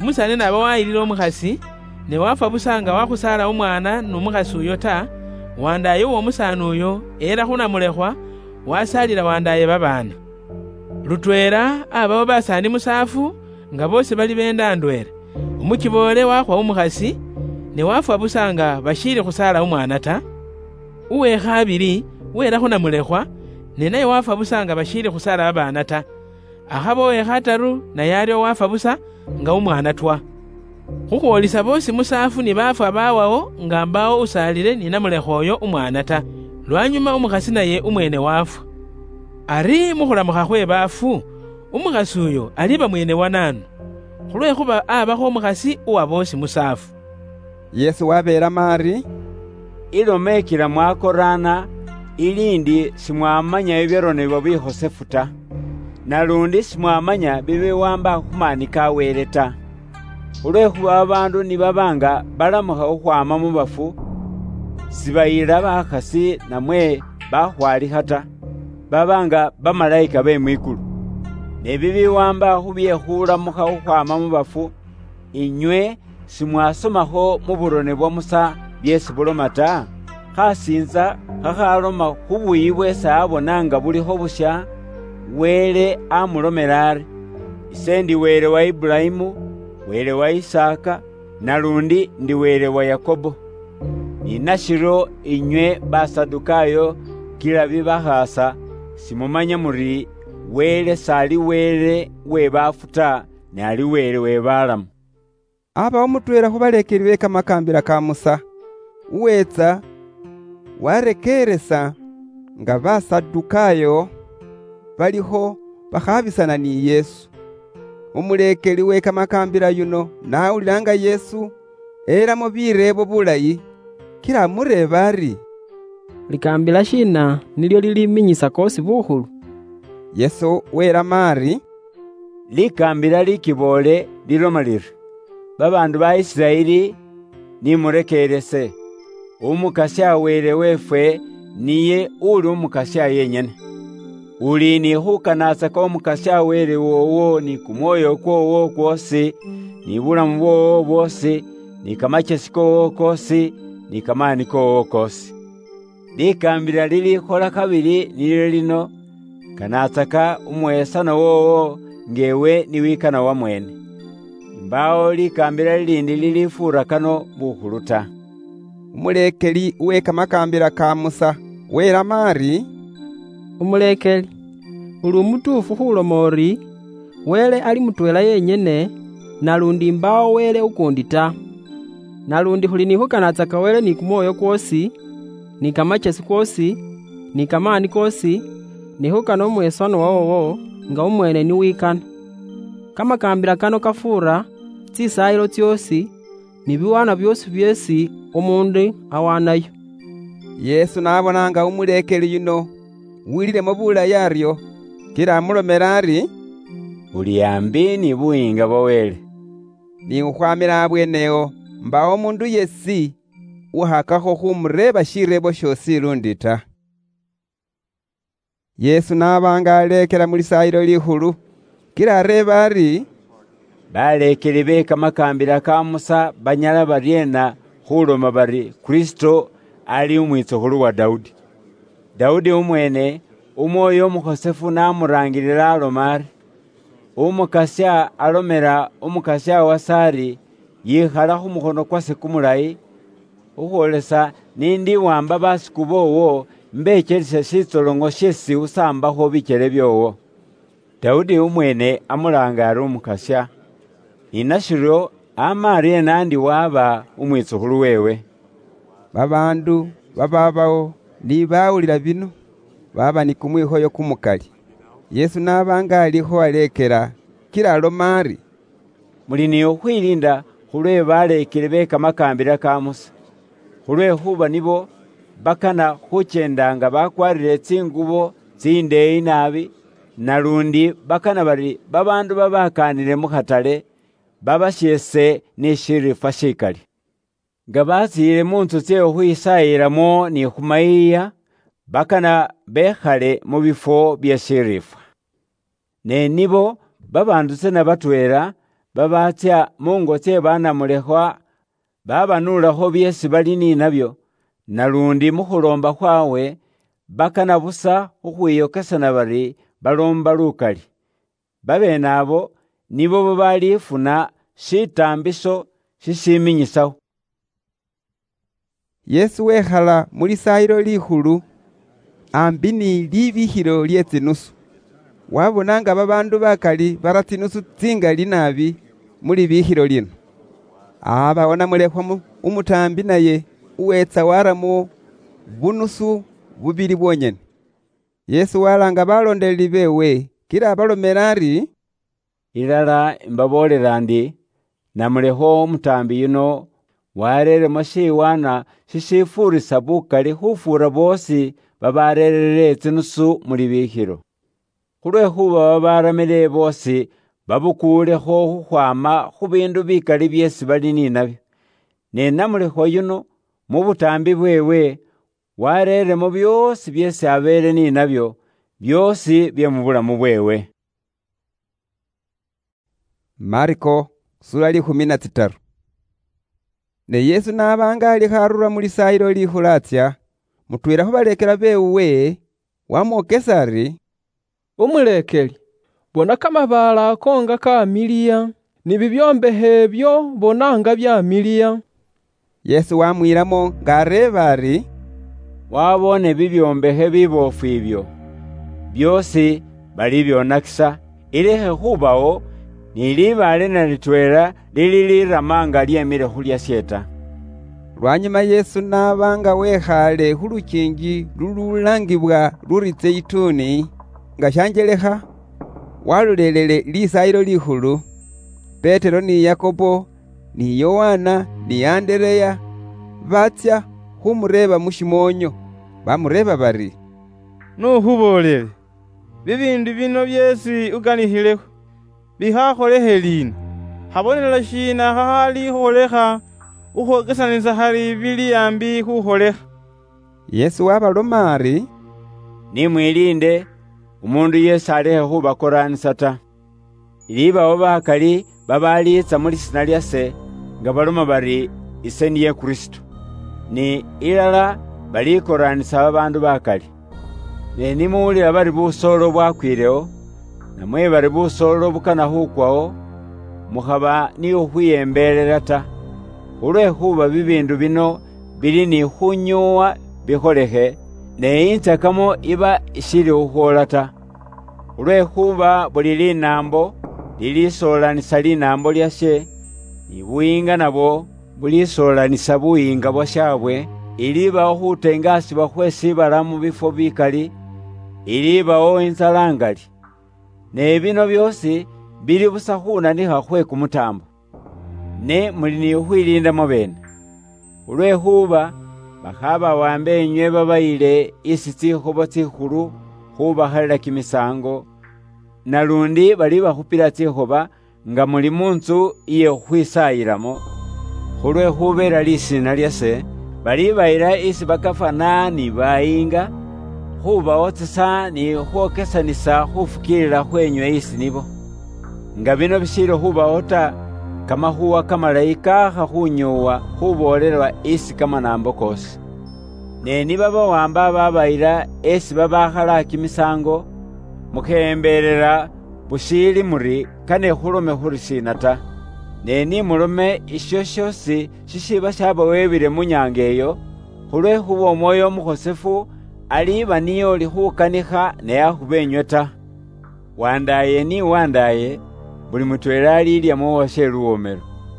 umusani naba wayilile omukhasi ne wafa busa nga wakhusala umwana n'omukhasi uyo ta, wandaye uwo musani uyo era khunamulekhwa wasalila wandaye babana. Lutwela abawo basani musafu nga bose bali benda ndwele. Umukibole wakhwa umukhasi ne wafa busa nga bashili khusala umwana ta. Uwe khabili wera khunamulekhwa ne naye wafa busa nga bashili khusala babana ta. Akhaba uwe khataru naye alio wafa busa nga umwana twa. Khukhwolisa bosi musafu ni bafa bawawo nga mbawo usalile ni namulekhwa oyo umwana ta. Lwanyuma umukhasi naye umwene wafa. Ari mukhulamuka khwe bafu umukhasi uyo aliba mwene wananu, khulwekhuba abakho umukhasi uwa bosi musafu. Yesu wabera mari, ilomekila mwakorana ilindi simwamanya ebyeronebwa bikhosefu ta, nalundi simwamanya bibiwamba khumanika awele ta. Khulwekhuba abandu ni babanga balamukha khukhwama mu bafu sibayila bakhasi namwe bakhwalikha ta, babanga bamalayika be mwikulu. Nebibiwamba khubyekhulamuka khukhwama mu bafu inywe simwasomakho mu burone bwa Musa byesi buloma ta, khasinza khakhaloma khubuyi bwesi abona nga bulikho busha, wele amulomela ari, ise ndi wele wa Ibulayimu, wele wa Isaka, nalundi ndi wele wa Yakobo. Ni nashiro inywe basadukayo kila bibakhasa simumanya muri wele sali wele webafuta ne ali wele webalamu. Abawo mutwela khubalekeli be kamakambila ka Musa uwetsa warekeresa nga basadukayo balikho bakhabisana ni Yesu. Umulekeli we kamakambila yuno nawulilanga Yesu elamo birebo bulayi, kila mureba ari, likambila shina nilyo liliminyisa kosi bukhulu? Yesu wera mari, likambila likibole liloma liri, babandu ba Isiraeli nimurekerese, umukasi awele wefwe niye uli umukasi ayenyene. Uli ni khukanasa ko umukasi awele wowo ni kumwoyo kwowo kwosi, ni bulamu bwowo bwosi, ni kamachesi kowo kosi, ni kamani kowo kosi. Likambila lili khola kabili nilyo lino, kanasaka umwesano wowo ngewe niwikana wa mwene. Mbawo likambila lilindi lilifura kano bukhuluta. Umulekeli uwe kamakambila ka Musa wera mari, umulekeli uli umutufu khuloma ori wele ali mutwela yenyene, nalundi mbawo wele ukundi ta. Nalundi khuli ni khukanatsaka wele ni kumwoyo kwosi, ni kamachesi kwosi, ni kamani kosi, ni khukana umwesano wawowo nga umwene ni wikana. Kamakambila kano kafura tsisayilo tyosi ni biwana byosi byesi umundu awanayo. Yesu nabonanga umulekeli yuno wililemo bulayi aryo, kila amulomela ari, uli ambi ni buyinga bwa wele. Ni ukhwamila abwenewo mbawo mundu yesi uhakakho khumureba shirebo shosi lundi ta. Yesu nabanga alekela mulisayilo likhulu, kila areba ari, balekeli be kamakambila ka Musa banyala baryena khuloma bari Kristo ali umwitsukhulu wa Daudi. Daudi umwene umwoyo omukhosefu namurangilila aloma ari, umukasya alomela umukasya wa Sari yikhala khumukhono kwase kumulayi, ukhwolesa nindi wamba basiku bowo mbechelise sitsolongo shesi usambakho bichele byowo. Daudi umwene amulanga ari umukasya, inashiro amariye nandi waba umwitsukhulu wewe. Babandu bababawo ni bawulila bino baba ni kumwikhoyo kumukali. Yesu nabanga alikho alekela kila aloma ari, muli ni ukhwilinda khulwe balekele be kamakambila ka Musa, khulwekhuba nibo bakana khuchendanga bakwarire tsingubo tsindeyi nabi, nalundi bakana bari babandu babakanile mukhatale babashese ni shirifa shikali. Nga basile munzu tse khwisayilamo ni khumayiya, bakana bekhale mu bifo bya shirifa. Ne nibo babandu tsena batwela babatsya mungo tsye banamulekwa babanulakho byesi bali ni nabyo, nalundi mukhulomba khwawe bakana busa khukhwiyokesana bari balomba lukali. Babene abo nibo babalifuna shitambiso shishiminyisawo. Yesu wekhala mu lisayilo likhulu ambi ni libikhilo lye tsinusu. Wabona nga babandu bakali bara tsinusu tsingali nabi mu libikhilo lino. Abawona mulekwa umutambi naye uwetsa waramo bunusu bubili bwonyene. Yesu walanga balondeleli bewe kila abalomera ari, ilala mbabolela ndi namulekwa umutambi yuno wareremo shiwana shishifurisa bukali khufura bosi babarerere tsinusu mu libikhilo. Khulwekhuba babaramile bosi babukulekho khukhwama khubindu bikali byesi bali ni nabyo. Ne namulekwa yuno mu butambi bwewe wareremo byosi byesi abele ni nabyo, byosi bye mu bulamu bwewe. Marko sura likhumi na tsitaru. Ne Yesu nabanga ali kharura mu lisayilo likhulatsya, mutwela khubalekela bewe wamwokesa ari, umulekeli, bona kamabala ako nga kamiliya, ni bibyombehe ebyo bona nga byamiliya. Yesu wamwilamo ngareba ari, wabone bibyombehe bibofu ibyo byosi bali byonakisa, ilekhe khubawo ni libale na litwela lili liramanga lyemile khulya syeta. Lwanyuma Yesu nabanga wekhale khulukingi lululangibwa luri Zeituni nga shanjelekha, walolelele lisayilo likhulu. Petero ni Yakobo ni Yohana ni Andereya batsya khumureba mushimonyo, bamureba bari, nukhubolele bibindu bino byesi uganikhilekho bikhakholehe lina? Khabonela shina khakhali kholekha ukhokesanisa khali bili ambi khukholekha? Yesu wabaloma ari, nimwilinde umundu yesi alekhe khubakoranisa ta. Ilibawo bakali babalitsa mu lisina lyase nga baloma bari ise niye Kristo, ni ilala balikoranisa babandu bakali. Ne nimuwulila bari busolo bwakwilewo, namwe bari busolo bukana khukwawo, mukhaba niyo khwiyembelela ta. Khulwekhuba bibindu bino bili ni khunyuwa bikholekhe, ne intsakamo iba ishili khukhola ta. Khulwekhuba buli linambo lilisolanisa linambo lyashe, ni buyinga nabo bulisolanisa buyinga bwashabwe. Ilibawo khutengasibwa khwesibala mu bifo bikali, ilibawo inzala ngali. Ne bino byosi bili busa khunanikha khwe kumutambo. Ne muli ni khwilindamo bene. Khulwekhuba bakhaba wambe inywe babayile isi tsikhobo tsikhulu khubakhalila kimisango, nalundi bali bakhupila tsikhoba nga muli munzu iye khwisayilamo. Khulwekhubela lisina lyase bali bayila isi bakafana ni bayinga, khubawo tsisa ni khwokesanisa khufukilila khwenywe isi nibo. Nga bino bishili khubawo ta, kamakhuwa kamalayi kakha khunyuwa khubolelwa isi kamanambo kosi. Ne niba bawamba babayila esi babakhala kimisango, mukhembelela bushili muri kane khulome khuri sina ta. Ne nimulome isho shosi shishiba shabawebile mu nyanga eyo, khulwekhuba Omwoyo Omukhosefu aliba niyo likhukanikha ne akhubenywe ta. Wandaye ni wandaye buli mutwela alilyamo washe luwomelo.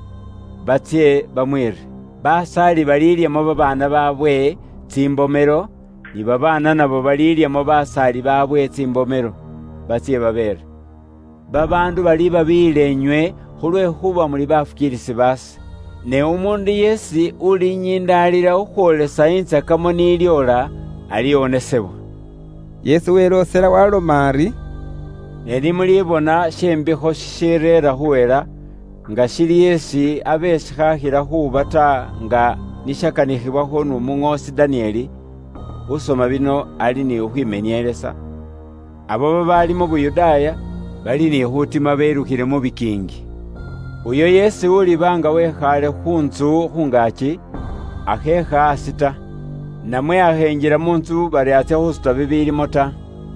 Batsye bamwire basali balilyamo babana babwe tsimbomero, ni babana nabo balilyamo basali babwe tsimbomero, batsye babere. Babandu bali babilenywe khulwekhuba muli bafukilisi basi. Ne umundu yesi ulinyindalila ukhwolesa intsakamo nilyola alionesebwa. Yesu welosela waloma ari, ne nimulibona shembikho shishirera khuwela nga shili yesi abesi khakhila khuba ta, nga nishakanikhibwakho numung'osi Danieli, usoma bino ali ni ukhwimenyelesa. Abo babali mu Buyudaya bali ni khutima berukhile mu bikingi. Uyo Yesu ulibanga wekhale khunzu khungaki akhekha asita, namwe akhenjira munzu bari atse khusuta bibilimo ta.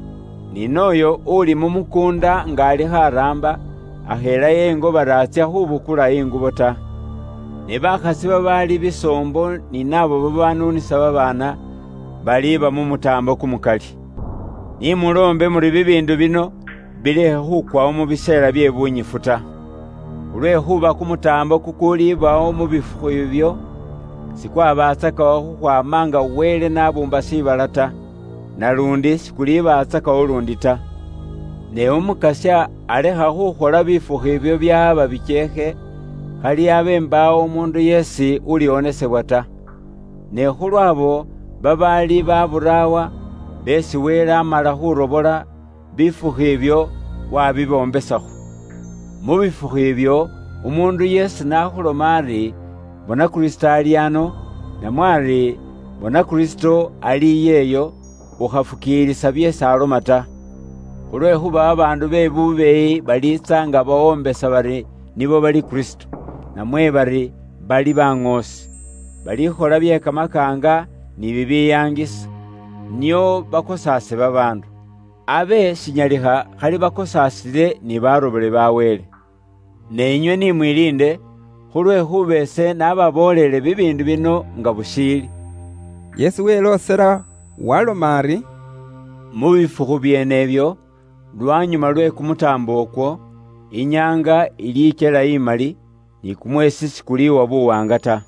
Ninoyo uli mumukunda nga ali kharamba akhela yengo bari atse khubukula ingubo ta. Ne bakhasi babali bisombo ni nabo babanunisa babana baliba mumutambo kumukali. Ni mulombe muri bibindu bino bilehe khukwawo mu biseera bye bunyifu ta. Ulwekhuba kumutambo kukulibawo mu bifuko ibyo sikwabatsakawo khukhwamanga wele nabumba sibala ta, nalundi sikulibatsakawo lundi ta. Ne umukasya alekha khukhola bifuko ibyo byaba bichekhe khali abe mbawo umundu yesi ulionesebwa ta. Ne khulwabo babali baburawa besi wele amala khurobola bifuko ibyo wabibombesakho. Mu bifuko ibyo umundu yesi nakhuloma ari bona Kristo ali ano, namwari bona Kristo ali yeyo ukhafukilisa byesi aloma ta. Khulwekhuba abandu bebubeyi balitsa nga bawombesa bari nibo bali Kristo, namwe bari bali bang'osi, balikhola bye kamakanga ni bibiyangisa, nyo bakosase babandu. Abe sinyalikha khali bakosasile ni barobole bawele. Nenywe nimwilinde khulwekhubese nababolele bibindu bino nga bushili. Yesu welosera waloma ari, mu bifuko byenebyo lwanyuma lwe kumutambo okwo inyanga ilichela imali ni kumwesi sikuliwa buwanga ta.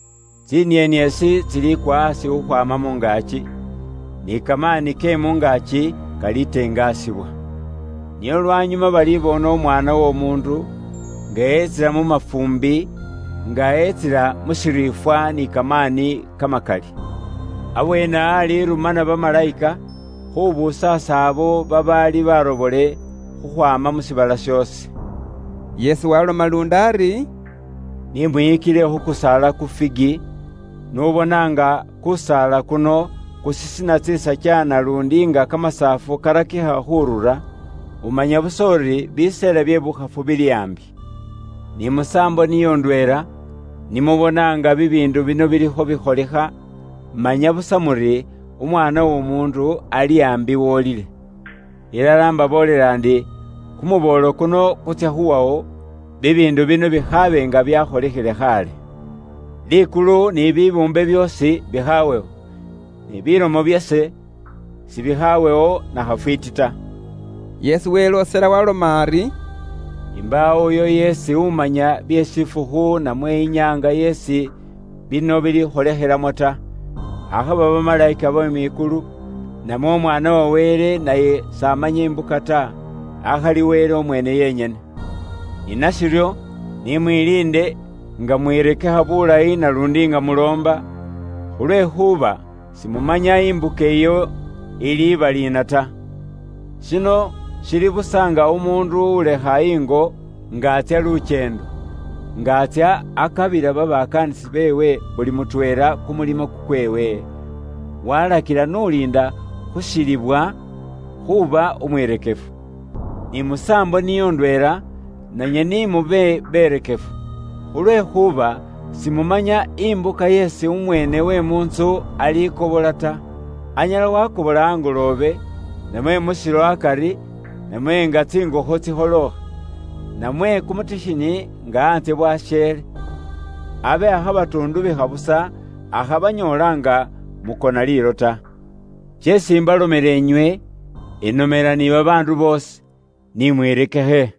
Tsinienyesi tsili kwasi ukhwama mungaki, ni kamani ke mungaki kalitengasibwa. Niyo lwanyuma balibona omwana w'omundu nga etsila mu mafumbi nga etsila musirifwa ni kamani kamakali. Abwena ali rumana bamalayika khubusasa abo babali barobole khukhwama musibala syosi. Yesu waloma lundi ari, nimwikile khukusala kufigi, nubonanga kusala kuno kusisina tsisa kyana lundi nga kamasafu karakiha khurura, umanya busori bisele bye bukhafu bili ambi. Ni musambo niyo ndwera, nimubonanga bibindu bino bilikho bikholikha, manya busa muri umwana w'omundu ali ambi wolile. Ilala mbabolela ndi kumubolo kuno kutya khuwawo bibindu bino bikhabe nga byakholekhele khale. Likulu ni bibumbe byosi bikhawewo, ni bilomo byase sibikhawewo na khafwiti ta. Yesu welosera waloma ari, imbawo uyo yesi umanya byesifukhu namwe inyanga yesi bino bili kholekhelamo ta. Akhaba bamalayika b'emikulu namwe omwana wa wele naye samanya imbuka ta, akhali wele omwene yenyene. Inasiryo nimwilinde nga mwirekekha bulayi nalundi nga mulomba, khulwekhuba simumanya imbuka iyo iliba lina ta. Shino shili busanga umundu ulekha ingo ngatsya luchendo, ngatsya akabila babakanisi bewe buli mutwela kumulimo kukwewe, walakila nulinda khushilibwa khuba umwirekefu. Ni musambo niyo ndwela nanye nimube berekefu, khulwekhuba simumanya imbuka yesi umwene we munzu alikobola ta. Anyala wakobola angolobe, namwe musilo akari, namwe nga tsingokho tsikholokha, namwe kumutishini nga antse bwashere. Abe akhabatundu bikhabusa akhabanyolanga mukona lilo ta. Chesi mbalomela enywe enomela ni babandu bosi, nimwirekekhe.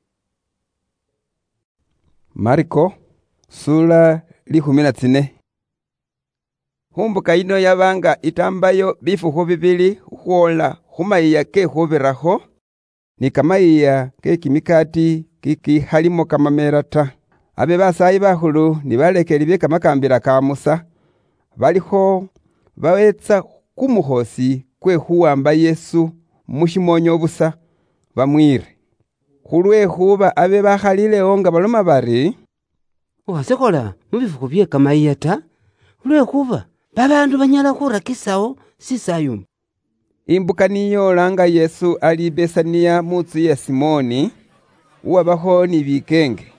Mariko sura likhumi na tsine. Humbuka ino yabanga itambayo bifukho bibili khwola khumaiya ke khubirakho, ni kamaiya ke kimikati kikikhalimo kamamera ta. Abe basayi bakhulu ni balekeli bye kamakambila ka Musa balikho bawetsa kumukhosi kwe khuwamba Yesu mushimonyo busa bamwire. Khulwekhuba abe bakhalilewo nga baloma bari, wasekhola mu bifuko bye kamaiya ta, lwekhuba babandu banyala khurakisawo sisayuma. Imbuka niyolanga Yesu ali Besaniya mutsu ya Simoni, uwabakho ni bikenge.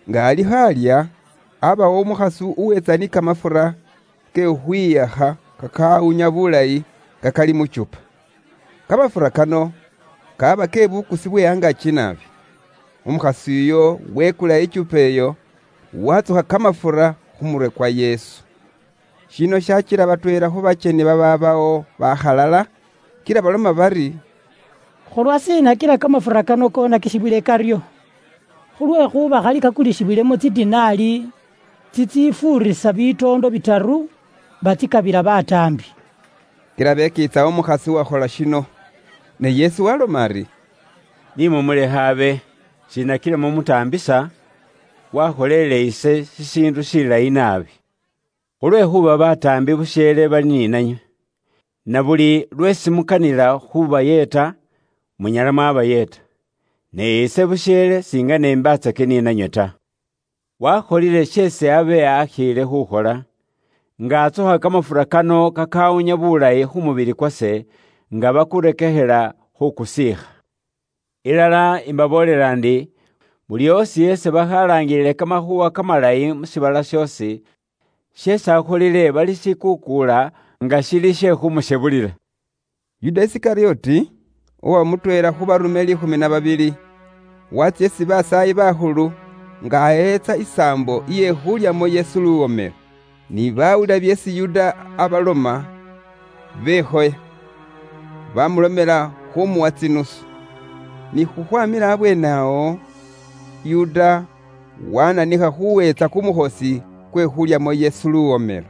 nga ali halya abawo umukhasi uwetsa ni kamafura kehwiyaha kakawunya bulayi kakali muchupa. Kamafura kano kaba kebukusi bwe angaki nabi. Umukhasi uyo wekula ichupa eyo watsuha kamafura khumurwe kwa Yesu. Shino shakira batwera hu bacheni bababawo bakhalala kila baloma bari khulwa sina kila kamafura kano kona kishibwile karyo khulwe khuba khali kakulishibwilemo tsidinali tsitsifurisa bitondo bitaru batikabila batambi. Kila bekitsa umukhasi wakhola shino ne Yesu waloma ari nimumule habe sina kila mumutambisa wakholele ise sisindu silayi nabi. Khulwekhuba batambi bushele bali ninanywe na buli lwesimukanila khubayeta munyala mwabayeta ne ise bushele singa nembatsake ninanywe ta. Wakholile shese abe akhile khukhola nga atsoha kamafura kano kakawunya bulayi khumubili kwase nga bakurekehela khukusikha. Ilala imbabolela ndi buli osi yese bakhalangilile kamakhuwa kamalayi musibala shosi shesi akholile bali sikukula nga shili she khumushebulila. Yuda Isikarioti uwa mutwela khubarume likhumi na babili watsa esi basayi bakhulu nga ayetsa isambo iye khulyamo Yesu luwomelo. Ni bawula byesi Yuda abaloma behoya bamulomela khumuwa tsinusu. Ni khukhwamila abwenawo Yuda wananikha khuwetsa kumukhosi kwe khulyamo Yesu luwomelo.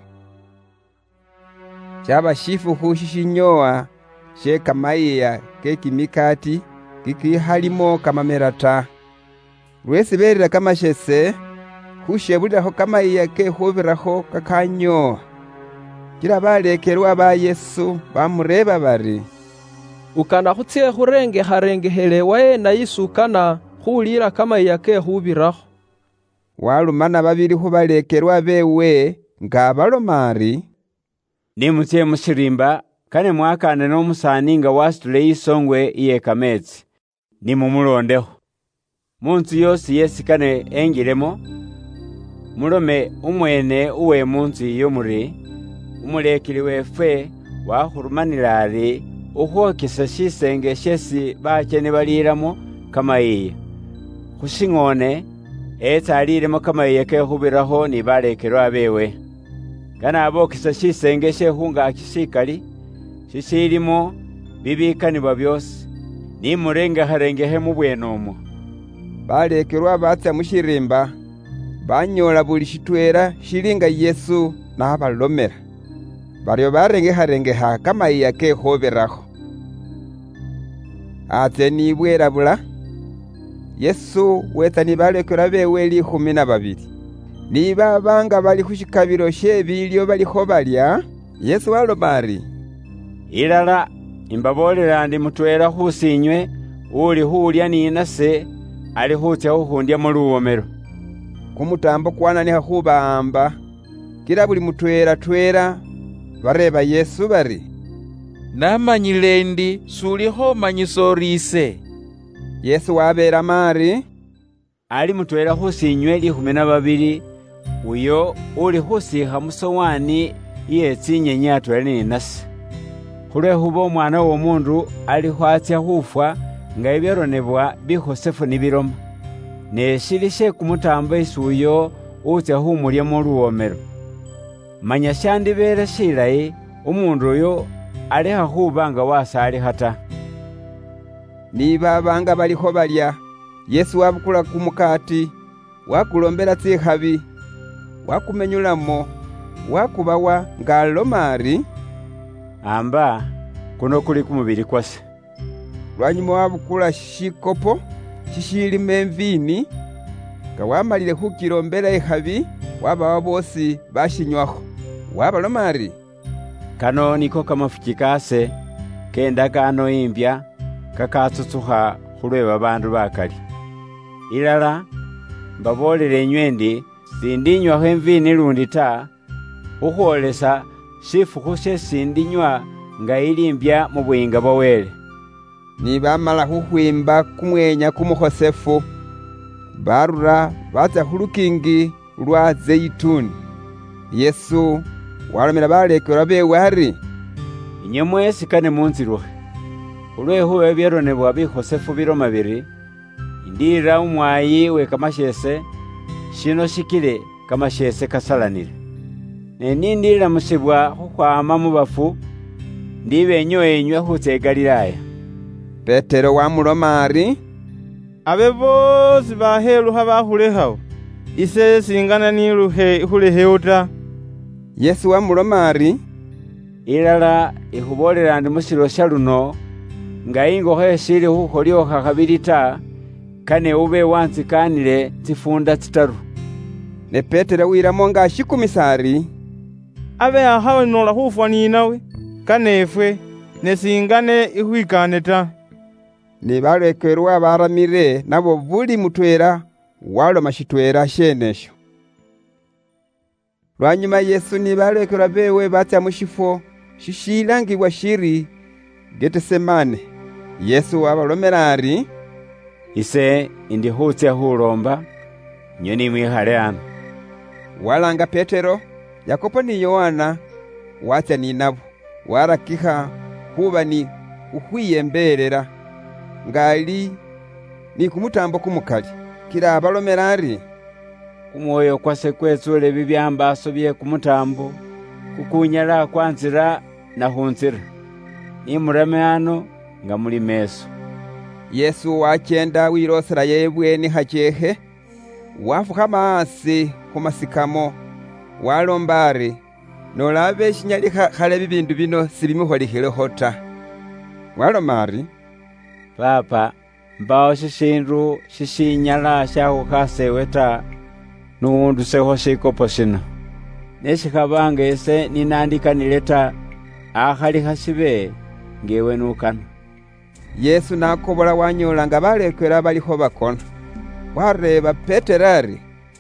Chaba shifukhu shishinyowa she kamaiya ke kimikati kikihalimo kamamela ta. Lwesi berera kamashese khushebulilakho kamaiya ke khubirakho kakanyowa. Kila balekelwa ba Yesu bamureba bari ukana khutsie khurengeharengehele waena isukana khulila kamaiya ke khubirakho. Walumana babili khubalekelwa bewe nga baloma ari nimutsie mushirimba kane mwakane n'omusani nga wasitule isongwe iye kametsi nimumulondeho. Munzu yosi yesikane engilemo mulome umwene uwe munzu iyo muri umulekeli wefe wakhurumanila ari ukhwokesa shisenge shesi bacheni balilamo kamaiya. Khushing'one etsa alilemo kamaiya kekhubirakho ni balekelwa bewe. Kana abokesa shisenge shekhungaki sikali shishilimo bibikanibwa byosi nimurengeharengehe mubwenomo. Balekelwa batsa mushirimba banyola buli shitwela shilinga Yesu nabalomela. Baryo barengeharengeha kamaiya kekhubirakho. Atse nibwela bula Yesu wetsa ni balekelwa bewe likhumi na babili. Ni babanga bali khushikabilo she bilyo balikho balya. Yesu waloma ari ilala imbabolela ndi mutwela khusinywe uli khulya ninase ali khutsa khukhundya mu luwomelo. Kumutambo kwananikha khubawamba kila buli mutwela twela bareba Yesu bari namanyile ndi sulikho manyisorise. Yesu wabela mari ali mutwela khusinywe likhumi na babili uyo uli khusikha musowani iye tsinyenyi atwela ninase. Khulwekhuba omwana w'omundu ali khwatsya khufwa nga ebyaronebwa bikhosefu nibiloma. Ne shili she kumutambo isi uyo utsya khumulyamo luwomelo. Manya shandibele shilayi umundu uyo alekha khuba nga wasalikha ta. Ni babanga balikho balya Yesu wabukula kumukati wakulombela tsikhabi wakumenyulamo wakubawa nga aloma ari amba kuno kuli kumubili kwase. Lwanyuma wabukula shikopo shishilimo emvini nga wamalile khukilombela ikhabi wabawa bosi bashinywakho wabaloma ari kano niko kamafuki kase kendagano imbya kakatsutsukha khulwe babandu bakali. Ilala mbabolele inywe ndi sindinywakho emvini lundi ta khukhwolesa shifukhu shesindinywa nga ilimbya mu buyinga bwa Wele. Ni bamala khukhwimba kumwenya kumukhosefu barura batya khulukingi lwa Zeituni. Yesu walomela balekelwa bewe ari, inywe mwesi kane munzilukhe, khulwekhuba byaronebwa bikhosefu biloma biri, indira umwayi we kamashese, shino shikile kamashese kasalanile. Ne nindira musibwa khukhwama mu bafu, ndibenyowe inywe khutsa e Galilaya. Petero wamuloma ari, abe bosi baheluha bakhulekhawo, ise singana niluhe ikhulehewo ta. Yesu wamuloma ari, ilala ikhubolela ndi musilo sha luno, nga ingokho esili khukholyoka khabili ta, kane ube wantsikanile tsifunda tsitaru. Ne Petero wiramo nga ashikumisa ari, abe akhawenola khufwa ninawe, kane efwe, ne singane ikhwikane ta. Ni balekelwa baramire nabo buli mutwera waloma shitwera shenesho. Lwanyuma Yesu ni balekelwa bewe batya mushifo shishilangibwa shiri Getasemane. Yesu wabalomera ari, ise indi khutsa khulomba, nywe nimwikhale ano. Walanga Petero, Yakobo ni Yohana watya ni nabo, warakikha khuba ni ukhwiyembelela ngali ni kumutambo kumukali. Kila abalomera ari, kumwoyo kwase kwetsule bibyambaso bye kumutambo, kukunyala kwanzira na khunzira, ni murame ano nga muli meso. Yesu wachenda wirosera yebweni hachehe, wafukha maasi khumasikamo, walomba ari, nolabe shinyali khale bibindu bino sibimukholikhilekho ta. Waloma ari, Papa, mbawo shishindu shishinyala shakhukhasewe ta, nuwundusekho shikopo shino. Neshikhabanga ise ninandikanile ta, akhali khashibe ngewe nukana. Yesu nakobola wanyola nga balekelwa balikho bakona. Wareba Petero ari,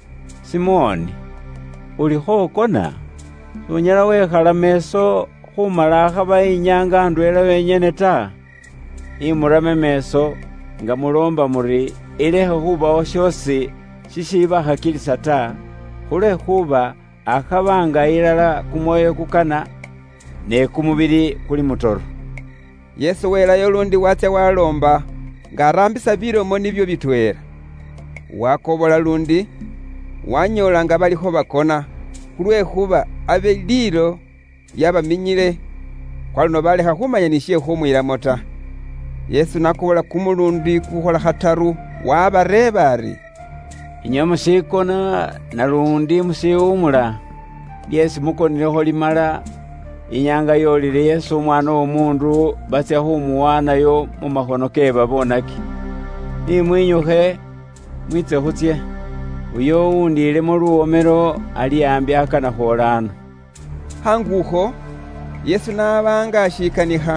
Simoni, ulikho okona? Sunyala wekhala meso khumala akhaba inyanga ndwela wenyene ta. Imurame meso nga mulomba muri ilekhe khubawo shosi shishibakhakilisa ta, khulekhuba akhabanga ilala kumwoyo kukana, ne kumubili kuli mutoro. Yesu welayo lundi watya walomba nga arambisa bilomo nibyo bitwera. Wakobola lundi wanyola nga balikho bakona, khulwekhuba abe lilo lyabaminyile, kwaluno balekha khumanyanishe khumwilamo ta. Yesu nakobola kumulundi kukhola khataru wabareba ari, inywe musikona nalundi musiwumula, lyesi mukonilekho limala, inyanga yolile Yesu umwana w'omundu batsya khumuwanayo mu makhono ke babonaki. Ni mwinyukhe mwitse khutsye, uyo undilemo luwomelo ali ambi akana kholano. Hangukho Yesu nabanga ashikanikha,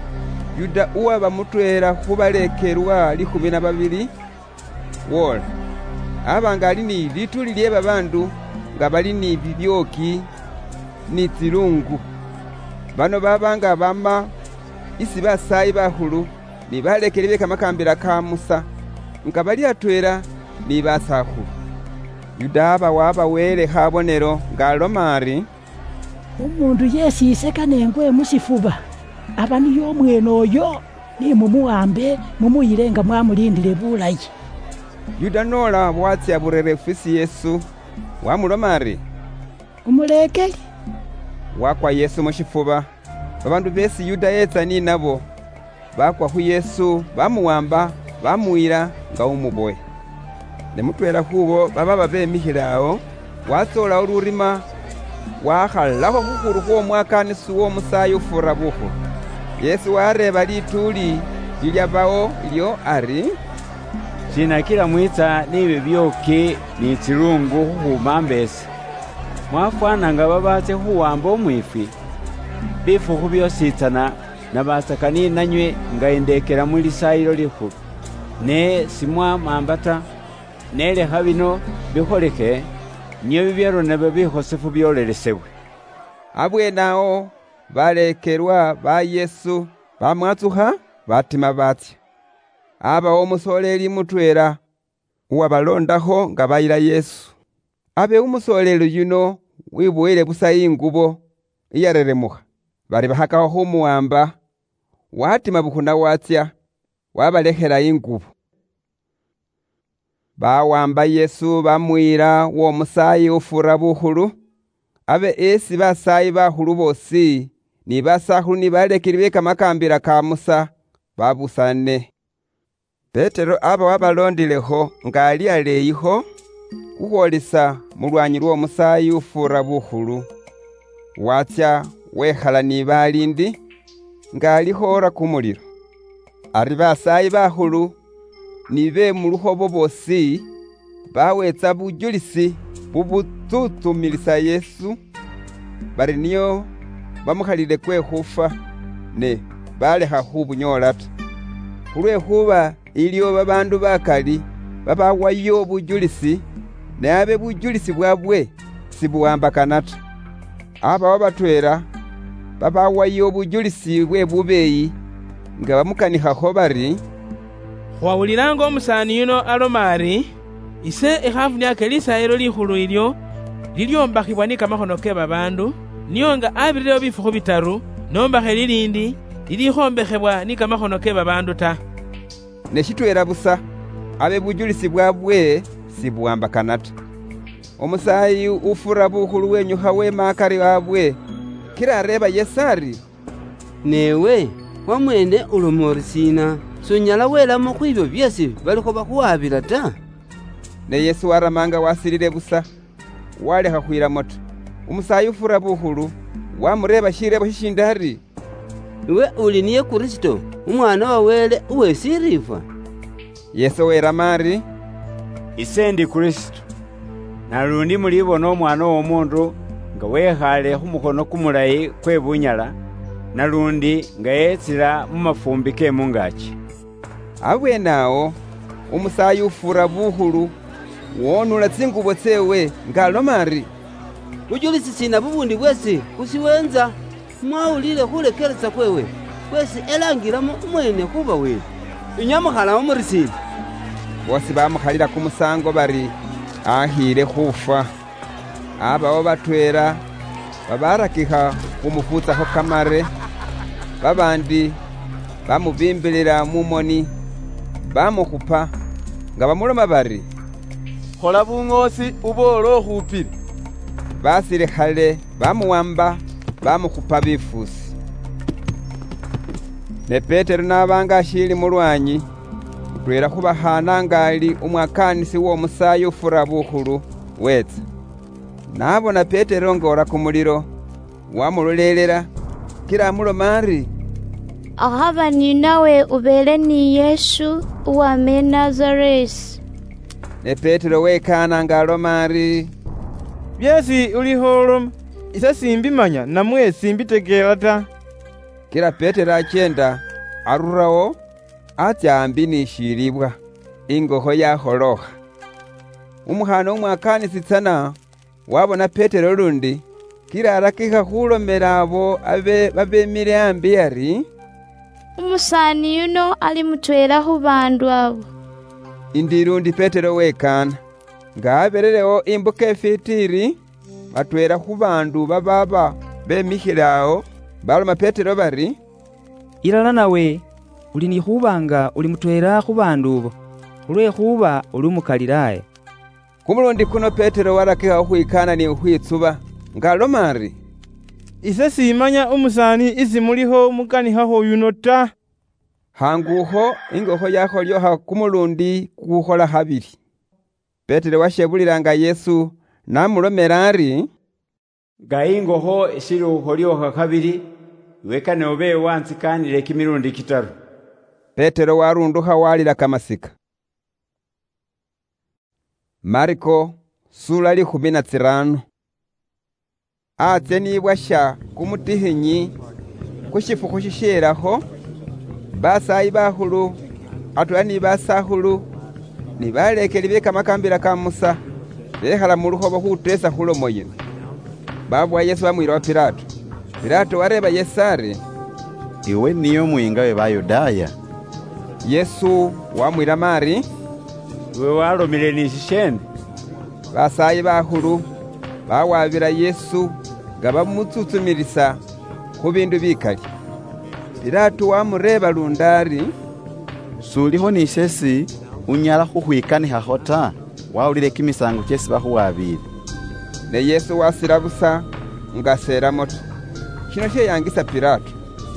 Yuda uwaba mutwera khubalekelwa likhumi na babili wola, abanga ali ni lituli lye babandu nga bali ni bibyoki ni tsilungu. Bano babanga bama isi basayi bakhulu ni balekele beka makambira ka Musa nga bali atwera ni basakhulu. Yuda aba waba wele khabonero nga aloma ari, umundu yesiseka nengwe musifuba, aba niyo mwene oyo ni mumuwambe mumuyilenga mwamulindile bulayi. Yuda nola bwatsya burerefu isi Yesu wamuloma ari, umulekeli. Wakwa Yesu mushifuba, babandu besi Yuda yetsa ni nabo bakwa khu Yesu bamuwamba bamuwira nga umuboye. Ne mutwela khubo baba babemikhile awo, watsola ulurima wakhalakho khukhuru khwomwakanisi w'omusayi ufura bukhu. Yesu wareba lituli lilyabawo lyo ari, Shinakila mwitsa ni bibyoki ni tsilungu khukhumambesi, mwafwana nga babatse khuwamba omwifi, bifukhu byositsana nabatsaka ni nanywe nga indekela mu lisayilo likhulu, ne simwamamba ta, nelekha bino bikholekhe, nyo bibyaronebwa bikhosefu byolelesebwe. Abwenawo balekelwa ba Yesu bamwatsukha batima batsya. Abawo umusoleli mutwela uwabalondaho nga bayila Yesu. Abe umusolelo yuno wibuwile busa ingubo iyareremuha, bali bahakaho humuwamba, watima buhuna watsya, wabalehela ingubo. Bawamba Yesu bamwira wo musayi ufura buhulu, abe esi basayi bahulu bosi, ni basahulu ni balekeli beka makambira ka Musa, babusane. Petero aba wabalondileho nga ali aleyiho, uholisa mulwanyi lwo musayi ufura buhulu. Watsya wehala ni balindi, nga alihora kumuliro. Ari basayi bahulu, ni be muluhobo bosi, bawetsa bujulisi bubututumilisa Yesu, bari niyo bamuhalile kwe hufa, ne baleha hubunyolata. Hulwe huba iliyo babandu bakali, babawayo bujulisi, ne abe bujulisi bwabwe sibuwambakanata. Aba wabatwera, babawayo bujulisi bwe bubeyi, nga bamukanihaho bari, Hwawulilanga omusani yuno alomari, ise ihafu lyake lisayilo lihulu ilyo, lilyombahibwa ni kamahono ke babandu, niyo nga abirilewo bifuho bitaru, nombahe lilindi, lilihombehebwa ni kamahono ke babandu ta. Neshitwera busa, abe bujulisi bwabwe sibuwambakanata. Omusayi ufura buhulu wenyuha we makari wabwe, kira areba Yesari. Newe, wamwene ulomori sina, sonyala welamo kwibyo byesi baliko bakuwabila ta. Ne Yesu waramanga wasilile busa, waleha huira moto. Umusayi ufura buhulu, wamureba shirebo shishindari. Iwe uli niye Kristo, umwana wa wele uwe sirifwa. Yesu weramari, ise ndi Kristo. Nalundi mulibona omwana w'omundu nga wehale humukono kumulayi kwe bunyala, nalundi nga yetsila mumafumbi ke mungaki. Abwenawo umusayi ufura buhulu wonula tsingubo tsewe nga alomari, bujulisi sina bubundi bwesi kusiwenza, mwawulile hulekelesa kwewe bwesi elangilamo umwene huba wele inyamuhala wamurisini. Bosi bamuhalila kumusango bari ahile hufa. Abawo batwera babarakiha kumufutsaho kamare, babandi bamubimbilila mumoni, bamuhupa nga bamuloma bari, hola bung'osi ubole ohupile. Basilihale bamuwamba bamuhupa bifusi. Ne Petero nabanga ashili mulwanyi, twera hubahana nga ali umwakanisi wo musayi ufura buhulu wetsa. Nabona Petero ngora kumuliro, wamulolelela, kila amulomari, ahaba ni nawe ubele ni Yesu uwame Nazaresi. Ne Petero wekana nga alomari, byesi uliholoma ise simbimanya namwe simbitegela ta. Kila Petero achenda arurawo, atya ambi nishilibwa, ingoho yaholoha. Umuhana umwakanisi tsana, wabona Petero lundi, kila arakiha hulomela abo abe babemile ambi yari, umusani yuno ali mutwela hu bandu abo. Indirundi Petero wekana, nga aberelewo imbuka efitiri, batwera hu bandu bababa bemihilao, baloma Petero bari, ilala nawe uli ni hubanga uli mutwera hu bandu bo, hulwe huba uli umukalilaya. Kumulundi kuno Petero warakiha huikana ni huitsuba, nga alomari, ise simanya umusani isi muliho mukanihaho yuno ta. Hanguho ingoho yaholyoha kumulundi kuhola habili. Petero washebulilanga Yesu namulomela ari, nga ingoho ishili uholyoha kabili, wekane ube wansikanile kimirundi kitaru. Petero warunduha walila kamasika. Mariko sura likumi na tsirano. Atse nibwasha kumutihinyi kushifuko shisheraho, basayi bahulu atula ni basahulu ni balekeli beka makambira ka Musa, behala muluhobo hutesa hulomo yino. Babwa Yesu bamwira wa Pilato. Pilato wareba Yesari, iwe niyo mwinga we Bayudaya? Yesu wamwira mari, iwe walomile ni shishene. Basayi bakhulu bawabira Yesu nga bamutsutsumilisa ku bindu bikali. Pilato wamureba lundari, suliho ni shesi unyala khukhwikanihaho ta, wawulile kimisango kyesi bakhuwabile. Ne Yesu wasila busa nga selamo ta. Shino sheyangisa Pilato.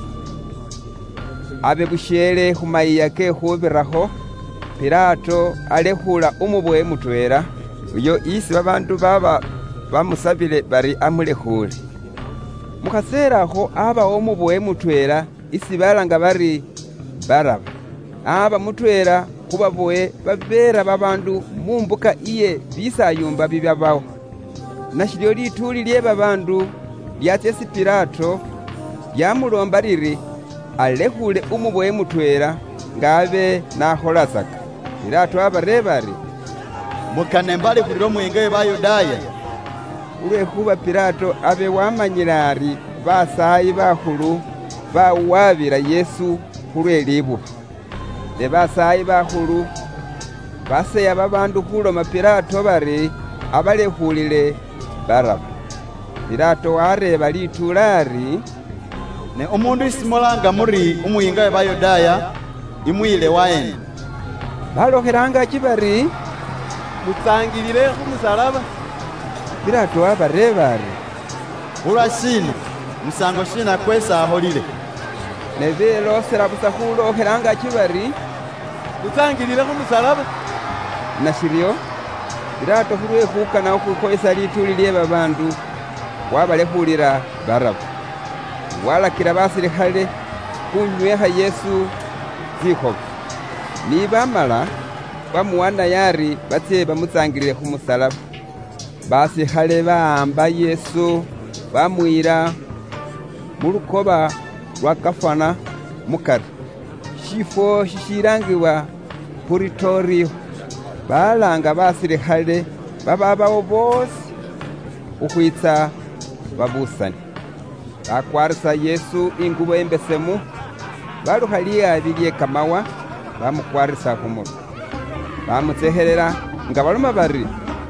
Abe bushyele khumayiya ke khubiraho, Pilato alekhula umubowe mutwela uyo isi babandu baba bamusabile bari amulekhule. Mukhaserakho abawo umubowe mutwela isi balanga bari Baraba. Aba mutwela khubabowe babera babandu mumbuka iye bisayumba bibyabawo. Nashilyo lituli lye babandu lyatsesi Pilato lyamulomba liri alekhule umubowe mutwela ngabe nakhola saka. Pilato abareba ari, mukane mbali khulilo mwinga Bayudaya. Ulwekhuba Pilato abe wamanyila ari basayi bakhulu bawabira Yesu khulwe libuba. Ne basayi bakhulu baseya babandu khuloma Pilato bari abalekhulile Baraba. Pilato wareba litula ari, ne umundu isimolanga muri umuyinga we Bayudaya imwile waenda. Balokhelanga kibari, mutsangilile khumusalaba. Pilato abareba ari, ulwa shina musango shina kwesa aholile. Ne belosela busa khulokhelanga kibari, mutsangilile khumusalaba. Nashilyo Pilato khulwe khukana khukhoyesa lituli lye babandu wabalekhulila Baraba. Walakila basilikhale khunywekha Yesu zikhobe. Ni bamala bamuwana yari batse bamutsangilile khumusalaba. Basilikhale baamba Yesu bamwira mulukoba lwa Kafana mukari, shifo shishilangiwa Puritorio. Balanga basilikhale bababawo bosi ukhwitsa babusani. Bakwarisa Yesu ingubo embesemu, balukha liyabi lye kamawa bamukwarisa khumurwe. Bamutsehelela nga baloma bari,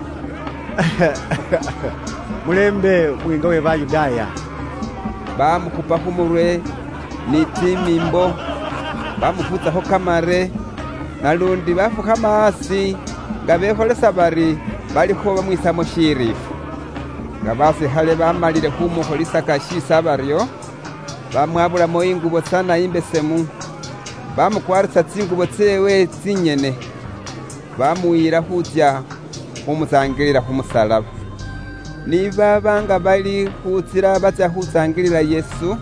mulembe mwinga we Bayudaya. Bamukhupa khumurwe ni timimbo, bamufutsaho kamare, nalundi bafukha masi nga bekholesa bari balikho bamwisamo shirifu. Nga basilikhale bamalile khumukholisaka shisa baryo, bamwabulamo ingubo sana imbesemu, bamukwarisa tsingubo tsewe tsinyene, bamuyila khutya khumutsangilila khumusalaba. Ni babanga bali khutsila batsa khutsangilila Yesu,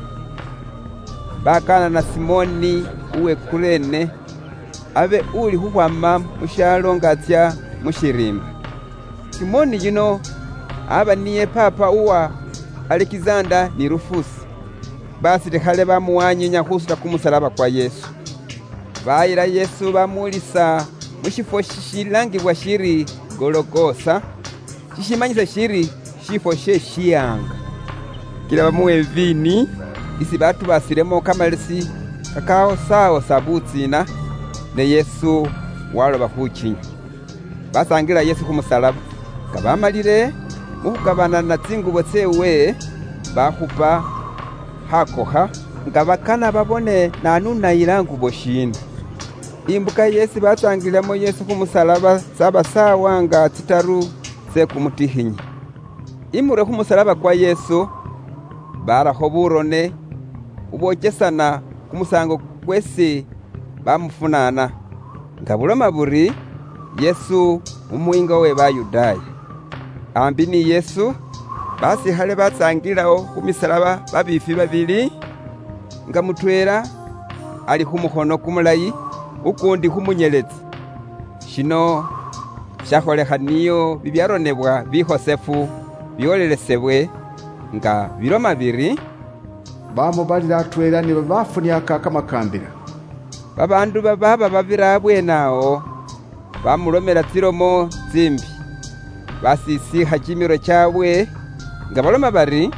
bakana na Simoni uwe Kurene, abe uli khukhwama mushalo ngatsya mushirimba. Simoni yuno aba niye papa uwa Alexander ni Rufusi. Basilikhale bamuwanyinya khusuta kumusalaba kwa Yesu. Bayila Yesu bamulisa mushifo shishilangibwa shiri Gologosa, shishimanyisa shiri shifo she shiyanga. Kila bamuwe vini isi batu basilemo kamalisi kakao sao sabutsina, ne Yesu waloba khuchinya. Basangila Yesu kumusalaba, kabamalile mukhugabana na tsingubo tsewe bakhupa hakokha nga bakana babone nanu nayila ngubo shina. Imbuka Yesu batsangilemo Yesu khumusalaba saba sawa nga tsitaru tse kumutihinyi. Imure khumusalaba kwa Yesu barakho burone ubochesana kumusango kwesi bamufunana nga buloma buri Yesu umwinga we Bayudaya. Ambi ni Yesu basilikhale batsangilawo khumisalaba babifi babili, nga mutwela ali khumukhono kumulayi ukundi khumunyeletsi. Shino shakholekha niyo bibyaronebwa bikhosefu byolelesebwe nga biloma biri, bamubalila atwela ni babafuniaka kamakambila. Babandu bababa babira abwenawo bamulomela tsilomo tsimbi, basisikha chimiro chabwe nga baloma bari,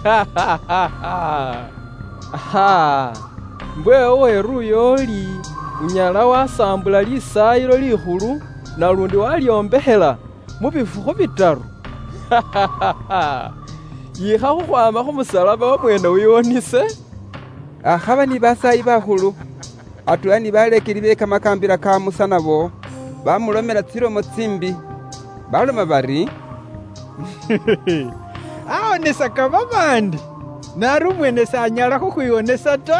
aha mbwe oweru yoli unyala wasambula lisayilo likhulu nalundi walyombehela mu bifukhu bitaru. Yikha khukhwama khumusalaba wamwene wiyonise. Akhaba ni basayi bakhulu atula ni balekeli be kamakambila ka Musa nabo bamulomela tsilomo tsimbi baloma bari aonesaka babandi nari umwene sanyala khukhwiyonesa ta.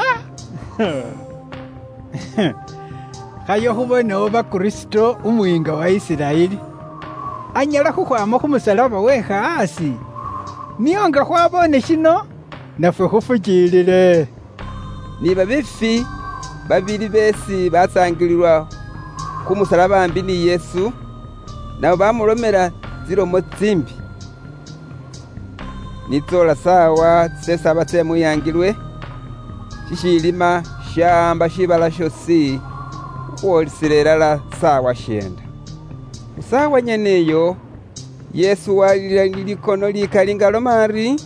Khayo khubonewo bakristo umuyinga wa Isiraeli anyala khukhwama khumusalaba wekha asi niyo nga khwabone shino nafwe khufukilile. Ni babifi babili besi batsangililwa kumusalaba ambi ni Yesu nabo bamulomela zilomo tsimbi. Nitsola sawa sesaba tsemuyangilwe shishilima shamba shibala shosi khuolisile ilala sawa shenda. Usawa nyeneyo Yesu walila likono likali ngaloma ari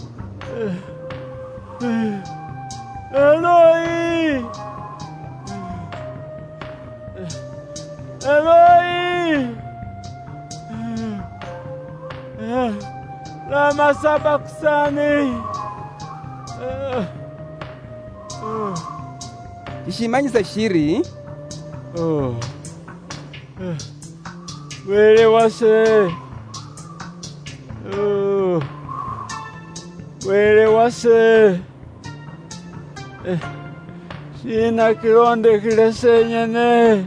Eloi Eloi lama sabakthani. Ishimanyisa shiri wele wase wele wase sina kilonde kile senyene.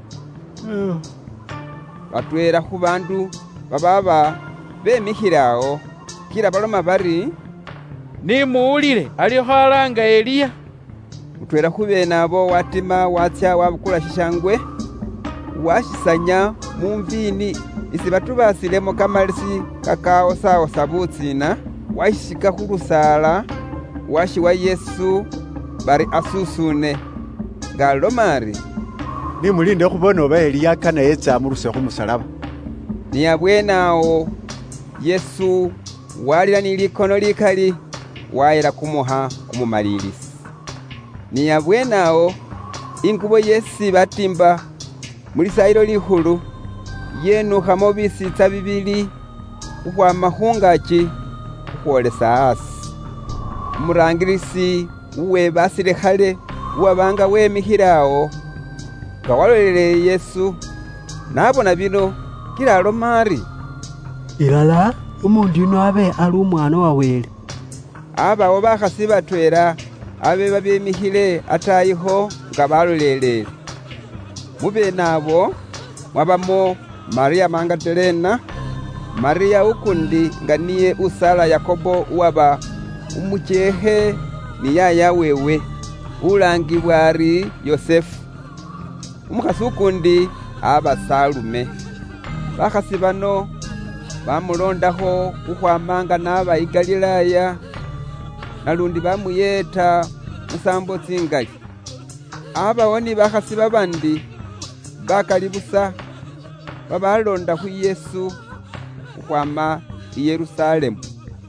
Batwera khu bandu bababa bemikhilao kila baloma bari nimuwulile alikho alanga Eliya. Mutwera khubene abo watima watsya wabukula shishangwe washisanya mumvini isi batu basilemo kamalisi kakao sawo sabutsina washishika khulusala washiwa Yesu bari asusune ngalomari nimulinde khubona oba Eliya kana yetsa amuruse khumusalaba. Ni abwenawo Yesu walila ni likono likali wayela kumuha kumumalilisi. Ni abwenawo ingubo yesi batimba mulisayilo likhulu yenukhamo bisitsa bibili khukhwama khungaki khukhwolesa asi. Umurangilisi uwe basilikhale uwabanga wemikhilawo nga waloleleye Yesu nabona bino kila aloma ari ilala umundu yuno abe ali umwana wa wele. Abawo bakhasi batwela abe babemikhile atayikho nga balolelele. Mubene abo mwabamo Maria Magdalena, Maria ukundi nga niye usala Yakobo uwaba umuchekhe ni yaya wewe ulangibwa ari Yosefu. Umukhasi ukundi aba Salume. Bakhasi bano bamulondakho khukhwamanga n'aba i Galilaya nalundi bamuyeta musambo tsingali. Abawo ni bakhasi babandi bakali busa babalonda khu Yesu khukhwama i Yerusalemu.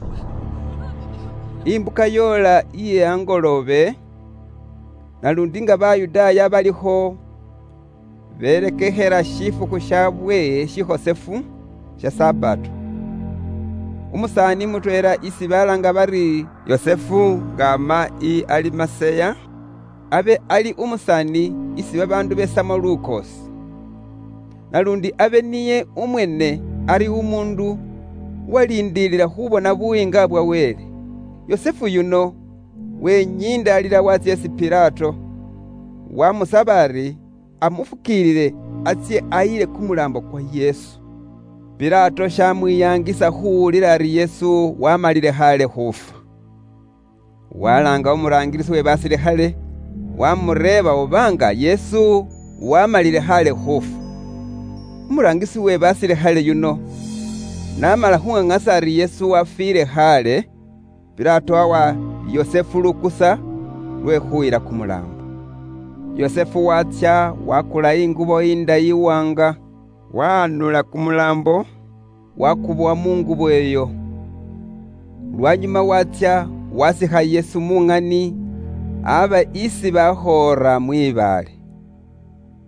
Imbuka yola iye angolobe nalundi nga Bayudaya balikho berekekhela shifuku shabwe shikhosefu sha Sabato. Umusani mutwela isi balanga bari Yosefu ngama i Alimaseya abe ali umusani isi babandu besamo Lukosi. Nalundi abe niye umwene ari umundu walindilila khubona buyinga bwa wele. Yosefu yuno wenyinda alila watsi esi Pilato wamusaba ari amufukilile atsye ayile kumulambo kwa Yesu. Pilato shamwiyangisa khuwulila ari Yesu wamalile khale khufa. Walanga umurangilisi we basilikhale wamureba obanga Yesu wamalile khale khufa. Umurangisi we basilikhale yuno namala khung'ang'asa ari Yesu wafile khale, Pilato awa Yosefu lukusa lwe khuyila kumulambo. Yosefu watsya wakula ingubo indayi iwanga wanula kumulambo wakubwa mungubo eyo. Lwanyuma watsya wasikha Yesu mung'ani aba isi bakhora mwibale.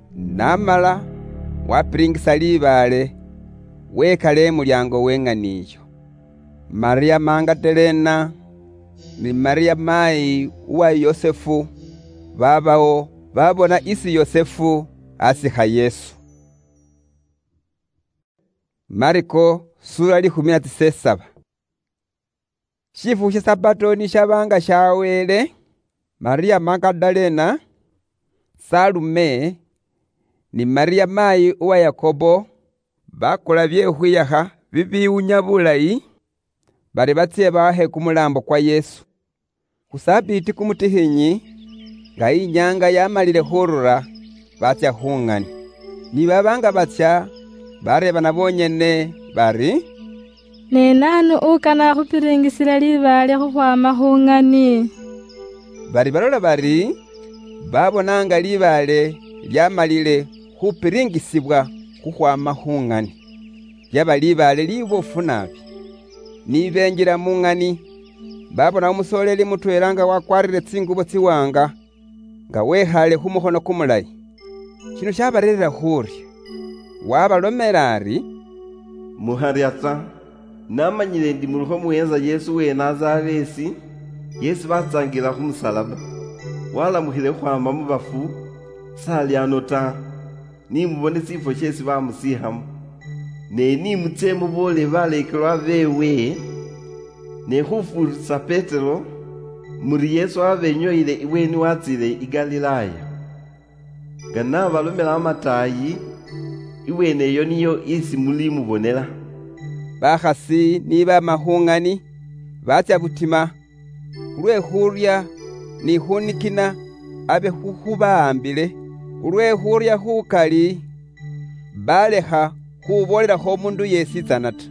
namala wapiringisa libale wekale mulyango weng'aniyo. Maria Magdalena ni Maria mai wa Yosefu babao babona isi Yosefu asiha Yesu. Mariko sura likumi na tisaba. Shifu sha sabato ni shabanga shawele. Maria Magdalena, Salume ni Maria mai wa Yakobo bakola byehwiyaha bibiwunya bulayi bali batie bahe kumulambo kwa Yesu. Kusabiti kumutihinyi nga inyanga yamalile hurura batya hung'ani. Ni babanga batya bareba nabonyene bari nenanu ukana kupiringisira libale kuhwama hung'ani. Bari barola bari babonanga libale lyamalile kupiringisibwa kuhwama hung'ani. Yaba libale libofu nabi. Nibengira mung'ani babona umusoleli mutweranga wakwarire tsingubo tsiwanga nga wehale humuhono kumulayi. Kino shabarerera huri wabalomera ari muharyatsa namanyire ndi muruho muyenza Yesu we Nazaresi. Yesu batsangira kumusalaba walamuhile hwamba mubafu salyanota nimubone sifo shesi bamusihamu ne nimutse mubole balekelwa bewe ne hufurisa Petero muri Yesu abenyoire iweni watsire i Galilaya gana balomera amatayi iwene yo niyo isi muli mubonera. Bahasi niba mahung'ani batya butima ulwe hurya ni hunikina abe huhubaambile ulwe hurya hukali baleha hubolera ho mundu yesizanata.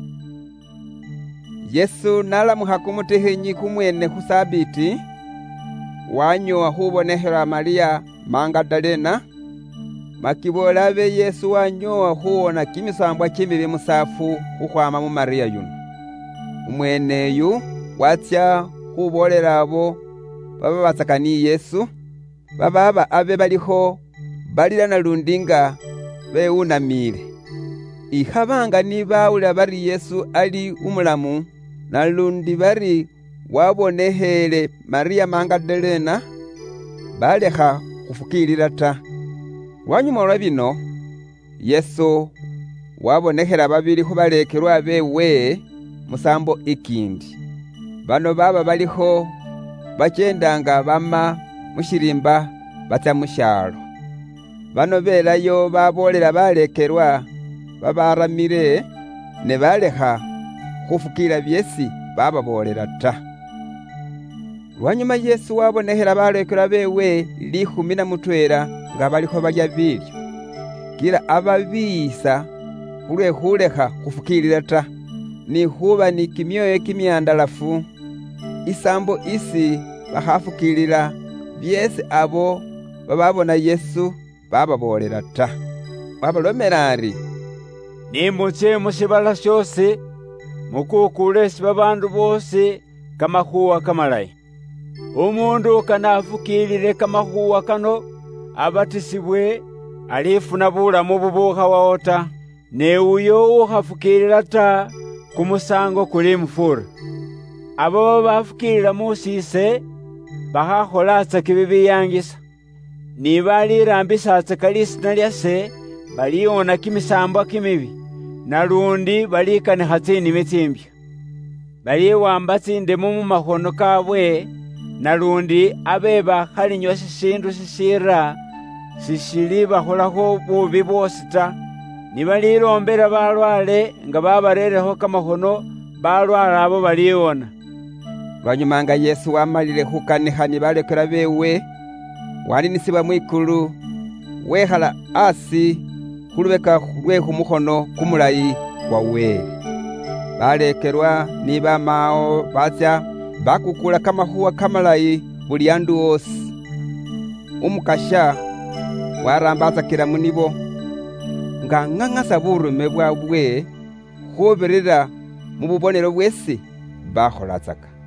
Yesu nalamuha kumutihinyi kumwene husabiti wanyoa hubonehera Maria Magdalena makibola be Yesu wanyoa huona kimisambwa kimibi musafu huhwama mu Maria yuno. Umweneyu watya hubolera abo baba batsakani Yesu bababa abe baliho balila nalundinga beunamile. Ihabanga ni bawula bari Yesu ali umulamu nalundi bari wabonehele Maria Magdalena baleha kufukilila ta. Wanyuma lwa bino Yesu wabonehela babili hubalekelwa bewe musambo ikindi. Bano baba baliho bachendanga bama mushirimba batya mushalo. Bano belayo babolera balekelwa babaramire ne baleha hufukila byesi bababolera ta. Lwanyuma Yesu wabonehela balekelwa bewe lihumi na mutwera nga baliho balya bilyo. Kila ababisa hulwe huleha hufukilila ta. Ni huba ni kimyoyo kimyandalafu. Isambo isi bahafukilila byesi abo bababona Yesu bababolera ta. Wabalomera ari nimutse musibala shose mukukulesi babandu bose kamahuwa kamalayi. Umundu kanafukilile kamahuwa kano abatisibwe alifuna bulamu bubuha waota. Ne uyo uhafukilila ta kumusango kuli mfura. Abo bafukilila musise bahaholatsa kibibiyangisa. Ni balirambisatsa kalisina lyase baliona kimisambwa kimibi nalundi balikaniha tsinimi tsimbya. Baliwamba tsindemu mu mahono kabwe nalundi abeba halinywa sisindu sisira sishili baholaho bubi bwosi ta. Ni balilombela balwale nga babarereho kamahono balwala abo baliona. Lwanyumanga Yesu wamalile hukaniha ni balekela bewe waninisiba mwikulu wehala asi hulubeka lwe humuhono kumulayi wa wele. Balekelwa ni bamao batya bakukula kamahuwa kamalayi buli andu osi. Umukasha warambaza kila munibo nga ng'ang'asa burume bwabwe hubirira mu bubonero bwesi bahoratsaka.